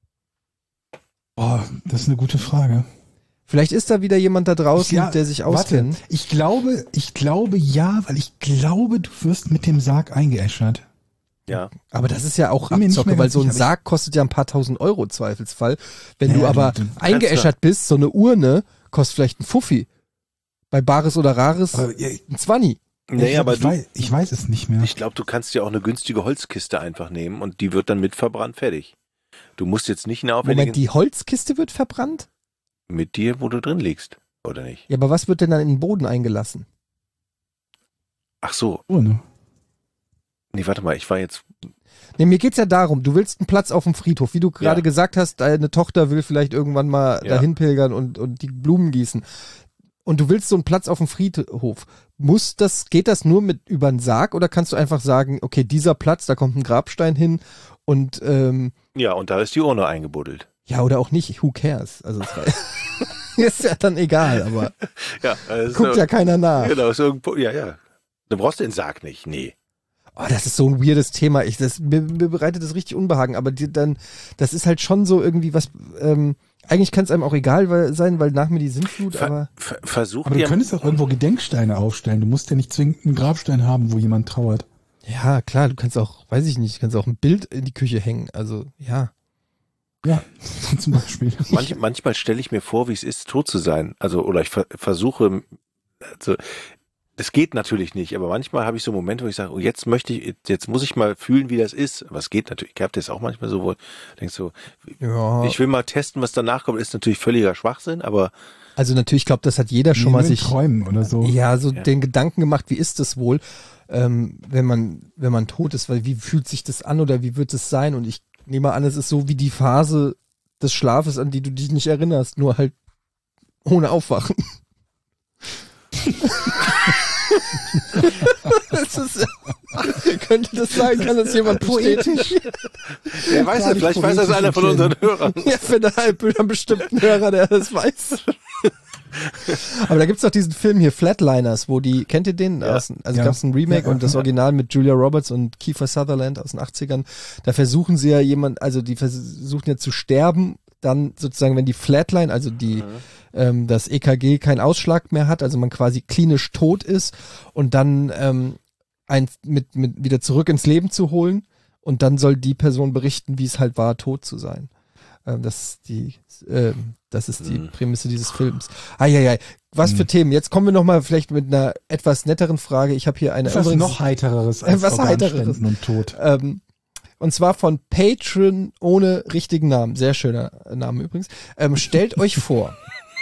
Oh, das ist eine gute Frage. Vielleicht ist da wieder jemand da draußen, Ja, der sich Warte, auskennt. ich glaube, ich glaube ja, weil ich glaube, du wirst mit dem Sarg eingeäschert. Ja. Aber das ist ja auch Bin mir nicht Abzocke, mehr weil ganz so ein sicher, aber Sarg kostet ja ein paar tausend Euro im Zweifelsfall. Wenn Ja, du ja, aber du- du eingeäschert bist, so eine Urne kostet vielleicht ein Fuffi. Bei Bares oder Rares Aber, ja, ein Zwanni. Nee, ich, aber ich, du, weiß, ich weiß es nicht mehr. ich glaube, du kannst ja auch eine günstige Holzkiste einfach nehmen und die wird dann mit verbrannt fertig. Du musst jetzt nicht eine aufwendige Moment, die Holzkiste wird verbrannt? mit dir, wo du drin liegst, oder nicht? Ja, aber was wird denn dann in den Boden eingelassen? Ach so. Urne. Nee, warte mal, ich war jetzt. Nee, mir geht's ja darum, du willst einen Platz auf dem Friedhof. Wie du gerade Ja. gesagt hast, deine Tochter will vielleicht irgendwann mal Ja. dahin pilgern und, und die Blumen gießen. Und du willst so einen Platz auf dem Friedhof. Muss das, geht das nur mit über einen Sarg oder kannst du einfach sagen, okay, dieser Platz, da kommt ein Grabstein hin und ähm, Ja, und da ist die Urne eingebuddelt. ja, oder auch nicht, who cares? Also es war, ist ja dann egal, aber Ja, also guckt ja keiner nach. Genau, ist irgendwo, ja, ja. Du brauchst den Sarg nicht, nee. Oh, das ist so ein weirdes Thema. Ich, das, mir, mir bereitet das richtig Unbehagen, aber die, dann, das ist halt schon so irgendwie was, ähm, eigentlich kann es einem auch egal weil, sein, weil nach mir die Sintflut, Ver, aber ver, versuch Aber du dir. könntest auch irgendwo Gedenksteine aufstellen. Du musst ja nicht zwingend einen Grabstein haben, wo jemand trauert. ja, klar, du kannst auch, weiß ich nicht, kannst auch ein Bild in die Küche hängen, also, ja. Ja, zum Beispiel. Manch, manchmal stelle ich mir vor, wie es ist, tot zu sein. Also, oder ich ver, versuche, also, es geht natürlich nicht, aber manchmal habe ich so Momente, wo ich sage, oh, jetzt möchte ich, jetzt muss ich mal fühlen, wie das ist. Aber es geht natürlich. Ich habe das auch manchmal so, wo denkst so, Ja, ich will mal testen, was danach kommt. Ist natürlich völliger Schwachsinn, aber also natürlich, ich glaube, das hat jeder schon Nee, mal nur in sich, Träumen oder so. ja, so Ja. den Gedanken gemacht, wie ist das wohl, ähm, wenn man, wenn man tot ist, weil wie fühlt sich das an oder wie wird es sein? Und ich nehme an, es ist so wie die Phase des Schlafes, an die du dich nicht erinnerst, nur halt ohne Aufwachen. das ist, könnte das sein? Kann das jemand poetisch? wer weiß das, vielleicht weiß das einer von unseren Hörern. Ja, für einen einen bestimmten Hörer, der das weiß. Aber da gibt's doch diesen Film hier, Flatliners, wo die, kennt ihr den? Ja. Aus, also Ja. gab's ein Remake Ja, ja, und das ja. Original mit Julia Roberts und Kiefer Sutherland aus den achtzigern. Da versuchen sie ja jemand, also die versuchen ja zu sterben, dann sozusagen, wenn die Flatline, also die, ähm, das E K G keinen Ausschlag mehr hat, also man quasi klinisch tot ist und dann ähm, ein, mit, mit wieder zurück ins Leben zu holen und dann soll die Person berichten, wie es halt war, tot zu sein. Ähm, das ist die, ähm, das ist die Mhm. Prämisse dieses Films. Eieiei, was für Themen. Jetzt kommen wir nochmal vielleicht mit einer etwas netteren Frage. Ich habe hier eine Etwas übrigens- noch heitereres als Was Organspenden Heitereres. und Tod. ähm, und zwar von Patron ohne richtigen Namen. Sehr schöner Name übrigens. Ähm, stellt euch vor,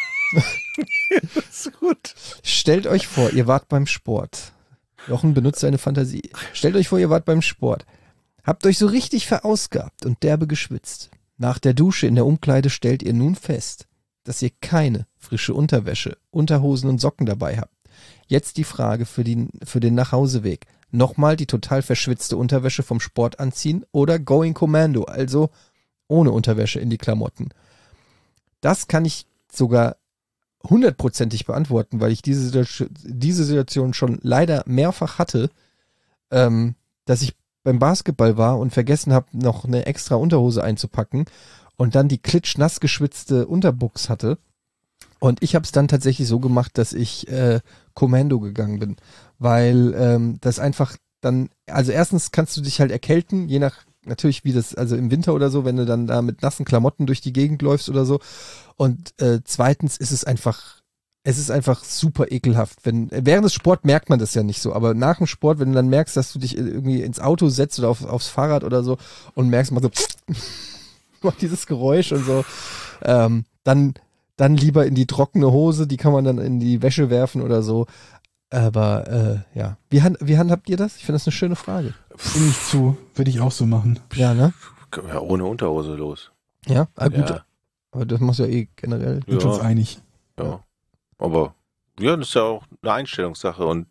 ist gut. stellt euch vor, ihr wart beim Sport. Jochen benutzt seine Fantasie. Stellt euch vor, ihr wart beim Sport. Habt euch so richtig verausgabt und derbe geschwitzt. Nach der Dusche in der Umkleide stellt ihr nun fest, dass ihr keine frische Unterwäsche, Unterhosen und Socken dabei habt. Jetzt die Frage für, die, für den Nachhauseweg. Nochmal die total verschwitzte Unterwäsche vom Sport anziehen oder Going Commando, also ohne Unterwäsche in die Klamotten. Das kann ich sogar hundertprozentig beantworten, weil ich diese, Situ- diese Situation schon leider mehrfach hatte, ähm, dass ich beim Basketball war und vergessen habe, noch eine extra Unterhose einzupacken und dann die klitschnass geschwitzte Unterbuchs hatte. Und ich habe es dann tatsächlich so gemacht, dass ich äh, Kommando gegangen bin, weil ähm, das einfach dann, also erstens kannst du dich halt erkälten, je nach, natürlich wie das, also im Winter oder so, wenn du dann da mit nassen Klamotten durch die Gegend läufst oder so. Und äh, zweitens ist es einfach, es ist einfach super ekelhaft. Wenn, während des Sport merkt man das ja nicht so, aber nach dem Sport, wenn du dann merkst, dass du dich irgendwie ins Auto setzt oder auf, aufs Fahrrad oder so und merkst mal so, macht dieses Geräusch und so, ähm, dann Dann lieber in die trockene Hose, die kann man dann in die Wäsche werfen oder so. Aber äh, ja, wie, hand, wie handhabt ihr das? Ich finde das eine schöne Frage. Stimme ich zu, würde ich auch so machen. Ja, ne? Ja, ohne Unterhose los. Ja, ah, gut. Ja. Aber das machst du ja eh generell. Sind Ja. uns einig. Ja. Aber ja, das ist ja auch eine Einstellungssache. Und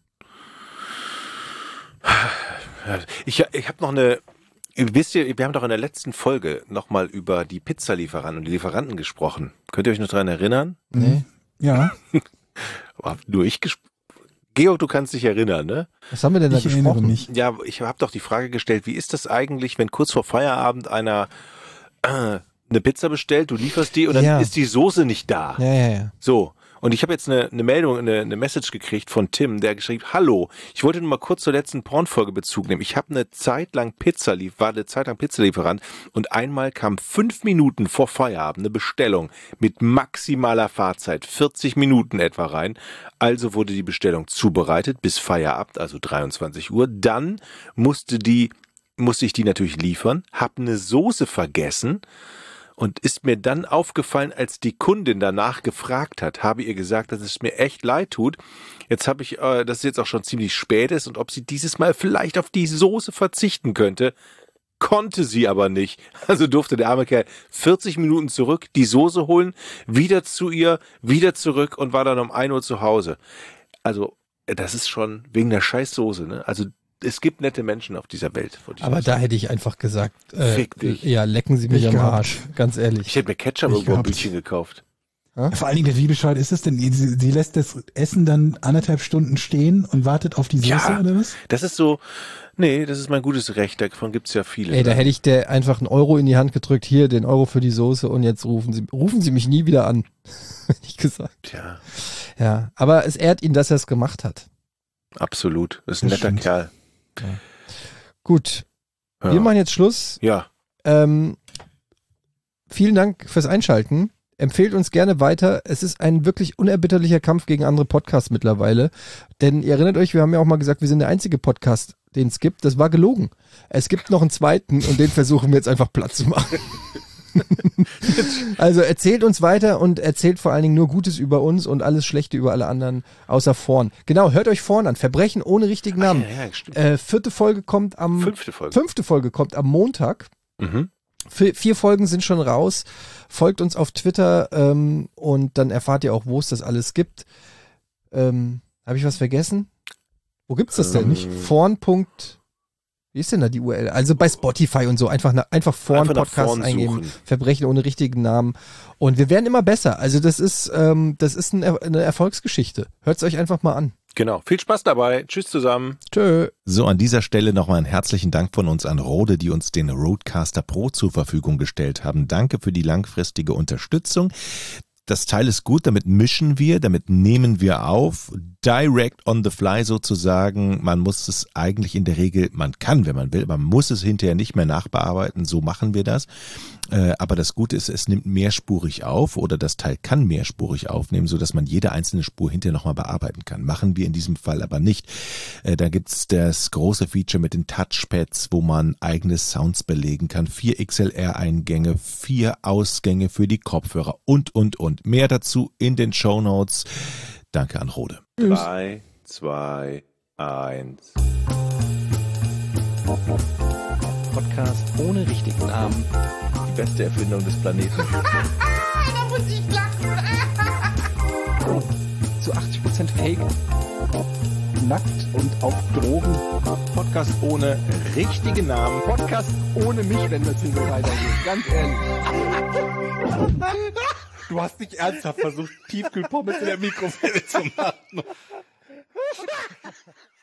ich, ich habe noch eine, wisst ihr, wir haben doch in der letzten Folge nochmal über die Pizzalieferanten und die Lieferanten gesprochen. Könnt ihr euch noch daran erinnern? Nee. Ja, Hab nur ich gesprochen. Georg, du kannst dich erinnern, ne? Was haben wir denn da ich erinnere gesprochen? mich. Ja, ich habe doch die Frage gestellt, wie ist das eigentlich, wenn kurz vor Feierabend einer äh, eine Pizza bestellt, du lieferst die und dann Ja. ist die Soße nicht da. Ja, ja, ja. So. Und ich habe jetzt eine, eine Meldung, eine, eine Message gekriegt von Tim, der geschrieben, hallo, ich wollte nur mal kurz zur letzten Pornfolge Bezug nehmen. Ich habe eine Zeit lang Pizza lief, war eine Zeit lang Pizzalieferant und einmal kam fünf Minuten vor Feierabend eine Bestellung mit maximaler Fahrzeit, vierzig Minuten etwa rein. Also wurde die Bestellung zubereitet bis Feierabend, also dreiundzwanzig Uhr. Dann musste die, musste ich die natürlich liefern, habe eine Soße vergessen. Und ist mir dann aufgefallen, als die Kundin danach gefragt hat, habe ihr gesagt, dass es mir echt leid tut. Jetzt habe ich, äh, dass es jetzt auch schon ziemlich spät ist und ob sie dieses Mal vielleicht auf die Soße verzichten könnte. Konnte sie aber nicht. Also durfte der arme Kerl vierzig Minuten zurück, die Soße holen, wieder zu ihr, wieder zurück und war dann um ein Uhr zu Hause. Also das ist schon wegen der Scheißsoße, ne? Also es gibt nette Menschen auf dieser Welt. wollte ich Aber mal da sagen. hätte ich einfach gesagt, äh, Fick dich. ja, lecken Sie mich Nicht am gehabt. Arsch, ganz ehrlich. Ich hätte mir Ketchup Nicht irgendwo ein gehabt. Bütchen gekauft. Vor allen Dingen, wie bescheuert ist es denn? Sie, sie lässt das Essen dann anderthalb Stunden stehen und wartet auf die Soße Ja. oder was? Das ist so, nee, das ist mein gutes Recht, davon gibt's ja viele. Ey, da ne? hätte ich der einfach einen Euro in die Hand gedrückt, hier, den Euro für die Soße und jetzt rufen Sie, rufen Sie mich nie wieder an. Hätte ich gesagt. Tja, Ja, aber es ehrt ihn, dass er es gemacht hat. absolut. Das ist ein Das netter stimmt. Kerl. Gut, Ja. wir machen jetzt Schluss. ja. Ähm, vielen Dank fürs Einschalten. Empfehlt uns gerne weiter. Es ist ein wirklich unerbitterlicher Kampf gegen andere Podcasts mittlerweile. Denn ihr erinnert euch, wir haben ja auch mal gesagt, wir sind der einzige Podcast, den es gibt. Das war gelogen. Es gibt noch einen zweiten und den versuchen wir jetzt einfach platt zu machen. Also erzählt uns weiter und erzählt vor allen Dingen nur Gutes über uns und alles Schlechte über alle anderen, außer Vorn. Genau, hört euch Vorn an. Verbrechen ohne richtigen Namen. Ja, ja, stimmt. Äh, vierte Folge kommt am Fünfte Folge. fünfte Folge kommt am Montag. Mhm. Vier, vier Folgen sind schon raus. Folgt uns auf Twitter ähm, und dann erfahrt ihr auch, wo es das alles gibt. Ähm, Habe ich was vergessen? Wo gibt's das denn Ähm, nicht? Vorn. Wie ist denn da die U R L? Also bei Spotify und so. Einfach, na- einfach Vorn Einfach nach Podcast vorn eingeben. suchen. Verbrechen ohne richtigen Namen. Und wir werden immer besser. Also das ist, ähm, das ist ein, Er- eine Erfolgsgeschichte. Hört's euch einfach mal an. Genau. Viel Spaß dabei. Tschüss zusammen. Tschö. So, an dieser Stelle nochmal einen herzlichen Dank von uns an Rode, die uns den Rodecaster Pro zur Verfügung gestellt haben. Danke für die langfristige Unterstützung. Das Teil ist gut, damit mischen wir, damit nehmen wir auf, direct on the fly sozusagen. Man muss es eigentlich in der Regel, man kann, wenn man will, man muss es hinterher nicht mehr nachbearbeiten, so machen wir das. Äh, aber das Gute ist, es nimmt mehrspurig auf oder das Teil kann mehrspurig aufnehmen, sodass man jede einzelne Spur hinterher nochmal bearbeiten kann. Machen wir in diesem Fall aber nicht. Äh, da gibt's das große Feature mit den Touchpads, wo man eigene Sounds belegen kann. Vier X L R-Eingänge, vier Ausgänge für die Kopfhörer und, und, und. Mehr dazu in den Shownotes. Danke an Rode. Drei, zwei, eins. Podcast ohne richtigen Namen. Die beste Erfindung des Planeten. Da muss ich lachen. Zu achtzig Prozent Fake. Nackt und auf Drogen. Podcast ohne richtigen Namen. Podcast ohne mich, wenn das hier so weitergeht. Ganz ehrlich. Du hast nicht ernsthaft versucht, Tiefkühlpommes in der Mikrowelle zu machen.